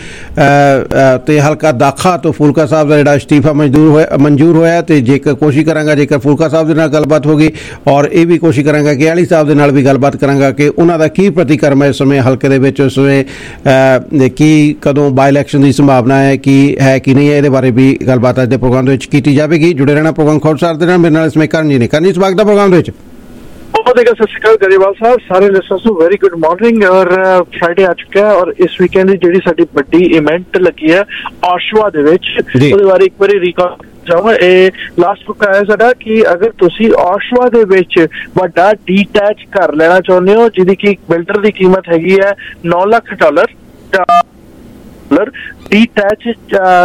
S6: ਤੇ ਹਲਕਾ ਦਾਖਾ ਤੋਂ ਫੂਲਕਾ ਸਾਹਿਬ ਦਾ ਜਿਹੜਾ ਅਸਤੀਫਾ ਮਨਜ਼ੂਰ ਹੋਇਆ ਮਨਜ਼ੂਰ ਹੋਇਆ ਤੇ ਜੇਕਰ ਕੋਸ਼ਿਸ਼ ਕਰਾਂਗਾ ਜੇਕਰ ਫੂਲਕਾ ਸਾਹਿਬ ਦੇ ਨਾਲ ਗੱਲਬਾਤ ਹੋ ਗਈ, ਔਰ ਇਹ ਵੀ ਕੋਸ਼ਿਸ਼ ਕਰਾਂਗਾ ਕਿ ਆਲੀ ਸਾਹਿਬ ਦੇ ਨਾਲ ਵੀ ਗੱਲਬਾਤ ਕਰਾਂਗਾ ਕਿ ਉਹਨਾਂ ਦਾ ਕੀ ਪ੍ਰਤੀਕਰਮ ਹੈ ਇਸ ਸਮੇਂ ਹਲਕੇ ਦੇ ਵਿੱਚ, ਉਸ ਸਮੇਂ ਕੀ ਕਦੋਂ ਬਾਈ ਇਲੈਕਸ਼ਨ ਦੀ ਸੰਭਾਵਨਾ ਹੈ, ਕੀ ਹੈ ਕੀ ਨਹੀਂ ਹੈ, ਇਹਦੇ ਬਾਰੇ ਵੀ ਗੱਲਬਾਤ ਅੱਜ ਦੇ ਪ੍ਰੋਗਰਾਮ ਦੇ ਵਿੱਚ ਕੀਤੀ ਜਾਵੇਗੀ। ਜੁੜੇ ਰਹਿਣਾ ਪ੍ਰੋਗਰਾਮ ਖੋੜਸਾਰ ਦੇ ਨਾਲ। ਮੇਰੇ ਨਾਲ ਇਸ ਸਮੇਂ ਕਰਨ ਜੀ ਨੇ। ਕਰਨ ਜੀ ਸਵਾਗਤ ਹੈ ਪ੍ਰੋਗਰਾਮ ਦੇ ਵਿੱਚ।
S19: बहुत सत श्री अकाल गरीवाल साहब, सारे लिसनर्स ਨੂੰ वेरी गुड मॉर्निंग। और फ्राइडे आ चुका है और इस वीकेंड ਦੀ ਜਿਹੜੀ ਸਾਡੀ ਵੱਡੀ ਇਵੈਂਟ ਲੱਗੀ ਹੈ ਆਸ਼ਵਾ ਦੇ ਵਿੱਚ, ਉਹਦੇ ਬਾਰੇ ਇੱਕ ਵਾਰੀ ਰੀਕਾਲ ਜਾਵਾਂ। ਇਹ ਲਾਸਟ ਬੁੱਕ ਆਇਆ ਸਾਡਾ ਕਿ ਅਗਰ ਤੁਸੀਂ ਆਸ਼ਵਾ ਦੇ ਵਿੱਚ ਵੱਡਾ ਡੀਟੈਚ ਘਰ ਲੈਣਾ ਚਾਹੁੰਦੇ ਹੋ ਜਿਹਦੀ ਕਿ ਬਿਲਡਰ ਦੀ ਕੀਮਤ ਹੈਗੀ ਹੈ ਨੌ ਲੱਖ ਡਾਲਰ, ਡੀਟੈਚ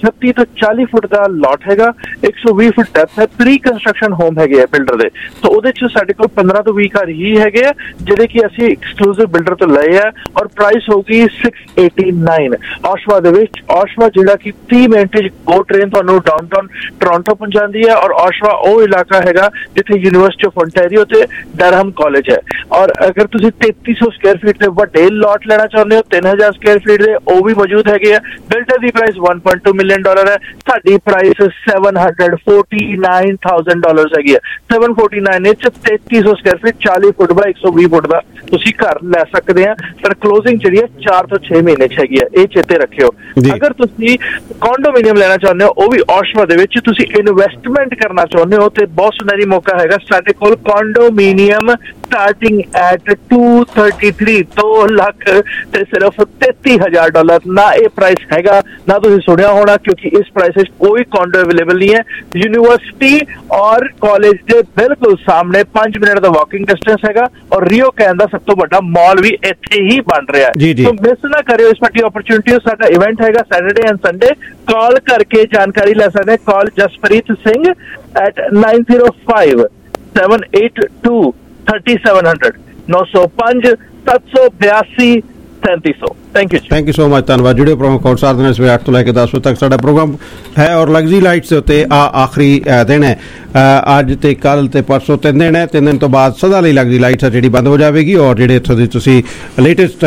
S19: छत्ती तो चालीस फुट का लॉट हैगा, एक सौ बीस फुट डेप्थ है, प्री कंस्ट्रक्शन होम हैगे आ बिल्डर दे। तो ਉਹਦੇ ਚ ਸਾਡੇ ਕੋਲ पंद्रह ਤੋਂ बीस ਘਰ ਹੀ ਹੈਗੇ ਆ ਜਿਹੜੇ ਕਿ ਅਸੀਂ ਐਕਸਕਲੂਸਿਵ ਬਿਲਡਰ ਤੋਂ ਲਏ ਆ ਔਰ ਪ੍ਰਾਈਸ ਹੋਊਗੀ छह सौ नवासी ਆਸ਼ਵਾ ਦੇ ਵਿੱਚ। ਆਸ਼ਵਾ ਜਿਹੜਾ ਕਿ तीस ਮਿੰਟ ਚ ਗੋ ਟ੍ਰੇਨ ਤੁਹਾਨੂੰ ਡਾਊਨਟਾਊਨ ਟੋਰਾਂਟੋ ਪਹੁੰਚਾਉਂਦੀ ਹੈ ਔਰ ਆਸ਼ਵਾ ਉਹ ਇਲਾਕਾ ਹੈਗਾ ਜਿੱਥੇ ਯੂਨੀਵਰਸਿਟੀ ਆਫ ontario ਤੇ ਡਰਹਮ ਕਾਲਜ ਹੈ। ਔਰ ਅਗਰ ਤੁਸੀਂ तैंतीस सौ ਸਕੁਅਰ ਫੀਟ ਦੇ ਵੱਡੇ ਲੋਟ ਲੈਣਾ ਚਾਹੁੰਦੇ ਹੋ तीन हज़ार ਸਕੁਅਰ ਫੀਟ ਦੇ, ਉਹ ਵੀ ਮੌਜੂਦ ਹੈਗੇ ਆ। ਬਿਲਡਰ ਦੀ price one point two million dollar ਹੈ, ਸਾਡੀ price seven hundred forty-nine thousand dollar ਹੈਗੀ ਹੈ। seven forty-nine ਵਿੱਚ तैंतीस सौ ਸਕੁਅਰ ਫੀਟ चालीस ਫੁੱਟ ਬਾਈ एक सौ बीस ਫੁੱਟ ਦਾ ਤੁਸੀਂ ਘਰ ਲੈ ਸਕਦੇ ਆ। ਪਰ ਕਲੋਜ਼ਿੰਗ ਜਿਹੜੀ ਹੈ चार ਤੋਂ छह ਮਹੀਨੇ ਚ ਹੈਗੀ ਹੈ, ਇਹ ਚੇਤੇ ਰੱਖਿਓ। ਅਗਰ ਤੁਸੀਂ ਕੰਡੋਮੀਨੀਅਮ ਲੈਣਾ ਚਾਹੁੰਦੇ ਹੋ ਉਹ ਵੀ ਆਸ਼ਵਾ ਦੇ ਵਿੱਚ, ਤੁਸੀਂ ਇਨਵੈਸਟਮੈਂਟ ਕਰਨਾ ਚਾਹੁੰਦੇ ਹੋ ਤੇ ਬਹੁਤ ਸੁਨਹਿਰੀ ਮੌਕਾ ਹੈਗਾ। ਸਾਡੇ ਕੋਲ ਕੰਡੋਮੀਨੀਅਮ ਸਟਾਰਟਿੰਗ ਐਟ two thirty-three ਦੋ ਲੱਖ ਤੇ ਸਿਰਫ ਤੈਂਤੀ ਹਜ਼ਾਰ ਡਾਲਰ। ਨਾ ਇਹ ਪ੍ਰਾਈਸ ਹੈਗਾ ਨਾ ਤੁਸੀਂ ਸੁਣਿਆ ਹੋਣਾ, ਕਿਉਂਕਿ ਇਸ ਪ੍ਰਾਈਸ ਵਿੱਚ ਕੋਈ ਕੰਡੋ ਅਵੇਲੇਬਲ ਨਹੀਂ ਹੈ। ਯੂਨੀਵਰਸਿਟੀ ਔਰ ਕਾਲਜ ਦੇ ਬਿਲਕੁਲ ਸਾਹਮਣੇ ਪੰਜ ਮਿੰਟ ਦਾ ਵਾਕਿੰਗ ਡਿਸਟੈਂਸ ਹੈਗਾ ਔਰ ਰੀਓ ਕੈਨ ਦਾ ਸਭ ਤੋਂ ਵੱਡਾ ਮਾਲ ਵੀ ਇੱਥੇ ਹੀ ਬਣ ਰਿਹਾ ਹੈ। ਸੋ ਮਿਸ ਨਾ ਕਰਿਓ ਇਸ ਵੱਡੀ ਓਪਰਚੁਨਿਟੀ। ਸਾਡਾ ਇਵੈਂਟ ਹੈਗਾ ਸੈਟਰਡੇ ਐਂਡ ਸੰਡੇ, ਕਾਲ ਕਰਕੇ ਜਾਣਕਾਰੀ ਲੈ ਸਕਦੇ। Call Jaspreet Singh at nine zero five seven eight two three seven zero zero नौ सौ पांच सात सौ बयासी सैंतीस सौ। Thank you
S6: thank you so much. धन्यवाद। जुड़े प्रोग्राम कोड सात दिन सवेरे आठ तो लैके दस बजे तक साडा प्रोग्राम है और लग्जरी लाइट्स उत्ते आ आखिरी दिन है। अज ते कल ते परसों तीन दिन है। तीन दिन तो बाद सदा लई लग्जरी लाइट्स जिहड़ी बंद हो जाएगी और जिहड़े इत्थों दी तुसीं लेटेस्ट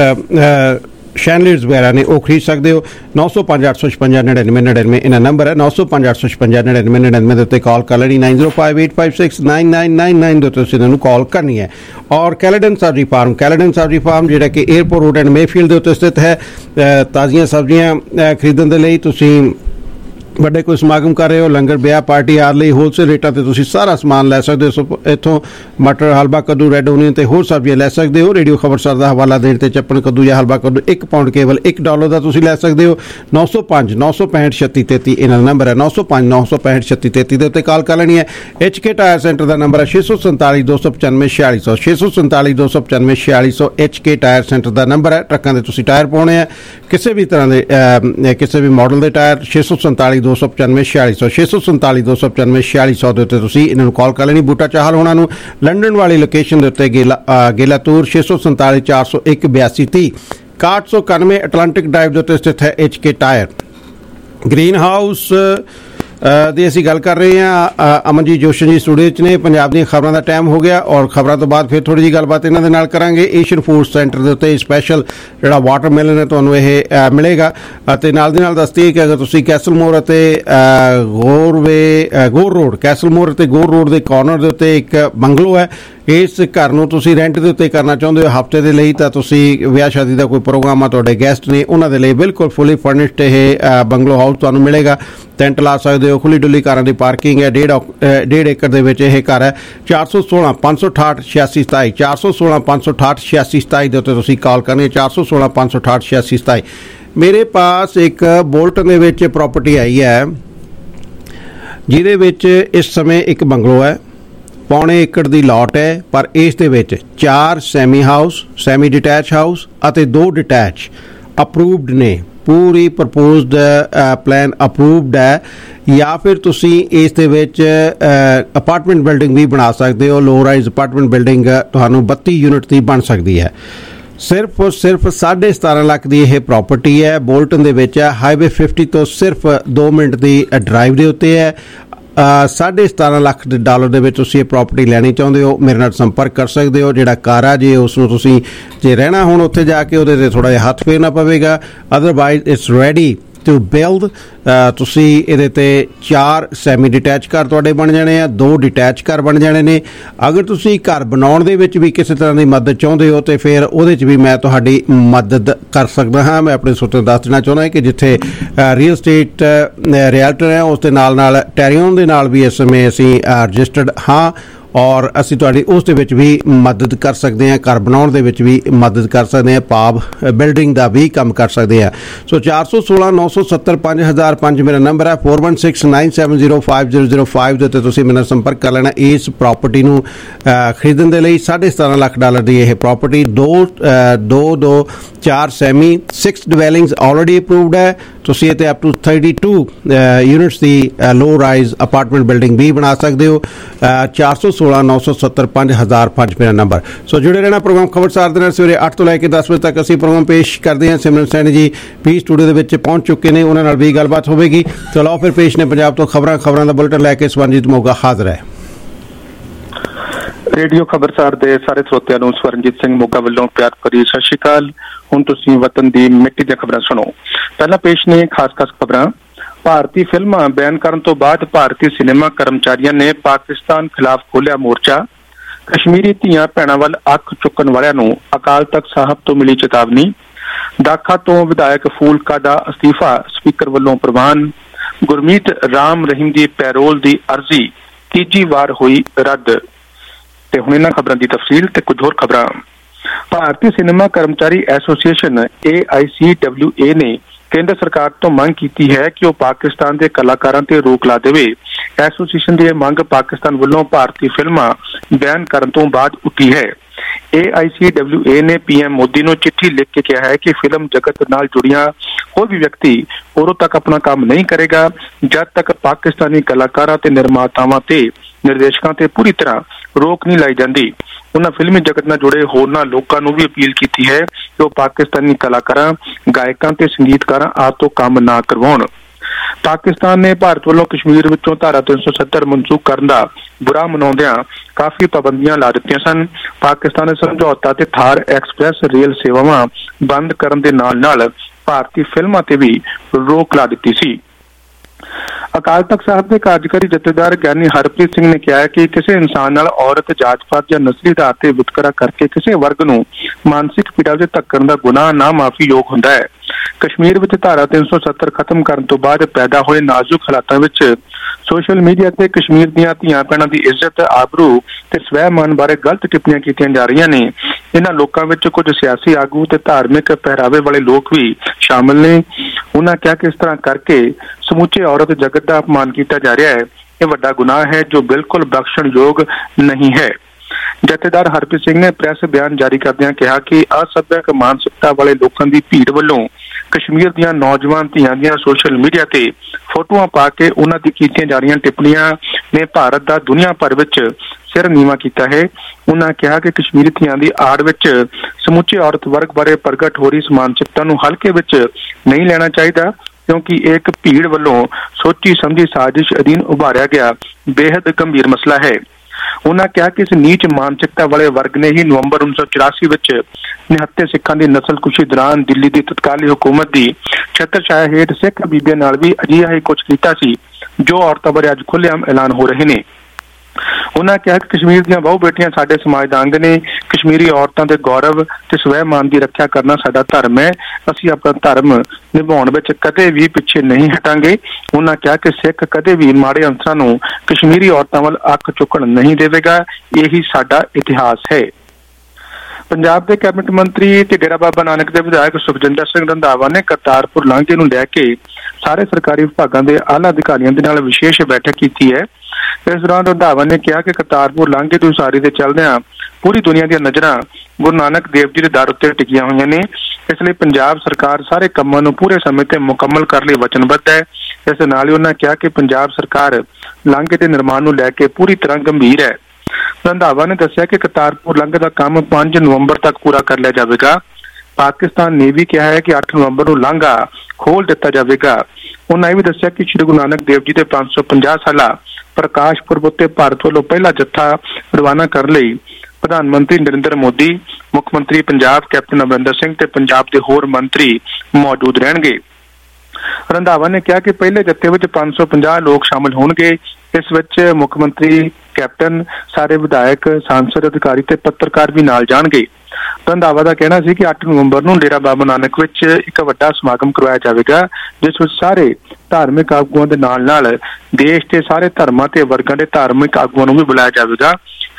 S6: शैनलिड्स वगैरह ने वो खरीद सकते हो। नौ सौ पाँच अठ सौ छपंजा नड़िनवे नड़िनवे इन्ना नंबर है। नौ सौ पाँच अठ सौ छपंजा नड़िनवे नड़िनवे के उत्ते कॉल कर लेनी। Nine zero five eight five six nine nine nine nine के उत्ते इन्होंने कॉल करनी है। और कैलेडन सब्जी फार्म कैलेडन सब्जी फार्म जिहड़ा कि एयरपोर्ट रोड एंड मेफील्ड के उत्ते स्थित है। ताज़ियां सब्जियां खरीदण दे लई तुसीं ਵੱਡੇ ਕੋਈ ਸਮਾਗਮ ਕਰ ਰਹੇ ਹੋ, ਲੰਗਰ ਵਿਆਹ ਪਾਰਟੀ ਆਦਿ ਲਈ ਹੋਲਸੇਲ ਰੇਟਾਂ ਤੇ ਤੁਸੀਂ ਸਾਰਾ ਸਮਾਨ ਲੈ ਸਕਦੇ ਹੋ। ਇੱਥੋਂ ਮਟਰ, ਹਲਵਾ ਕੱਦੂ, ਰੈੱਡ ਓਨੀਅਨ ਤੇ ਹੋਰ ਸਬਜ਼ੀਆਂ ਲੈ ਸਕਦੇ ਹੋ। ਰੇਡੀਓ ਖਬਰਸਾਰ ਦਾ ਹਵਾਲਾ ਦੇਣ ਤੇ ਚੱਪਣ ਕੱਦੂ ਜਾਂ ਹਲਵਾ ਕੱਦੂ ਇੱਕ ਪਾਉਂਡ ਕੇਵਲ ਇੱਕ ਡਾਲਰ ਦਾ ਤੁਸੀਂ ਲੈ ਸਕਦੇ ਹੋ। ਨੌ ਸੌ ਪੰਜ ਨੌ ਸੌ ਪੈਂਹਠ ਛੱਤੀ ਤੇਤੀ ਇਹਨਾਂ ਦਾ ਨੰਬਰ ਹੈ। ਨੌ ਸੌ ਪੰਜ ਨੌ ਸੌ ਪੈਂਹਠ ਛੱਤੀ ਤੇਤੀ ਦੇ ਉੱਤੇ ਕਾਲ ਕਰ ਲੈਣੀ ਹੈ। ਐਚ ਕੇ ਟਾਇਰ ਸੈਂਟਰ ਦਾ ਨੰਬਰ ਹੈ ਛੇ ਸੌ ਸੰਤਾਲੀ ਦੋ ਸੌ ਪਚਾਨਵੇਂ ਛਿਆਲੀ ਸੌ ਛੇ ਸੌ ਸੰਤਾਲੀ ਦੋ ਸੌ ਪਚਾਨਵੇਂ ਛਿਆਲੀ ਸੌ ਐਚ ਕੇ ਟਾਇਰ ਸੈਂਟਰ ਦਾ ਨੰਬਰ ਹੈ। ਟਰੱਕਾਂ ਦੇ ਤੁਸੀਂ ਟਾਇਰ ਪਾਉਣੇ ਆ ਕਿਸੇ ਵੀ ਤਰ੍ਹਾਂ ਦੇ ਕਿਸੇ ਵੀ ਮਾਡਲ ਦੇ ਟਾਇਰ ਛੇ ਸੌ ਸੰਤਾਲੀ ਦੋ ਸੌ ਪਚਾਨਵੇਂ ਛਿਆਲੀ सौ छे सौ संताली दो सौ पचानवे छियाली सौ के उत्ते तुसीं इन्हां नूं कॉल कर लेनी। बूटा चाहल होना नूं लंडन वाली लोकेशन के उत्ते गेला गेला तूर छे सौ संताली चार सौ एक बयासी तीह इकाहठ सौ इक्यानवे अटलांटिक ड्राइव के उत्ते स्थित है एच के टायर। ग्रीन हाउस ਦੀ ਅਸੀਂ ਗੱਲ ਕਰ ਰਹੇ ਹਾਂ। ਅਮਨਜੀਤ ਜੋਸ਼ਨ ਜੀ ਸਟੂਡੀਓ 'ਚ ਨੇ। ਪੰਜਾਬ ਦੀਆਂ ਖਬਰਾਂ ਦਾ ਟਾਈਮ ਹੋ ਗਿਆ ਔਰ ਖਬਰਾਂ ਤੋਂ ਬਾਅਦ ਫਿਰ ਥੋੜ੍ਹੀ ਜਿਹੀ ਗੱਲਬਾਤ ਇਹਨਾਂ ਦੇ ਨਾਲ ਕਰਾਂਗੇ। ਏਸ਼ੀਅਨ ਫੂਡ ਸੈਂਟਰ ਦੇ ਉੱਤੇ ਸਪੈਸ਼ਲ ਜਿਹੜਾ ਵਾਟਰਮੈਲਨ ਹੈ ਤੁਹਾਨੂੰ ਇਹ ਮਿਲੇਗਾ ਅਤੇ ਨਾਲ ਦੀ ਨਾਲ ਦੱਸਦੀ ਹੈ ਕਿ ਅਗਰ ਤੁਸੀਂ ਕੈਸਲਮੋਰ ਅਤੇ ਗੋਰਵੇ ਗੋਰ ਰੋਡ ਕੈਸਲਮੋਰ ਅਤੇ ਗੋਰ ਰੋਡ ਦੇ ਕਾਰਨਰ ਦੇ ਉੱਤੇ ਇੱਕ ਬੰਗਲੋ ਹੈ। ਇਸ ਘਰ ਨੂੰ ਤੁਸੀਂ ਰੈਂਟ ਦੇ ਉੱਤੇ ਕਰਨਾ ਚਾਹੁੰਦੇ ਹੋ ਹਫ਼ਤੇ ਦੇ ਲਈ ਤਾਂ ਤੁਸੀਂ ਵਿਆਹ ਸ਼ਾਦੀ ਦਾ ਕੋਈ ਪ੍ਰੋਗਰਾਮ ਆ, ਤੁਹਾਡੇ ਗੈਸਟ ਨੇ, ਉਹਨਾਂ ਦੇ ਲਈ ਬਿਲਕੁਲ ਫੁੱਲੀ ਫਰਨਿਸ਼ਡ ਇਹ ਬੰਗਲੋ ਹਾਊਸ ਤੁਹਾਨੂੰ ਮਿਲੇਗਾ। ਟੈਂਟ ਲਾ ਸਕਦੇ ਹੋ, ਖੁੱਲੀ ਡੁੱਲੀ ਕਾਰਾਂ ਦੀ ਪਾਰਕਿੰਗ ਹੈ। ਡੇਢ ਡੇਢ ਏਕੜ ਦੇ ਵਿੱਚ ਇਹ ਘਰ ਹੈ। ਚਾਰ ਸੌ ਸੋਲਾਂ ਪੰਜ ਸੌ ਅਠਾਹਠ ਛਿਆਸੀ ਸਤਾਈ ਚਾਰ ਸੌ ਸੋਲਾਂ ਪੰਜ ਸੌ ਅਠਾਹਠ ਛਿਆਸੀ ਸਤਾਈ ਦੇ ਉੱਤੇ ਤੁਸੀਂ ਕਾਲ ਕਰਨੀ। ਚਾਰ ਸੌ ਸੋਲਾਂ ਪੰਜ ਸੌ ਅਠਾਹਠ ਛਿਆਸੀ ਸਤਾਈ। ਮੇਰੇ ਪਾਸ ਇੱਕ ਬੋਲਟਨ ਦੇ ਵਿੱਚ ਪ੍ਰੋਪਰਟੀ ਆਈ ਹੈ ਜਿਹਦੇ ਵਿੱਚ ਇਸ ਸਮੇਂ ਇੱਕ ਬੰਗਲੋ ਹੈ। ਪੌਣੇ ਏਕੜ ਦੀ ਲਾਟ ਹੈ ਪਰ ਇਸ ਦੇ ਵਿੱਚ ਚਾਰ semi house, semi detach house ਅਤੇ ਦੋ ਡਿਟੈਚ ਅਪਰੂਵਡ ਨੇ। ਪੂਰੀ ਪ੍ਰਪੋਜ਼ਡ ਪਲਾਨ ਅਪਰੂਵਡ ਹੈ। ਜਾਂ ਫਿਰ ਤੁਸੀਂ ਇਸ ਦੇ ਵਿੱਚ ਅਪਾਰਟਮੈਂਟ ਬਿਲਡਿੰਗ ਵੀ ਬਣਾ ਸਕਦੇ ਹੋ। ਲੋ ਰਾਈਜ਼ ਅਪਾਰਟਮੈਂਟ ਬਿਲਡਿੰਗ ਤੁਹਾਨੂੰ ਬੱਤੀ ਯੂਨਿਟ ਦੀ ਬਣ ਸਕਦੀ ਹੈ। ਸਿਰਫ ਸਿਰਫ ਸਾਢੇ ਸਤਾਰਾਂ ਲੱਖ ਦੀ ਇਹ ਪ੍ਰੋਪਰਟੀ ਹੈ। ਬੋਲਟਨ ਦੇ ਵਿੱਚ ਹੈ। ਹਾਈਵੇ ਫਿਫਟੀ ਤੋਂ ਸਿਰਫ ਦੋ ਮਿੰਟ ਦੀ ਡਰਾਈਵ ਦੇ ਉੱਤੇ ਹੈ। ਸਾਢੇ ਸਤਾਰਾਂ ਲੱਖ ਦੇ ਡਾਲਰ ਦੇ ਵਿੱਚ ਤੁਸੀਂ ਇਹ ਪ੍ਰਾਪਰਟੀ ਲੈਣੀ ਚਾਹੁੰਦੇ ਹੋ, ਮੇਰੇ ਨਾਲ ਸੰਪਰਕ ਕਰ ਸਕਦੇ ਹੋ। ਜਿਹੜਾ ਘਰ ਆ ਜੇ ਉਸ ਨੂੰ ਤੁਸੀਂ ਜੇ ਰਹਿਣਾ ਹੁਣ ਉੱਥੇ ਜਾ ਕੇ ਉਹਦੇ 'ਤੇ ਥੋੜ੍ਹਾ ਜਿਹਾ ਹੱਥ ਫੇਰਨਾ ਪਵੇਗਾ। Otherwise it's ready to build. ਤੁਸੀਂ ਇਹਦੇ 'ਤੇ ਚਾਰ ਸੈਮੀ ਡਿਟੈਚ ਘਰ ਤੁਹਾਡੇ ਬਣ ਜਾਣੇ ਆ, ਦੋ ਡਿਟੈਚ ਘਰ ਬਣ ਜਾਣੇ ਨੇ। ਅਗਰ ਤੁਸੀਂ ਘਰ ਬਣਾਉਣ ਦੇ ਵਿੱਚ ਵੀ ਕਿਸੇ ਤਰ੍ਹਾਂ ਦੀ ਮਦਦ ਚਾਹੁੰਦੇ ਹੋ ਤਾਂ ਫਿਰ ਉਹਦੇ 'ਚ ਵੀ ਮੈਂ ਤੁਹਾਡੀ ਮਦਦ ਕਰ ਸਕਦਾ ਹਾਂ। ਮੈਂ ਆਪਣੇ ਸੋਤੇ ਦੱਸ ਦੇਣਾ ਚਾਹੁੰਦਾ ਕਿ ਜਿੱਥੇ ਰੀਅਲ ਸਟੇਟ ਰਿਐਲਟਰ ਹੈ ਉਸ ਦੇ ਨਾਲ ਨਾਲ ਟੈਰੀਓਨ ਦੇ ਨਾਲ ਵੀ ਇਸ ਸਮੇਂ ਅਸੀਂ ਰਜਿਸਟਰਡ ਹਾਂ ਔਰ ਅਸੀਂ ਤੁਹਾਡੀ ਉਸ ਦੇ ਵਿੱਚ ਵੀ ਮਦਦ ਕਰ ਸਕਦੇ ਹਾਂ, ਘਰ ਬਣਾਉਣ ਦੇ ਵਿੱਚ ਵੀ ਮਦਦ ਕਰ ਸਕਦੇ ਹਾਂ, ਪਾਵ ਬਿਲਡਿੰਗ ਦਾ ਵੀ ਕੰਮ ਕਰ ਸਕਦੇ ਹਾਂ। ਸੋ ਚਾਰ ਸੌ ਸੋਲਾਂ ਨੌ ਸੌ ਸੱਤਰ ਪੰਜ ਹਜ਼ਾਰ ਪੰਜ ਮੇਰਾ ਨੰਬਰ ਹੈ। Four one six nine seven zero five zero zero five ਦੇ ਉੱਤੇ ਤੁਸੀਂ ਮੇਰੇ ਨਾਲ ਸੰਪਰਕ ਕਰ ਲੈਣਾ। ਇਸ ਪ੍ਰਾਪਰਟੀ ਨੂੰ ਖਰੀਦਣ ਦੇ ਲਈ ਸਾਢੇ ਸਤਾਰਾਂ ਲੱਖ ਡਾਲਰ ਦੀ ਇਹ ਪ੍ਰਾਪਰਟੀ ਦੋ ਦੋ ਦੋ ਚਾਰ semi six dwellings already approved ਹੈ। ਤੁਸੀਂ ਇਹ ਤੇ up to thirty two units ਦੀ ਲੋ ਰਾਈਜ਼ ਅਪਾਰਟਮੈਂਟ ਬਿਲਡਿੰਗ ਵੀ ਬਣਾ ਸਕਦੇ ਹੋ। ਚਾਰ ਸੌ ਸੋਲਾਂ ਨੌ ਸੌ ਸੱਤਰ ਪੰਜ ਹਜ਼ਾਰ ਪੰਜ ਮੇਰਾ ਨੰਬਰ। ਸੋ ਜੁੜੇ ਰਹਿਣਾ ਪ੍ਰੋਗਰਾਮ ਖਬਰਸਾਰ ਦੇ ਨਾਲ। ਸਵੇਰੇ ਅੱਠ ਤੋਂ ਲੈ ਕੇ ਦਸ ਵਜੇ ਤੱਕ ਅਸੀਂ ਪ੍ਰੋਗਰਾਮ ਪੇਸ਼ ਕਰਦੇ ਹਾਂ। ਸਿਮਰਨ ਸੈਣੀ ਜੀ ਪੀ ਸਟੂਡੀਓ ਦੇ ਵਿੱਚ ਪਹੁੰਚ ਚੁੱਕੇ ਨੇ, ਉਹਨਾਂ ਨਾਲ ਵੀ ਗੱਲਬਾਤ ਹੋਵੇਗੀ। ਚਲੋ ਫਿਰ ਪੇਸ਼ ਨੇ ਪੰਜਾਬ ਤੋਂ ਖਬਰਾਂ ਖਬਰਾਂ ਦਾ ਬੁਲਟਨ ਲੈ ਕੇ ਸਵਰਨਜੀਤ ਮੋਗਾ ਹਾਜ਼ਰ ਹੈ।
S20: ਰੇਡੀਓ ਖਬਰਸਾਰ ਦੇ ਸਾਰੇ ਸਰੋਤਿਆਂ ਨੂੰ ਸਵਰਨਜੀਤ ਸਿੰਘ ਮੋਗਾ ਵੱਲੋਂ ਪਿਆਰ ਭਰੀ ਸਤਿ ਸ਼੍ਰੀ ਅਕਾਲ। ਹੁਣ ਤੁਸੀਂ ਵਤਨ ਦੀ ਮਿੱਟੀ ਦੀਆਂ ਖਬਰਾਂ ਸੁਣੋ। ਪਹਿਲਾਂ ਪੇਸ਼ ਨੇ ਖਾਸ ਖਾਸ ਖਬਰਾਂ। ਭਾਰਤੀ ਫਿਲਮਾਂ ਬੈਨ ਕਰਨ ਤੋਂ ਬਾਅਦ ਭਾਰਤੀ ਸਿਨੇਮਾ ਕਰਮਚਾਰੀਆਂ ਨੇ ਪਾਕਿਸਤਾਨ ਖਿਲਾਫ ਖੋਲ੍ਹਿਆ ਮੋਰਚਾ। ਕਸ਼ਮੀਰੀ ਧੀਆਂ ਭੈਣਾਂ ਵੱਲ ਅੱਖ ਚੁੱਕਣ ਵਾਲਿਆਂ ਨੂੰ ਅਕਾਲ ਤਖ਼ਤ ਸਾਹਿਬ ਤੋਂ ਮਿਲੀ ਚੇਤਾਵਨੀ। ਦਾਖਾ ਤੋਂ ਵਿਧਾਇਕ ਫੂਲਕਾ ਦਾ ਅਸਤੀਫਾ ਸਪੀਕਰ ਵੱਲੋਂ ਪ੍ਰਵਾਨ। ਗੁਰਮੀਤ ਰਾਮ ਰਹੀਮ ਦੀ ਪੈਰੋਲ ਦੀ ਅਰਜ਼ੀ ਤੀਜੀ ਵਾਰ ਹੋਈ ਰੱਦ। ਤੇ ਹੁਣ ਇਹਨਾਂ ਖਬਰਾਂ ਦੀ ਤਫਸੀਲ ਤੇ ਕੁਝ ਹੋਰ ਖਬਰਾਂ। ਭਾਰਤੀ ਸਿਨੇਮਾ ਕਰਮਚਾਰੀ association A I C W A ਨੇ ਕੇਂਦਰ ਸਰਕਾਰ ਤੋਂ ਮੰਗ ਕੀਤੀ ਹੈ ਕਿ ਉਹ ਪਾਕਿਸਤਾਨ ਦੇ ਕਲਾਕਾਰਾਂ ਤੇ ਰੋਕ ਲਾ ਦੇਵੇ। ਐਸੋਸੀਏਸ਼ਨ ਦੀ ਇਹ ਮੰਗ ਪਾਕਿਸਤਾਨ ਵੱਲੋਂ ਭਾਰਤੀ ਫਿਲਮਾਂ ਬੈਨ ਕਰਨ ਤੋਂ ਬਾਅਦ ਉੱਠੀ ਹੈ। ਏ ਆਈ ਸੀ ਡਬਲਿਊ ਏ ਨੇ ਪੀ ਐਮ ਮੋਦੀ ਨੂੰ ਚਿੱਠੀ ਲਿਖ ਕੇ ਕਿਹਾ ਹੈ ਕਿ ਫਿਲਮ ਜਗਤ ਨਾਲ ਜੁੜੀਆਂ ਕੋਈ ਵੀ ਵਿਅਕਤੀ ਉਦੋਂ ਤੱਕ ਆਪਣਾ ਕੰਮ ਨਹੀਂ ਕਰੇਗਾ ਜਦ ਤੱਕ ਪਾਕਿਸਤਾਨੀ ਕਲਾਕਾਰਾਂ ਤੇ ਨਿਰਮਾਤਾਵਾਂ ਤੇ ਨਿਰਦੇਸ਼ਕਾਂ ਤੇ ਪੂਰੀ ਤਰ੍ਹਾਂ ਰੋਕ ਨਹੀਂ ਲਾਈ ਜਾਂਦੀ। ਉਹਨਾਂ ਫਿਲਮੀ ਜਗਤ ਨਾਲ ਜੁੜੇ ਹੋਰਨਾਂ ਲੋਕਾਂ ਨੂੰ ਵੀ ਅਪੀਲ ਕੀਤੀ ਹੈ ਕਿ ਉਹ ਪਾਕਿਸਤਾਨੀ ਕਲਾਕਾਰਾਂ, ਗਾਇਕਾਂ ਤੇ ਸੰਗੀਤਕਾਰਾਂ ਆਦਿ ਤੋਂ ਕੰਮ ਨਾ ਕਰਵਾਉਣ। ਪਾਕਿਸਤਾਨ ਨੇ ਭਾਰਤ ਵੱਲੋਂ ਕਸ਼ਮੀਰ ਵਿੱਚੋਂ ਧਾਰਾ ਤਿੰਨ ਸੌ ਸੱਤਰ ਮਨਸੂਖ ਕਰਨ ਦਾ ਬੁਰਾ ਮਨਾਉਂਦਿਆਂ ਕਾਫੀ ਪਾਬੰਦੀਆਂ ਲਾ ਦਿੱਤੀਆਂ ਸਨ। ਪਾਕਿਸਤਾਨ ਨੇ ਸਮਝੌਤਾ ਤੇ ਥਾਰ ਐਕਸਪ੍ਰੈਸ ਰੇਲ ਸੇਵਾਵਾਂ ਬੰਦ ਕਰਨ ਦੇ ਨਾਲ ਨਾਲ ਭਾਰਤੀ ਫਿਲਮਾਂ ਤੇ ਵੀ ਰੋਕ ਲਾ ਦਿੱਤੀ ਸੀ। ਅਕਾਲ ਤਖ਼ਤ ਸਾਹਿਬ ਦੇ ਕਾਰਜਕਾਰੀ ਜਥੇਦਾਰ ਗਿਆਨੀ ਹਰਪ੍ਰੀਤ ਸਿੰਘ ਨੇ ਕਿਹਾ ਹੈ ਕਿ ਕਿਸੇ ਇਨਸਾਨ ਨਾਲ ਔਰਤ, ਜਾਤ ਪਾਤ ਜਾਂ ਨਸਲੀ ਆਧਾਰ ਤੇ ਵਿਤਕਰਾ ਕਰਕੇ ਕਿਸੇ ਵਰਗ ਨੂੰ ਮਾਨਸਿਕ ਪੀੜਾ ਦੇ ਧੱਕਣ ਦਾ ਗੁਨਾਹ ਨਾ ਮਾਫੀਯੋਗ ਹੁੰਦਾ ਹੈ। ਕਸ਼ਮੀਰ ਵਿੱਚ ਧਾਰਾ ਤਿੰਨ ਸੌ ਸੱਤਰ ਖਤਮ ਕਰਨ ਤੋਂ ਬਾਅਦ ਪੈਦਾ ਹੋਏ ਨਾਜ਼ੁਕ ਹਾਲਾਤਾਂ ਵਿੱਚ ਸੋਸ਼ਲ ਮੀਡੀਆ ਤੇ ਕਸ਼ਮੀਰ ਦੀਆਂ ਧੀਆਂ ਭੈਣਾਂ ਦੀ ਇੱਜ਼ਤ, ਆਬਰੂ ਤੇ ਸਵੈ-ਮਾਨ ਬਾਰੇ ਗਲਤ ਟਿੱਪਣੀਆਂ ਕੀਤੀਆਂ ਜਾ ਰਹੀਆਂ ਨੇ। ਇਹਨਾਂ ਲੋਕਾਂ ਵਿੱਚ ਕੁਝ ਸਿਆਸੀ ਆਗੂ ਤੇ ਧਾਰਮਿਕ ਪਹਿਰਾਵੇ ਵਾਲੇ ਲੋਕ ਵੀ ਸ਼ਾਮਲ ਨੇ। ਉਹਨਾਂ ਕਿਹਾ ਕਿ ਇਸ ਤਰ੍ਹਾਂ ਕਰਕੇ ਸਮੁੱਚੇ ਔਰਤ ਜਗਤ ਦਾ ਅਪਮਾਨ ਕੀਤਾ ਜਾ ਰਿਹਾ ਹੈ। ਇਹ ਵੱਡਾ ਗੁਨਾਹ ਹੈ ਜੋ ਬਿਲਕੁਲ ਬਖਸ਼ਣਯੋਗ ਨਹੀਂ ਹੈ। ਜਥੇਦਾਰ ਹਰਪ੍ਰੀਤ ਸਿੰਘ ਨੇ ਪ੍ਰੈਸ ਬਿਆਨ ਜਾਰੀ ਕਰਦਿਆਂ ਕਿਹਾ ਕਿ ਅਸਭਿਅਕ ਮਾਨਸਿਕਤਾ ਵਾਲੇ ਲੋਕਾਂ ਦੀ ਭੀੜ ਵੱਲੋਂ ਕਸ਼ਮੀਰ ਦੀਆਂ ਨੌਜਵਾਨ ਧੀਆਂ ਦੀਆਂ ਸੋਸ਼ਲ ਮੀਡੀਆ ਤੇ ਫੋਟੋਆਂ ਪਾ ਕੇ ਉਹਨਾਂ ਦੀ ਕੀਤੀਆਂ ਜਾ ਰਹੀਆਂ ਟਿੱਪਣੀਆਂ ਨੇ ਭਾਰਤ ਦਾ ਦੁਨੀਆ ਭਰ ਵਿੱਚ ਸਿਰ ਨੀਵਾਂ ਕੀਤਾ ਹੈ। ਉਹਨਾਂ ਕਿਹਾ ਕਿ ਕਸ਼ਮੀਰੀ ਧੀਆਂ ਦੀ ਆੜ ਵਿੱਚ ਸਮੁੱਚੇ ਔਰਤ ਵਰਗ ਬਾਰੇ ਪ੍ਰਗਟ ਹੋ ਰਹੀ ਇਸ ਮਾਨਸਿਕਤਾ ਨੂੰ ਹਲਕੇ ਵਿੱਚ ਨਹੀਂ ਲੈਣਾ ਚਾਹੀਦਾ ਕਿਉਂਕਿ ਇਹ ਇੱਕ ਭੀੜ ਵੱਲੋਂ ਸੋਚੀ ਸਮਝੀ ਸਾਜ਼ਿਸ਼ ਅਧੀਨ ਉਭਾਰਿਆ ਗਿਆ ਬੇਹੱਦ ਗੰਭੀਰ ਮਸਲਾ ਹੈ। ਉਹਨਾਂ ਕਿਹਾ ਕਿ ਇਸ ਨੀਚ ਮਾਨਸਿਕਤਾ ਵਾਲੇ ਵਰਗ ਨੇ ਹੀ ਨਵੰਬਰ ਉੱਨੀ ਸੌ ਚੁਰਾਸੀ ਵਿੱਚ ਨਿਹੱਥੇ ਸਿੱਖਾਂ ਦੀ ਨਸਲਕੁਸ਼ੀ ਦੌਰਾਨ ਦਿੱਲੀ ਦੀ ਤਤਕਾਲੀ ਹੁਕੂਮਤ ਦੀ ਛਤਰਛਾਇਆ ਹੇਠ ਸਿੱਖ ਬੀਬੀਆਂ ਨਾਲ ਵੀ ਅਜਿਹਾ ਹੀ ਕੁਝ ਕੀਤਾ ਸੀ ਜੋ ਔਰਤਾਂ ਬਾਰੇ ਅੱਜ ਖੁੱਲ੍ਹੇਆਮ ਐਲਾਨ ਹੋ ਰਹੇ ਨੇ। ਉਹਨਾਂ ਕਿਹਾ ਕਿ ਕਸ਼ਮੀਰ ਦੀਆਂ ਬਹੁ ਬੇਟੀਆਂ ਸਾਡੇ ਸਮਾਜ ਦਾ ਅੰਗ ਨੇ। ਕਸ਼ਮੀਰੀ ਔਰਤਾਂ ਦੇ ਗੌਰਵ ਤੇ ਸਵੈ-ਮਾਨ ਦੀ ਰੱਖਿਆ ਕਰਨਾ ਸਾਡਾ ਧਰਮ ਹੈ। ਅਸੀਂ ਆਪਣਾ ਧਰਮ ਨਿਭਾਉਣ ਵਿੱਚ ਕਦੇ ਵੀ ਪਿੱਛੇ ਨਹੀਂ ਹਟਾਂਗੇ। ਉਹਨਾਂ ਕਿਹਾ ਕਿ ਸਿੱਖ ਕਦੇ ਵੀ ਮਾੜੇ ਅੰਸਰਾਂ ਨੂੰ ਕਸ਼ਮੀਰੀ ਔਰਤਾਂ ਵੱਲ ਅੱਖ ਚੁੱਕਣ ਨਹੀਂ ਦੇਵੇਗਾ। ਇਹੀ ਸਾਡਾ ਇਤਿਹਾਸ ਹੈ। ਪੰਜਾਬ ਦੇ ਕੈਬਨਿਟ ਮੰਤਰੀ ਤੇ ਡੇਰਾ ਬਾਬਾ ਨਾਨਕ ਦੇ ਵਿਧਾਇਕ ਸੁਖਜਿੰਦਰ ਸਿੰਘ ਰੰਧਾਵਾ ਨੇ ਕਰਤਾਰਪੁਰ ਲਾਂਘੇ ਨੂੰ ਲੈ ਕੇ ਸਾਰੇ ਸਰਕਾਰੀ ਵਿਭਾਗਾਂ ਦੇ ਆਲਾ ਅਧਿਕਾਰੀਆਂ ਦੇ ਨਾਲ ਵਿਸ਼ੇਸ਼ ਬੈਠਕ ਕੀਤੀ ਹੈ। ਇਸ ਦੌਰਾਨ ਰੰਧਾਵਾ ਨੇ ਕਿਹਾ ਕਿ ਕਰਤਾਰਪੁਰ ਲਾਂਘੇ ਦੀ ਉਸਾਰੀ ਦੇ ਚੱਲਦਿਆਂ ਪੂਰੀ ਦੁਨੀਆ ਦੀਆਂ ਨਜ਼ਰਾਂ ਗੁਰੂ ਨਾਨਕ ਦੇਵ ਜੀ ਦੇ ਦਰ ਉੱਤੇ ਟਿਕੀਆਂ ਹੋਈਆਂ ਨੇ। ਇਸ ਲਈ ਪੰਜਾਬ ਸਰਕਾਰ ਸਾਰੇ ਕੰਮਾਂ ਨੂੰ ਪੂਰੇ ਸਮੇਂ ਤੇ ਮੁਕੰਮਲ ਕਰਨ ਲਈ ਵਚਨਬੱਧ ਹੈ। ਇਸ ਦੇ ਨਾਲ ਹੀ ਉਹਨਾਂ ਕਿਹਾ ਕਿ ਪੰਜਾਬ ਸਰਕਾਰ ਲਾਂਘੇ ਦੇ ਨਿਰਮਾਣ ਨੂੰ ਲੈ ਕੇ ਪੂਰੀ ਤਰ੍ਹਾਂ ਗੰਭੀਰ ਹੈ। ਰੰਧਾਵਾ ਨੇ ਦੱਸਿਆ ਕਿ ਕਰਤਾਰਪੁਰ ਲਾਂਘੇ ਦਾ ਕੰਮ ਪੰਜ ਨਵੰਬਰ ਤੱਕ ਪੂਰਾ ਕਰ ਲਿਆ ਜਾਵੇਗਾ। ਪਾਕਿਸਤਾਨ ਨੇ ਵੀ ਕਿਹਾ ਹੈ ਕਿ ਅੱਠ ਨਵੰਬਰ ਨੂੰ ਲਾਂਘਾ ਖੋਲ ਦਿੱਤਾ ਜਾਵੇਗਾ। ਉਹਨਾਂ ਇਹ ਵੀ ਦੱਸਿਆ ਕਿ ਸ਼੍ਰੀ ਗੁਰੂ ਨਾਨਕ ਦੇਵ ਜੀ ਦੇ ਪੰਜ ਸੌ ਪੰਜਾਹ ਸਾਲਾ ਪ੍ਰਕਾਸ਼ ਪੁਰਬ ਉੱਤੇ ਭਾਰਤ ਵੱਲੋਂ ਪਹਿਲਾ ਜੱਥਾ ਰਵਾਨਾ ਕਰਨ ਲਈ ਪ੍ਰਧਾਨ ਮੰਤਰੀ ਨਰਿੰਦਰ ਮੋਦੀ, ਮੁੱਖ ਮੰਤਰੀ ਪੰਜਾਬ ਕੈਪਟਨ ਅਮਰਿੰਦਰ ਸਿੰਘ ਤੇ ਪੰਜਾਬ ਦੇ ਹੋਰ ਮੰਤਰੀ ਮੌਜੂਦ ਰਹਿਣਗੇ। ਰੰਧਾਵਾ ਨੇ ਕਿਹਾ ਕਿ ਪਹਿਲੇ ਜੱਥੇ ਵਿੱਚ ਪੰਜ ਸੌ ਪੰਜਾਹ ਲੋਕ ਸ਼ਾਮਲ ਹੋਣਗੇ। ਇਸ ਵਿੱਚ ਮੁੱਖ ਮੰਤਰੀ, ਕੈਪਟਨ, ਸਾਰੇ ਵਿਧਾਇਕ, ਸਾਂਸਦ, ਅਧਿਕਾਰੀ ਤੇ ਪੱਤਰਕਾਰ ਵੀ ਨਾਲ ਜਾਣਗੇ। ਰੰਧਾਵਾ ਦਾ ਕਹਿਣਾ ਸੀ ਕਿ ਅੱਠ ਨਵੰਬਰ ਨੂੰ ਡੇਰਾ ਬਾਬਾ ਨਾਨਕ ਵਿੱਚ ਇੱਕ ਵੱਡਾ ਸਮਾਗਮ ਕਰਵਾਇਆ ਜਾਵੇਗਾ ਜਿਸ ਵਿੱਚ ਸਾਰੇ ਧਾਰਮਿਕ ਆਗੂਆਂ ਦੇ ਨਾਲ ਨਾਲ ਦੇਸ਼ ਦੇ ਸਾਰੇ ਧਰਮਾਂ ਤੇ ਵਰਗਾਂ ਦੇ ਧਾਰਮਿਕ ਆਗੂਆਂ ਨੂੰ ਵੀ ਬੁਲਾਇਆ ਜਾਵੇਗਾ।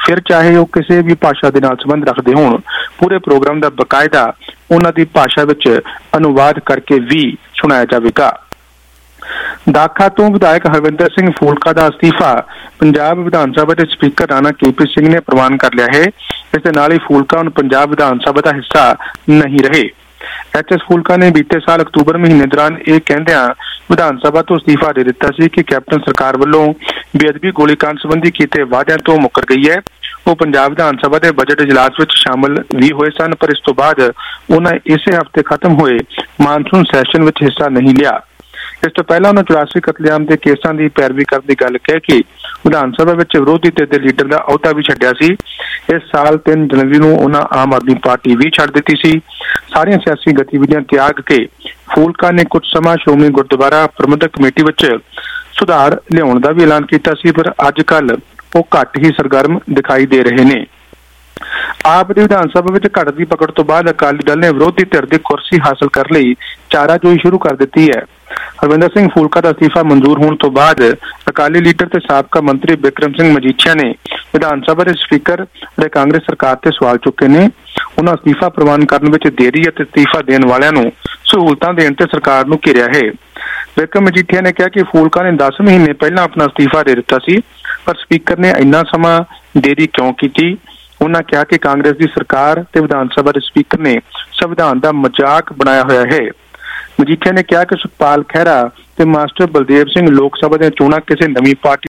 S20: ਫਿਰ ਚਾਹੇ ਉਹ ਕਿਸੇ ਵੀ ਭਾਸ਼ਾ ਦੇ ਨਾਲ ਸੰਬੰਧ ਰੱਖਦੇ ਹੋਣ। ਪੂਰੇ ਪ੍ਰੋਗਰਾਮ ਦਾ ਬਕਾਇਦਾ ਉਹਨਾਂ ਦੀ ਭਾਸ਼ਾ ਵਿੱਚ ਅਨੁਵਾਦ ਕਰਕੇ ਵੀ ਸੁਣਾਇਆ ਜਾਵੇਗਾ। ਦਾਖਾ ਤੋਂ ਵਿਧਾਇਕ ਹਰਵਿੰਦਰ ਸਿੰਘ ਫੂਲਕਾ ਦਾ ਅਸਤੀਫਾ ਪੰਜਾਬ ਵਿਧਾਨ ਸਭਾ ਦੇ speaker Rana K P Singh ਨੇ ਪ੍ਰਵਾਨ ਕਰ ਲਿਆ ਹੈ। ਇਸ ਦੇ ਨਾਲ ਹੀ ਫੂਲਕਾ ਹੁਣ ਪੰਜਾਬ ਵਿਧਾਨ ਸਭਾ ਦਾ ਹਿੱਸਾ ਨਹੀਂ ਰਹੇ। ਐਚ ਐਸ ਫੂਲਕਾ ਨੇ ਬੀਤੇ ਸਾਲ ਅਕਤੂਬਰ ਮਹੀਨੇ ਦੌਰਾਨ ਇਹ ਕਹਿੰਦਿਆਂ ਵਿਧਾਨ ਸਭਾ ਤੋਂ ਅਸਤੀਫਾ ਦੇ ਦਿੱਤਾ ਸੀ ਕਿ ਕੈਪਟਨ ਸਰਕਾਰ ਵੱਲੋਂ ਬੇਅਦਬੀ ਗੋਲੀਕਾਂਡ ਸੰਬੰਧੀ ਕੀਤੇ ਵਾਅਦਿਆਂ ਤੋਂ ਮੁੱਕਰ ਗਈ ਹੈ। ਉਹ ਪੰਜਾਬ ਵਿਧਾਨ ਸਭਾ ਦੇ ਬਜਟ ਇਜਲਾਸ ਵਿੱਚ ਸ਼ਾਮਲ ਵੀ ਹੋਏ ਸਨ, ਪਰ ਇਸ ਤੋਂ ਬਾਅਦ ਉਹਨਾਂ ਇਸੇ ਹਫ਼ਤੇ ਖਤਮ ਹੋਏ ਮਾਨਸੂਨ ਸੈਸ਼ਨ ਵਿੱਚ ਹਿੱਸਾ ਨਹੀਂ ਲਿਆ। ਇਸ ਤੋਂ ਪਹਿਲਾਂ ਉਹਨਾਂ ਚੁਰਾਸੀ ਕਤਲੇਆਮ ਦੇ ਕੇਸਾਂ ਦੀ ਪੈਰਵੀ ਕਰਨ ਦੀ ਗੱਲ ਕਹਿ ਕੇ ਵਿਧਾਨ ਸਭਾ ਵਿੱਚ ਵਿਰੋਧੀ ਧਿਰ ਦੇ ਲੀਡਰ ਦਾ ਅਹੁਦਾ ਵੀ ਛੱਡਿਆ ਸੀ। ਇਸ ਸਾਲ ਤਿੰਨ ਜਨਵਰੀ ਨੂੰ ਉਹਨਾਂ ਆਮ ਆਦਮੀ ਪਾਰਟੀ ਵੀ ਛੱਡ ਦਿੱਤੀ ਸੀ। ਸਾਰੀਆਂ ਸਿਆਸੀ ਗਤੀਵਿਧੀਆਂ ਤਿਆਗ ਕੇ ਫੂਲਕਾ ਨੇ ਕੁਝ ਸਮਾਂ ਸ਼੍ਰੋਮਣੀ ਗੁਰਦੁਆਰਾ ਪ੍ਰਬੰਧਕ ਕਮੇਟੀ ਵਿੱਚ ਸੁਧਾਰ ਲਿਆਉਣ ਦਾ ਵੀ ਐਲਾਨ ਕੀਤਾ ਸੀ, ਪਰ ਅੱਜ ਕੱਲ੍ਹ ਉਹ ਘੱਟ ਹੀ ਸਰਗਰਮ ਦਿਖਾਈ ਦੇ ਰਹੇ ਨੇ। ਆਪ ਦੀ ਵਿਧਾਨ ਸਭਾ ਵਿੱਚ ਘੱਟ ਦੀ ਪਕੜ ਤੋਂ ਬਾਅਦ ਅਕਾਲੀ ਦਲ ਨੇ ਵਿਰੋਧੀ ਧਿਰ ਦੀ ਕੁਰਸੀ ਹਾਸਲ ਕਰਨ ਲਈ ਚਾਰਾਜੋਈ ਸ਼ੁਰੂ ਕਰ ਦਿੱਤੀ ਹੈ। ਹਰਵਿੰਦਰ ਸਿੰਘ ਫੂਲਕਾ ਦਾ ਅਸਤੀਫਾ ਮਨਜ਼ੂਰ ਹੋਣ ਤੋਂ ਬਾਅਦ ਅਕਾਲੀ ਲੀਡਰ ਤੇ ਸਾਬਕਾ ਮੰਤਰੀ ਬਿਕਰਮ ਸਿੰਘ ਮਜੀਠੀਆ ਨੇ ਵਿਧਾਨ ਸਭਾ ਦੇ ਸਪੀਕਰ ਅਤੇ ਕਾਂਗਰਸ ਸਰਕਾਰ ਤੇ ਸਵਾਲ ਚੁੱਕੇ ਨੇ। ਉਹਨਾਂ ਅਸਤੀਫਾ ਪ੍ਰਵਾਨ ਕਰਨ ਵਿੱਚ ਦੇਰੀ ਅਤੇ ਅਸਤੀਫਾ ਦੇਣ ਵਾਲਿਆਂ ਨੂੰ ਸਹੂਲਤਾਂ ਦੇਣ ਤੇ ਸਰਕਾਰ ਨੂੰ ਘੇਰਿਆ ਹੈ। ਬਿਕਰਮ ਮਜੀਠੀਆ ਨੇ ਕਿਹਾ ਕਿ ਫੂਲਕਾ ਨੇ ਦਸ ਮਹੀਨੇ ਪਹਿਲਾਂ ਆਪਣਾ ਅਸਤੀਫਾ ਦੇ ਦਿੱਤਾ ਸੀ, ਪਰ ਸਪੀਕਰ ਨੇ ਇੰਨਾ ਸਮਾਂ ਦੇਰੀ ਕਿਉਂ ਕੀਤੀ। ਉਹਨਾਂ ਕਿਹਾ ਕਿ ਕਾਂਗਰਸ ਦੀ ਸਰਕਾਰ ਤੇ ਵਿਧਾਨ ਸਭਾ ਦੇ ਸਪੀਕਰ ਨੇ ਸੰਵਿਧਾਨ ਦਾ ਮਜ਼ਾਕ ਬਣਾਇਆ ਹੋਇਆ ਹੈ। ਮਜੀਠੀਆ ਨੇ ਕਿਹਾ ਕਿ ਸੁਖਪਾਲ ਖਹਿਰਾ ਤੇ ਮਾਸਟਰ ਬਲਦੇਵ ਸਿੰਘ ਲੋਕ ਸਭਾ ਦੀਆਂ ਚੋਣਾਂ ਕਿਸੇ ਨਵੀਂ ਪਾਰਟੀ